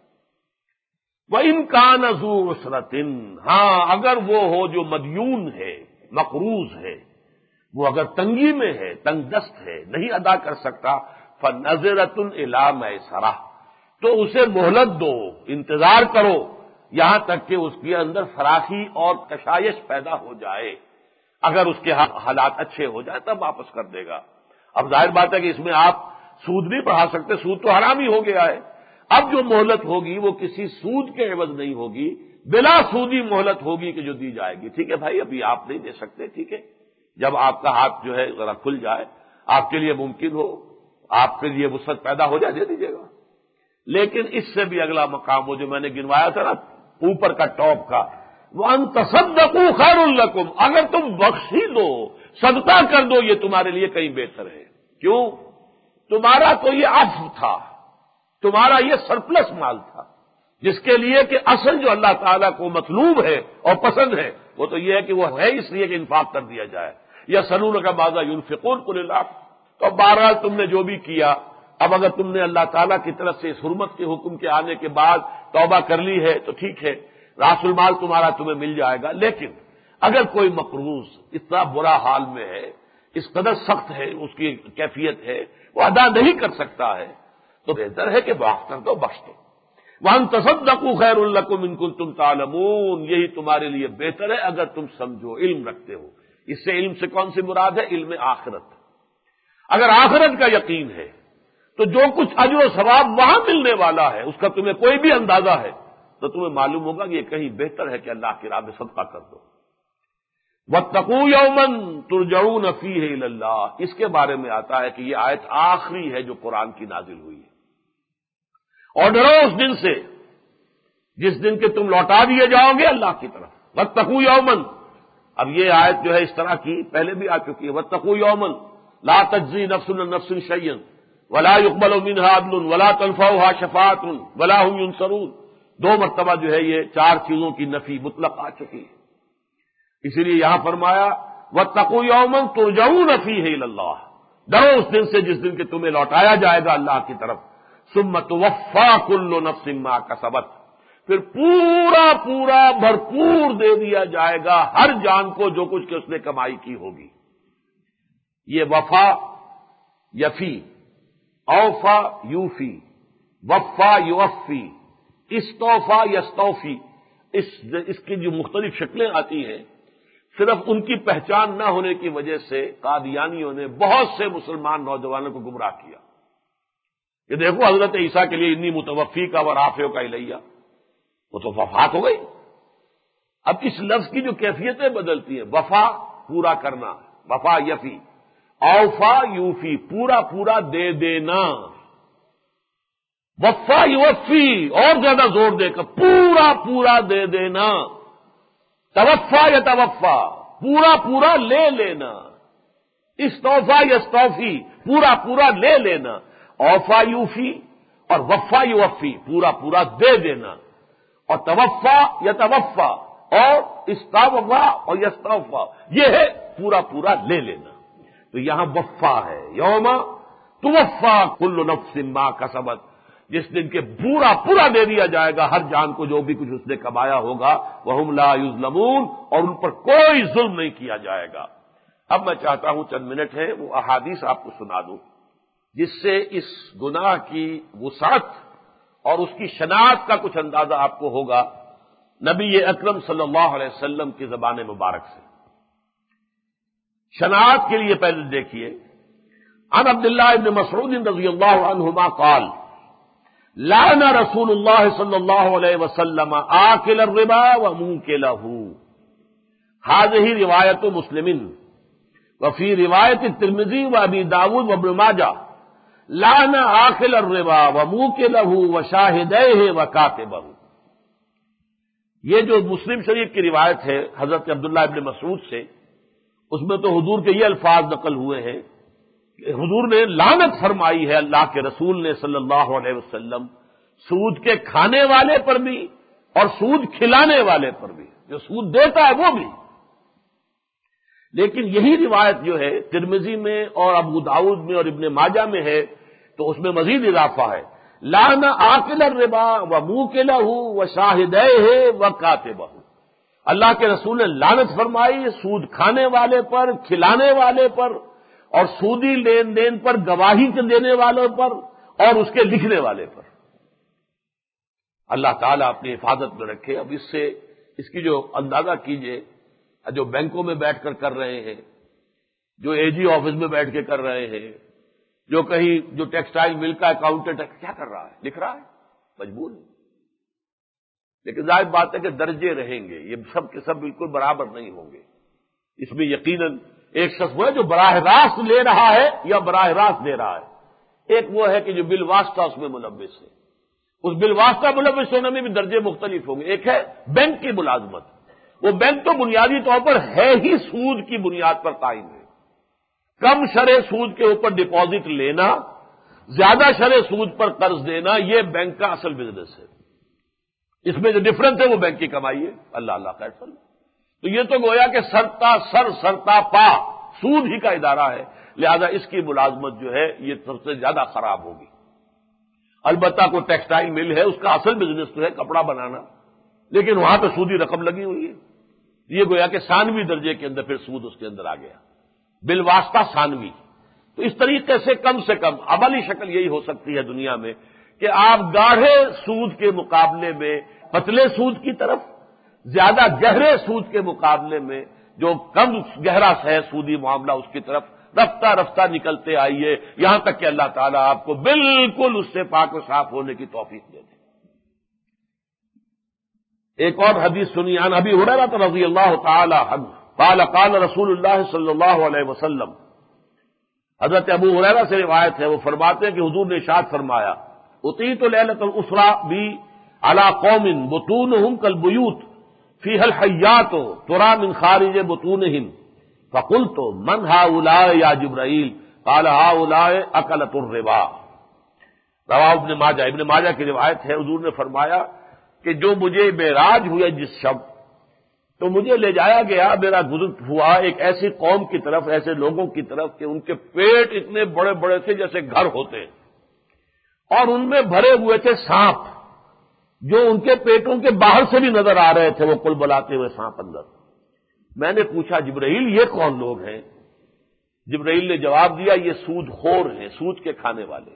وَإِن كَانَ ذُو عُسْرَةٍ، ہاں اگر وہ ہو جو مدیون ہے، مقروض ہے، وہ اگر تنگی میں ہے، تنگ دست ہے، نہیں ادا کر سکتا، فَنَظِرَةٌ إِلَىٰ مَيْسَرَةٍ، تو اسے مہلت دو، انتظار کرو یہاں تک کہ اس کے اندر فراخی اور کشائش پیدا ہو جائے. اگر اس کے حالات اچھے ہو جائے تب واپس کر دے گا. اب ظاہر بات ہے کہ اس میں آپ سود نہیں بڑھا سکتے، سود تو حرام ہی ہو گیا ہے. اب جو مہلت ہوگی وہ کسی سود کے عوض نہیں ہوگی، بلا سودی مہلت ہوگی کہ جو دی جائے گی. ٹھیک ہے بھائی، ابھی آپ نہیں دے سکتے، ٹھیک ہے، جب آپ کا ہاتھ جو ہے ذرا کھل جائے، آپ کے لیے ممکن ہو، آپ کے لیے وسعت پیدا ہو جائے، دے دیجیے گا. لیکن اس سے بھی اگلا مقام وہ جو میں نے گنوایا تھا نا اوپر کا ٹاپ کا، وَأَن تَصَدَّقُوا خَيْرٌ لَكُمْ، اگر تم بخش ہی دو، صدقہ کر دو، یہ تمہارے لیے کہیں بہتر ہے. کیوں؟ تمہارا تو یہ عفو تھا، تمہارا یہ سرپلس مال تھا جس کے لیے کہ اصل جو اللہ تعالیٰ کو مطلوب ہے اور پسند ہے وہ تو یہ ہے کہ وہ ہے اس لیے کہ انفاق کر دیا جائے. یسألونک ماذا ينفقون قل العفو. تو بہرحال تم نے جو بھی کیا، اب اگر تم نے اللہ تعالیٰ کی طرف سے اس حرمت کے حکم کے آنے کے بعد توبہ کر لی ہے تو ٹھیک ہے، راس المال تمہارا تمہیں مل جائے گا. لیکن اگر کوئی مقروض اتنا برا حال میں ہے، اس قدر سخت ہے اس کی کیفیت ہے، وہ ادا نہیں کر سکتا ہے، تو بہتر ہے کہ معاف کر دو، بخش دو۔ وَأَن تَصَدَّقُوا خَيْرٌ لَّكُمْ إِن كُنتُمْ تَعْلَمُونَ، یہی تمہارے لیے بہتر ہے اگر تم سمجھو، علم رکھتے ہو۔ اس سے علم سے کون سی مراد ہے؟ علم آخرت۔ اگر آخرت کا یقین ہے تو جو کچھ اجر و ثواب وہاں ملنے والا ہے اس کا تمہیں کوئی بھی اندازہ ہے تو تمہیں معلوم ہوگا کہ یہ کہیں بہتر ہے کہ اللہ کی راہ میں صدقہ کر دو۔ وَاتَّقُوا يَوْمًا تُرْجَعُونَ فِيهِ إِلَى اللَّهِ، اس کے بارے میں آتا ہے کہ یہ آیت آخری ہے جو قرآن کی نازل ہوئی ہے۔ اور ڈرو اس دن سے جس دن کے تم لوٹا دیے جاؤ گے اللہ کی طرف۔ وَاتَّقُوا يَوْمًا، اب یہ آیت جو ہے اس طرح کی پہلے بھی آ چکی ہے۔ وَاتَّقُوا يَوْمًا لَا تَجْزِي نَفْسٌ عَن نَفْسٍ شَيْئًا وَلَا يُقْبَلُ مِنْهَا عَدْلٌ وَلَا تَنفَعُهَا شَفَاعَةٌ وَلَا هُمْ يُنصَرُونَ، دو مرتبہ جو ہے یہ چار چیزوں کی نفی مطلق آ چکی ہے، اسی لیے یہاں فرمایا وَاتَّقُوا يَوْمًا تُرْجَعُونَ فِيهِ إِلَى اللَّهِ، ڈرو اس دن سے جس دن کہ تمہیں لوٹایا جائے گا اللہ کی طرف۔ ثُمَّ تُوَفَّىٰ كُلُّ نَفْسٍ مَّا كَسَبَتْ، پھر پورا پورا بھرپور دے دیا جائے گا ہر جان کو جو کچھ کہ اس نے کمائی کی ہوگی۔ یہ وفا یفی، اوفا یوفی، وفا یوفی، استوفا یستوفی، اس کی جو مختلف شکلیں آتی ہیں صرف ان کی پہچان نہ ہونے کی وجہ سے قادیانیوں نے بہت سے مسلمان نوجوانوں کو گمراہ کیا کہ دیکھو حضرت عیسیٰ کے لیے انی متوفی کا و رافع کا الیہ، وہ تو وفات ہو گئی۔ اب اس لفظ کی جو کیفیتیں بدلتی ہیں، وفا پورا کرنا، وفا یفی، اوفا یوفی پورا پورا دے دینا، وفا یوفی اور زیادہ زور دے کر پورا پورا دے دینا، توفا یا توفا پورا پورا لے لینا، استوفا یستوفی پورا پورا لے لینا، اوفا یوفی اور وفا یوفی پورا پورا دے دینا، اور توفا یا توفا اور استوفا اور یستوفا یہ ہے پورا پورا لے لینا۔ تو یہاں وفا ہے، یوم توفا کل نفس ما کسبت، جس دن کے پورا پورا دے دیا جائے گا ہر جان کو جو بھی کچھ اس نے کمایا ہوگا، وہم لا یظلمون، اور ان پر کوئی ظلم نہیں کیا جائے گا۔ اب میں چاہتا ہوں چند منٹ ہے وہ احادیث آپ کو سنا دوں جس سے اس گناہ کی وسعت اور اس کی شناخت کا کچھ اندازہ آپ کو ہوگا نبی اکرم صلی اللہ علیہ وسلم کی زبان مبارک سے۔ شناخت کے لیے پہلے دیکھیے، عن عبداللہ ابن مسعود رضی اللہ عنہما قال لعن رسول اللہ صلی اللہ علیہ وسلم آکل الربا وموکلہ، هذه روایت مسلم وفی روایت الترمذی وابی داود وابن ماجہ لعن آکل الربا وموکلہ وشاہدیہ وکاتبہ۔ یہ جو مسلم شریف کی روایت ہے حضرت عبداللہ ابن مسعود سے، اس میں تو حضور کے یہ الفاظ نقل ہوئے ہیں کہ حضور نے لعنت فرمائی ہے اللہ کے رسول نے صلی اللہ علیہ وسلم سود کے کھانے والے پر بھی اور سود کھلانے والے پر بھی، جو سود دیتا ہے وہ بھی۔ لیکن یہی روایت جو ہے ترمذی میں اور ابو داؤد میں اور ابن ماجہ میں ہے تو اس میں مزید اضافہ ہے، لعن آکل الربا وموکلہ وشاہدیہ وکاتبہ، اللہ کے رسول نے لعنت فرمائی سود کھانے والے پر، کھلانے والے پر، اور سودی لین دین پر گواہی دینے والے پر، اور اس کے لکھنے والے پر۔ اللہ تعالیٰ اپنی حفاظت میں رکھے۔ اب اس سے اس کی جو اندازہ کیجئے، جو بینکوں میں بیٹھ کر کر رہے ہیں، جو اے جی آفس میں بیٹھ کے کر رہے ہیں، جو کہیں جو ٹیکسٹائل مل کا اکاؤنٹنٹ ہے، کیا کر رہا ہے؟ لکھ رہا ہے، مجبور ہے۔ لیکن ظاہر بات ہے کہ درجے رہیں گے، یہ سب کے سب بالکل برابر نہیں ہوں گے۔ اس میں یقیناً ایک شخص وہ ہے جو براہ راست لے رہا ہے یا براہ راست دے رہا ہے، ایک وہ ہے کہ جو بالواسطہ اس میں ملوث ہے۔ اس بالواسطہ ملوث ہونے میں بھی درجے مختلف ہوں گے۔ ایک ہے بینک کی ملازمت، وہ بینک تو بنیادی طور پر ہے ہی سود کی بنیاد پر قائم ہے، کم شرح سود کے اوپر ڈپازٹ لینا، زیادہ شرح سود پر قرض دینا، یہ بینک کا اصل بزنس ہے۔ اس میں جو ڈفرنس ہے وہ بینک کی کمائی ہے، اللہ اللہ خیر فضل۔ تو یہ تو گویا کہ سرتا پا سود ہی کا ادارہ ہے، لہذا اس کی ملازمت جو ہے یہ سب سے زیادہ خراب ہوگی۔ البتہ کوئی ٹیکسٹائل مل ہے، اس کا اصل بزنس تو ہے کپڑا بنانا، لیکن وہاں پہ سودی رقم لگی ہوئی ہے، یہ گویا کہ ثانوی درجے کے اندر پھر سود اس کے اندر آ گیا، بالواسطہ ثانوی۔ تو اس طریقے سے کم عملی شکل یہی ہو سکتی ہے دنیا میں کہ آپ گاڑھے سود کے مقابلے میں پتلے سود کی طرف، زیادہ گہرے سود کے مقابلے میں جو کم گہرا ہے سودی معاملہ اس کی طرف رفتہ رفتہ نکلتے آئیے، یہاں تک کہ اللہ تعالیٰ آپ کو بالکل اس سے پاک و صاف ہونے کی توفیق دے دے۔ ایک اور حدیث سنی عن ابی ہریرہ رضی اللہ تعالی عنہ قال قال رسول اللہ صلی اللہ علیہ وسلم، حضرت ابو ہریرہ سے روایت ہے، وہ فرماتے ہیں کہ حضور نے ارشاد فرمایا اطیت لیلۃ الاسرا بی علی قوم بطونہم کالبیوت فیہا الحیات ترى من خارج بطونہم فقلت من هؤلاء یا جبرائیل قال هؤلاء اکلۃ الربا۔ رواہ ابن ماجہ کی روایت ہے، حضور نے فرمایا کہ جو مجھے معراج ہوئے جس شب، تو مجھے لے جایا گیا، میرا گزر ہوا ایک ایسی قوم کی طرف، ایسے لوگوں کی طرف کہ ان کے پیٹ اتنے بڑے بڑے تھے جیسے گھر ہوتے ہیں، اور ان میں بھرے ہوئے تھے سانپ، جو ان کے پیٹوں کے باہر سے بھی نظر آ رہے تھے، وہ کل بلاتے ہوئے سانپ اندر۔ میں نے پوچھا جبرائیل یہ کون لوگ ہیں؟ جبرائیل نے جواب دیا یہ سود خور ہیں، سود کے کھانے والے۔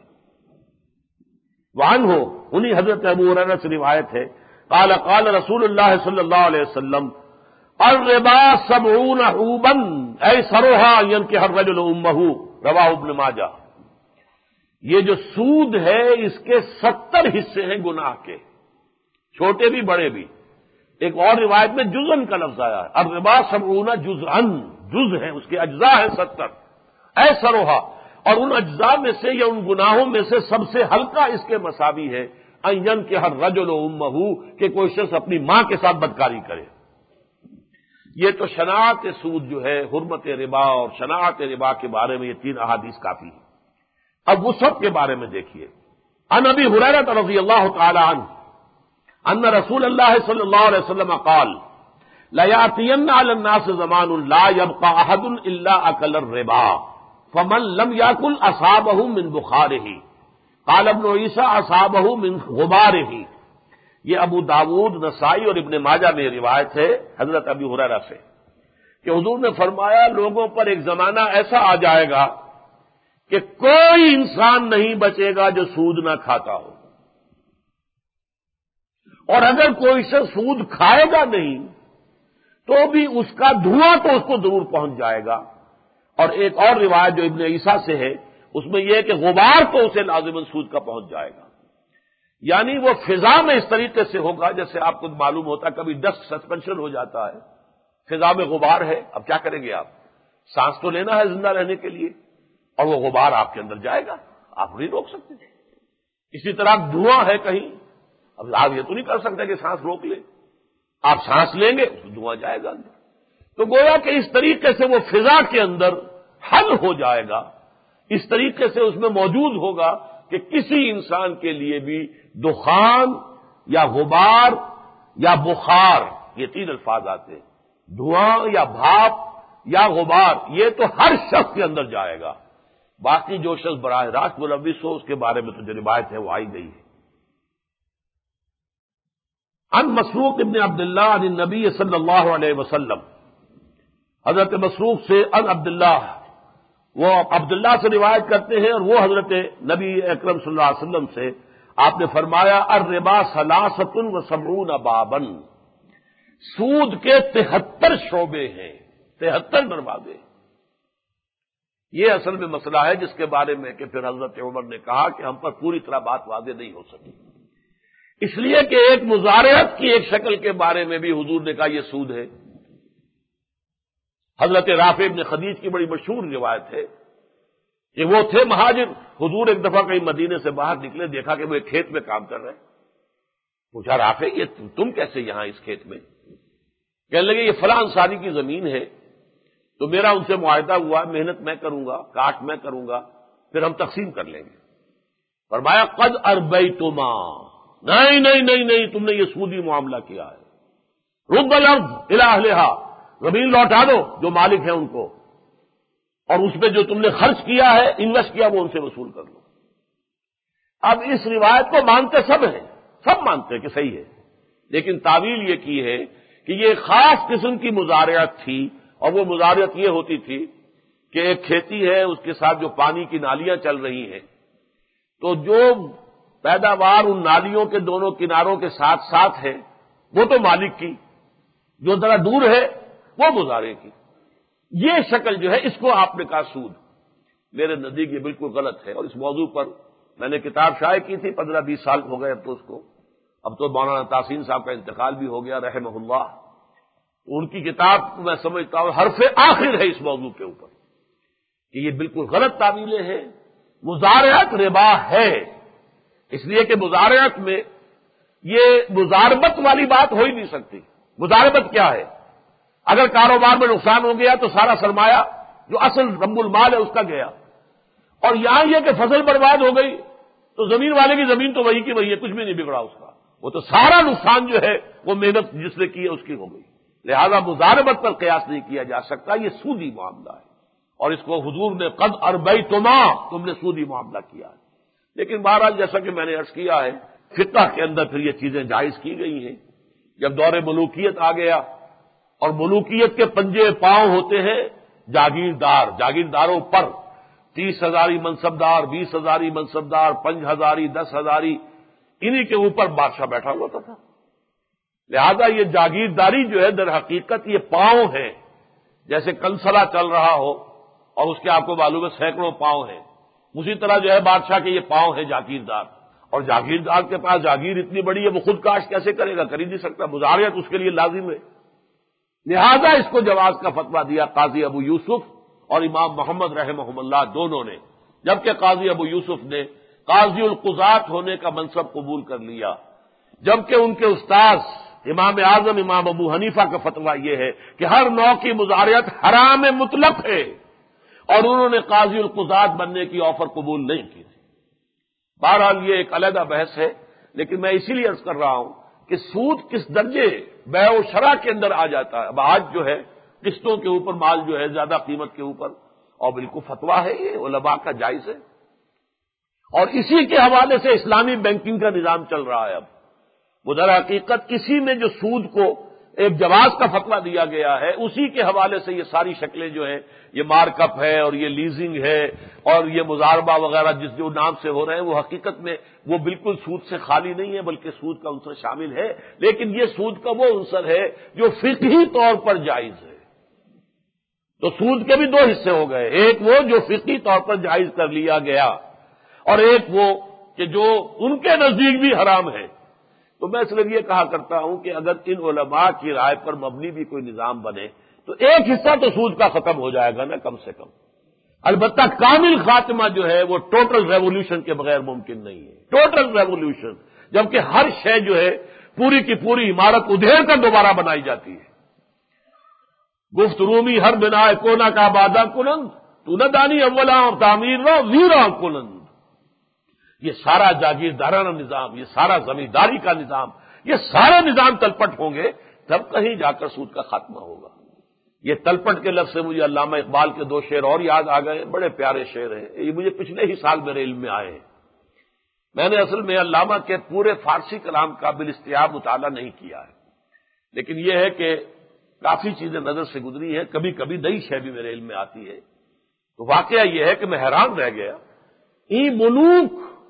وعنہ انہی حضرت ابو ہریرہ سے روایت ہے قال قال رسول اللہ صلی اللہ علیہ وسلم الربا 70 عوبا ایسرها ينكح الرجل امه، رواہ ابن ماجہ۔ یہ جو سود ہے اس کے 70 حصے ہیں گناہ کے، چھوٹے بھی بڑے بھی۔ ایک اور روایت میں جزءن کا لفظ آیا ہے، الربا 70 جزءا، جز ہیں اس کے اجزاء ہیں 70، ایسرها، اور ان اجزاء میں سے یا ان گناہوں میں سے سب سے ہلکا اس کے مساوی ہے ان ينكح الرجل امه، کہ کوئی شخص اپنی ماں کے ساتھ بدکاری کرے۔ یہ تو شناعت سود جو ہے، حرمت ربا اور شناعت ربا کے بارے میں یہ 3 احادیث کافی ہیں۔ اب وسعت کے بارے میں دیکھیے، عن ابی ہریرہ رضی اللہ تعالی عنہ ان رسول اللہ صلی اللہ علیہ وسلم قال لیاتین علی الناس زمان لا یبقى احد الا اکل الربا فمن لم یاکل اصابہ من بخارہ، قال ابن عیسیٰ اصابہ من غبارہ۔ یہ ابو داود، نسائی اور ابن ماجہ میں روایت ہے حضرت ابی ہریرہ سے کہ حضور نے فرمایا لوگوں پر ایک زمانہ ایسا آ جائے گا کہ کوئی انسان نہیں بچے گا جو سود نہ کھاتا ہو، اور اگر کوئی شخص سود کھائے گا نہیں تو بھی اس کا دھواں تو اس کو ضرور پہنچ جائے گا۔ اور ایک اور روایت جو ابن عیسیٰ سے ہے اس میں یہ ہے کہ غبار تو اسے لازماً سود کا پہنچ جائے گا، یعنی وہ فضا میں اس طریقے سے ہوگا جیسے آپ کو معلوم ہوتا ہے کبھی ڈسٹ سسپینشن ہو جاتا ہے، فضا میں غبار ہے، اب کیا کریں گے آپ؟ سانس تو لینا ہے زندہ رہنے کے لیے، اور وہ غبار آپ کے اندر جائے گا، آپ نہیں روک سکتے۔ اسی طرح دھواں ہے کہیں، اب آپ یہ تو نہیں کر سکتے کہ سانس روک لیں، آپ سانس لیں گے تو دھواں جائے گا اندر۔ تو گویا کہ اس طریقے سے وہ فضا کے اندر حل ہو جائے گا، اس طریقے سے اس میں موجود ہوگا کہ کسی انسان کے لیے بھی دخان یا غبار یا بخار، یہ 3 الفاظ آتے ہیں، دھواں یا بھاپ یا غبار، یہ تو ہر شخص کے اندر جائے گا۔ باقی جو شخص براہ راست ملوث ہو اس کے بارے میں تو جو روایت ہے وہ آئی گئی ہے۔ عن مسروق ابن عبداللہ عن النبی صلی اللہ علیہ وسلم، حضرت مسروق سے عن عبداللہ، وہ عبداللہ سے روایت کرتے ہیں اور وہ حضرت نبی اکرم صلی اللہ علیہ وسلم سے، آپ نے فرمایا الربا 73 بابا، سود کے 73 شعبے ہیں، 73 دروازے۔ یہ اصل میں مسئلہ ہے جس کے بارے میں کہ پھر حضرت عمر نے کہا کہ ہم پر پوری طرح بات واضح نہیں ہو سکی، اس لیے کہ ایک مزارعت کی ایک شکل کے بارے میں بھی حضور نے کہا یہ سود ہے۔ حضرت رافع ابن خدیج کی بڑی مشہور روایت ہے کہ وہ تھے مہاجر، حضور ایک دفعہ کہیں مدینے سے باہر نکلے، دیکھا کہ وہ ایک کھیت میں کام کر رہے ہیں، پوچھا رافع یہ تم کیسے یہاں اس کھیت میں؟ کہنے لگے یہ فلاں انصاری کی زمین ہے، تو میرا ان سے معاہدہ ہوا، محنت میں کروں گا، کاشت میں کروں گا، پھر ہم تقسیم کر لیں گے۔ فرمایا قد اربیتما، نہیں نہیں نہیں نہیں، تم نے یہ سودی معاملہ کیا ہے۔ رد الارض الی اہلہا، زمین لوٹا دو جو مالک ہیں ان کو، اور اس پہ جو تم نے خرچ کیا ہے، انویسٹ کیا، وہ ان سے وصول کر لو۔ اب اس روایت کو مانتے سب ہیں، سب مانتے ہیں کہ صحیح ہے، لیکن تعویل یہ کی ہے کہ یہ خاص قسم کی مزارعت تھی، اور وہ مزارعت یہ ہوتی تھی کہ ایک کھیتی ہے، اس کے ساتھ جو پانی کی نالیاں چل رہی ہیں، تو جو پیداوار ان نالیوں کے دونوں کناروں کے ساتھ ساتھ ہے وہ تو مالک کی، جو ذرا دور ہے وہ مظاہرے کی. یہ شکل جو ہے اس کو آپ نے کہا سود. میرے نزدیک یہ بالکل غلط ہے، اور اس موضوع پر میں نے کتاب شائع کی تھی، 15-20 سال ہو گئے اب تو اس کو. اب تو مولانا تحسین صاحب کا انتقال بھی ہو گیا رحمہ اللہ. ان کی کتاب میں سمجھتا ہوں حرف آخر ہے اس موضوع کے اوپر کہ یہ بالکل غلط تعویلیں ہیں. مزارعت ربا ہے، اس لیے کہ مزارعت میں یہ مزاربت والی بات ہو ہی نہیں سکتی. مزاربت کیا ہے؟ اگر کاروبار میں نقصان ہو گیا تو سارا سرمایہ جو اصل رب المال ہے اس کا گیا، اور یہاں یہ کہ فصل برباد ہو گئی تو زمین والے کی زمین تو وہی کی وہی ہے، کچھ بھی نہیں بگڑا اس کا. وہ تو سارا نقصان جو ہے وہ محنت جس نے کی ہے اس کی ہو گئی. لہذا مزاربت پر قیاس نہیں کیا جا سکتا، یہ سودی معاملہ ہے، اور اس کو حضور نے قد اربیتما، تم نے سودی معاملہ کیا ہے. لیکن بہرحال جیسا کہ میں نے عرض کیا ہے، فقہ کے اندر پھر یہ چیزیں جائز کی گئی ہیں. جب دور ملوکیت آ گیا اور ملوکیت کے پنجے پاؤں ہوتے ہیں جاگیردار، جاگیرداروں پر 30,000 منصبدار، 20,000 منصبدار، 5,000، 10,000، انہی کے اوپر بادشاہ بیٹھا ہوتا تھا. لہذا یہ جاگیرداری جو ہے در حقیقت یہ پاؤں ہے، جیسے کنسلا چل رہا ہو اور اس کے آپ کو معلوم ہے سینکڑوں پاؤں ہیں، اسی طرح جو ہے بادشاہ کے یہ پاؤں ہیں جاگیردار. اور جاگیردار کے پاس جاگیر اتنی بڑی ہے وہ خود کاشت کیسے کرے گا؟ کر ہی نہیں سکتا. مزارعت اس کے لیے لازم ہے. لہذا اس کو جواز کا فتویٰ دیا قاضی ابو یوسف اور امام محمد رحمہ اللہ دونوں نے، جبکہ قاضی ابو یوسف نے قاضی القضات ہونے کا منصب قبول کر لیا، جبکہ ان کے استاذ امام اعظم امام ابو حنیفہ کا فتویٰ یہ ہے کہ ہر نوع کی مزارعت حرام مطلق ہے، اور انہوں نے قاضی القضات بننے کی آفر قبول نہیں کی تھی. بہرحال یہ ایک علیحدہ بحث ہے، لیکن میں اسی لیے عرض کر رہا ہوں کہ سود کس درجے بیع و شرع کے اندر آ جاتا ہے. اب آج جو ہے قسطوں کے اوپر مال جو ہے زیادہ قیمت کے اوپر، اور بالکل فتویٰ ہے یہ علماء کا جائز ہے. اور اسی کے حوالے سے اسلامی بینکنگ کا نظام چل رہا ہے. اب وہ در حقیقت اسی میں جو سود کو ایک جواز کا فتویٰ دیا گیا ہے، اسی کے حوالے سے یہ ساری شکلیں جو ہیں، یہ مارک اپ ہے اور یہ لیزنگ ہے اور یہ مزاربہ وغیرہ جس جو نام سے ہو رہے ہیں، وہ حقیقت میں وہ بالکل سود سے خالی نہیں ہے، بلکہ سود کا عنصر شامل ہے. لیکن یہ سود کا وہ عنصر ہے جو فقہی طور پر جائز ہے. تو سود کے بھی دو حصے ہو گئے، ایک وہ جو فقہی طور پر جائز کر لیا گیا، اور ایک وہ کہ جو ان کے نزدیک بھی حرام ہے. تو میں صرف یہ کہا کرتا ہوں کہ اگر ان علماء کی رائے پر مبنی بھی کوئی نظام بنے تو ایک حصہ تو سود کا ختم ہو جائے گا نا کم سے کم. البتہ کامل خاتمہ جو ہے وہ ٹوٹل ریولوشن کے بغیر ممکن نہیں ہے. ٹوٹل ریولوشن، جبکہ ہر شے جو ہے پوری کی پوری عمارت ادھیڑ کر دوبارہ بنائی جاتی ہے. گفت رومی ہر بنا کونا کا بادہ کنند تو نہ دانی اولا تعمیر نہ ویرا کنند. یہ سارا جاگیردارانہ نظام، یہ سارا زمینداری کا نظام، یہ سارے نظام تلپٹ ہوں گے تب کہیں جا کر سود کا خاتمہ ہوگا. یہ تلپٹ کے لفظ سے مجھے علامہ اقبال کے دو شعر اور یاد آ گئے، بڑے پیارے شعر ہیں. یہ مجھے پچھلے ہی سال میرے علم میں آئے ہیں. میں نے اصل میں علامہ کے پورے فارسی کلام کا بالاستیاب مطالعہ نہیں کیا ہے، لیکن یہ ہے کہ کافی چیزیں نظر سے گزری ہیں، کبھی کبھی نئی شے بھی میرے علم میں آتی ہے. تو واقعہ یہ ہے کہ میں حیران رہ گیا. ای ملوک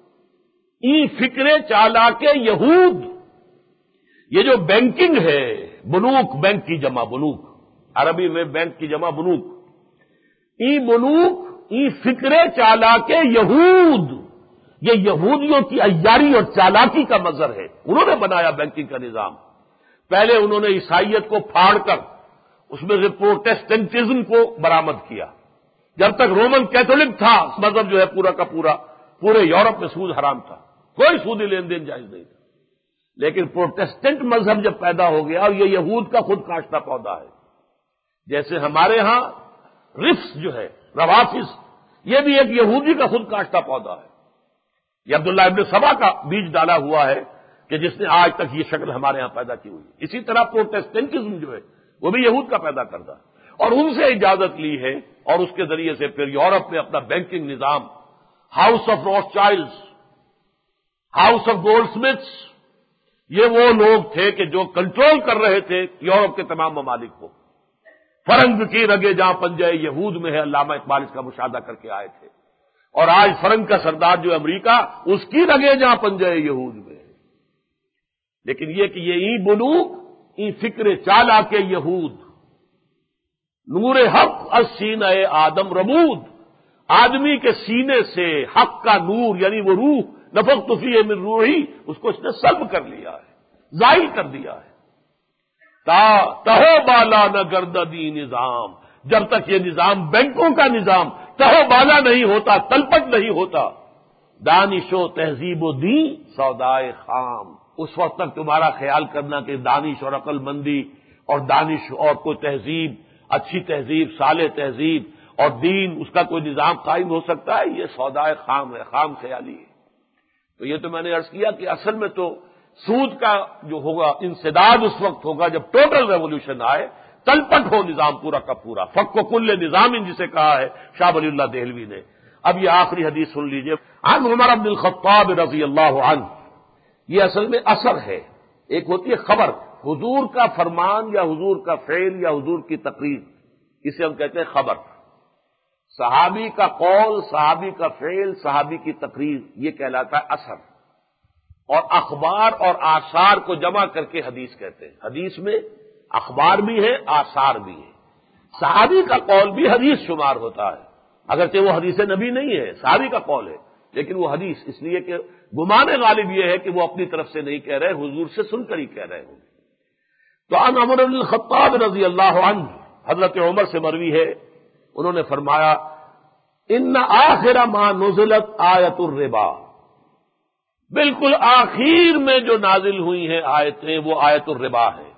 ای فکر چالاک یہود، یہ جو بینکنگ ہے، بنوک بینک کی جمع بنوک، عربی میں بینک کی جمع بنوک. ای ملوک ای فکر چالاک یہود، یہ یہودیوں کی عیاری اور چالاکی کا مظہر ہے. انہوں نے بنایا بینکنگ کا نظام. پہلے انہوں نے عیسائیت کو پھاڑ کر اس میں سے پروٹیسٹنٹزم کو برآمد کیا. جب تک رومن کیتھولک تھا مذہب جو ہے پورا کا پورا، پورے یورپ میں سود حرام تھا، کوئی سودی لین دین جائز نہیں تھا. لیکن پروٹیسٹنٹ مذہب جب پیدا ہو گیا، اور یہ یہود کا خود کاشتہ پودا ہے، جیسے ہمارے ہاں رفس جو ہے روافظ، یہ بھی ایک یہودی کا خود کاشتہ پودا ہے. یہ عبداللہ ابن سبا کا بیج ڈالا ہوا ہے کہ جس نے آج تک یہ شکل ہمارے ہاں پیدا کی ہوئی. اسی طرح پروٹیسٹنٹزم جو ہے وہ بھی یہود کا پیدا کردہ، اور ان سے اجازت لی ہے، اور اس کے ذریعے سے پھر یورپ میں اپنا بینکنگ نظام، house of Rothschilds, house of goldsmiths, یہ وہ لوگ تھے کہ جو کنٹرول کر رہے تھے یورپ کے تمام ممالک کو. فرنگ کی رگے جہاں پنجے یہود میں ہے، علامہ اقبال اس کا مشاہدہ کر کے آئے تھے، اور آج فرنگ کا سردار جو امریکہ، اس کی رگے جہاں پنجے یہود میں ہے۔ لیکن یہ کہ یہ ای بلوغ ای فکر چالا کے یہود، نور حق از سینہ آدم ربود، آدمی کے سینے سے حق کا نور یعنی وہ روح، نفخت فیہ من روحی، اس کو اس نے سلب کر لیا ہے، زائل کر دیا ہے۔ تہو بالا نہ گرددی نظام، جب تک یہ نظام بینکوں کا نظام تہو بالا نہیں ہوتا، تلپٹ نہیں ہوتا، دانش و تہذیب و دین سودائے خام، اس وقت تک تمہارا خیال کرنا کہ دانش اور عقل مندی اور دانش اور کوئی تہذیب، اچھی تہذیب، صالح تہذیب اور دین، اس کا کوئی نظام قائم ہو سکتا ہے؟ یہ سودائے خام ہے، خام خیالی ہے۔ تو یہ تو میں نے عرض کیا کہ اصل میں تو سود کا جو ہوگا انسداد اس وقت ہوگا جب ٹوٹل ریولوشن آئے، تلپٹ ہو نظام پورا کا پورا، فک و کل نظام جسے کہا ہے شاہ ولی اللہ دہلوی نے۔ اب یہ آخری حدیث سن لیجئے، عن عمر بن الخطاب رضی اللہ عنہ۔ یہ اصل میں اثر ہے، ایک ہوتی ہے خبر، حضور کا فرمان یا حضور کا فعل یا حضور کی تقریر، اسے ہم کہتے ہیں خبر۔ صحابی کا قول، صحابی کا فعل، صحابی کی تقریر، یہ کہلاتا ہے اثر۔ اور اخبار اور آثار کو جمع کر کے حدیث کہتے ہیں۔ حدیث میں اخبار بھی ہے، آثار بھی ہے۔ صحابی کا قول بھی حدیث شمار ہوتا ہے، اگرچہ وہ حدیث نبی نہیں ہے، صحابی کا قول ہے، لیکن وہ حدیث اس لیے کہ گمان غالب یہ ہے کہ وہ اپنی طرف سے نہیں کہہ رہے، حضور سے سن کر ہی کہہ رہے ہوں۔ تو عن عمر بن الخطاب رضی اللہ عنہ، حضرت عمر سے مروی ہے، انہوں نے فرمایا ان آخر ما نزلت آیت الربا، بالکل آخر میں جو نازل ہوئی ہیں آیتیں وہ آیت الربا ہے۔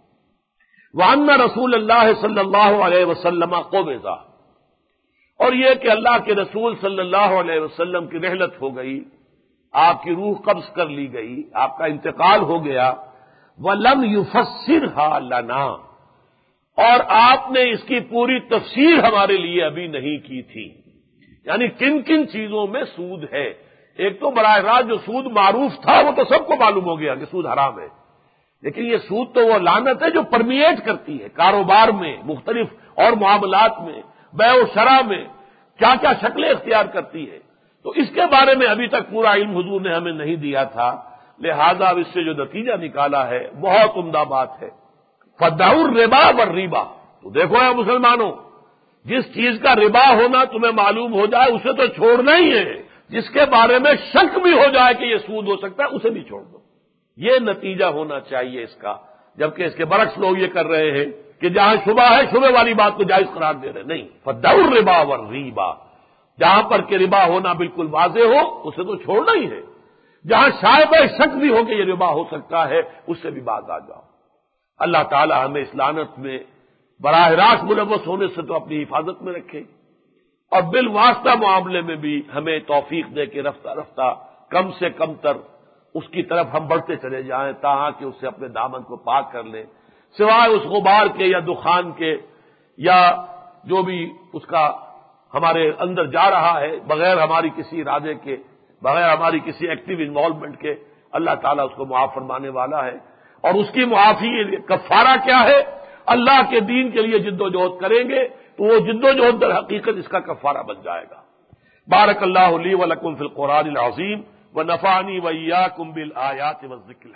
وان رسول اللہ صلی اللہ علیہ وسلم قبض، اور یہ کہ اللہ کے رسول صلی اللہ علیہ وسلم کی رحلت ہو گئی، آپ کی روح قبض کر لی گئی، آپ کا انتقال ہو گیا۔ وَلَمْ يُفَسِّرْهَا لَنَا، اور آپ نے اس کی پوری تفسیر ہمارے لیے ابھی نہیں کی تھی۔ یعنی کن کن چیزوں میں سود ہے؟ ایک تو براہ راست جو سود معروف تھا وہ تو سب کو معلوم ہو گیا کہ سود حرام ہے، لیکن یہ سود تو وہ لعنت ہے جو پرمیٹ کرتی ہے کاروبار میں، مختلف اور معاملات میں، بیع و شرع میں کیا کیا شکلیں اختیار کرتی ہے۔ تو اس کے بارے میں ابھی تک پورا علم حضور نے ہمیں نہیں دیا تھا، لہذا اب اس سے جو نتیجہ نکالا ہے بہت عمدہ بات ہے۔ فَدَعُوا الرِّبَا وَالرِّبَا، تو دیکھو اے مسلمانوں، جس چیز کا ربا ہونا تمہیں معلوم ہو جائے اسے تو چھوڑنا ہی ہے، جس کے بارے میں شک بھی ہو جائے کہ یہ سود ہو سکتا ہے اسے بھی چھوڑ دو۔ یہ نتیجہ ہونا چاہیے اس کا، جبکہ اس کے برعکس لوگ یہ کر رہے ہیں کہ جہاں شبہ ہے شبہ والی بات کو جائز قرار دے رہے، نہیں، فَدَعُوا الرِّبَا وَالرِّبَا، جہاں پر کہ ربا ہونا بالکل واضح ہو اسے تو چھوڑنا ہی ہے، جہاں شائبہ شک بھی ہو کہ یہ ربا ہو سکتا ہے اس سے بھی باز آ جاؤ۔ اللہ تعالی ہمیں اس لعنت میں براہ راست ملوث ہونے سے تو اپنی حفاظت میں رکھے، اور بالواسطہ معاملے میں بھی ہمیں توفیق دے کے رفتہ رفتہ کم سے کم تر اس کی طرف ہم بڑھتے چلے جائیں تاکہ اس سے اپنے دامن کو پاک کر لیں، سوائے اس غبار کے یا دخان کے یا جو بھی اس کا ہمارے اندر جا رہا ہے بغیر ہماری کسی ارادے کے، بغیر ہماری کسی ایکٹیو انوالومنٹ کے۔ اللہ تعالیٰ اس کو معاف فرمانے والا ہے، اور اس کی معافی کفارہ کیا ہے؟ اللہ کے دین کے لیے جد و جہد کریں گے تو وہ جد و جہد در حقیقت اس کا کفارہ بن جائے گا۔ بارک اللہ لی و لکم فی القرآن العظیم ونفعنی وإیاکم بالآیات والذکر الحکیم۔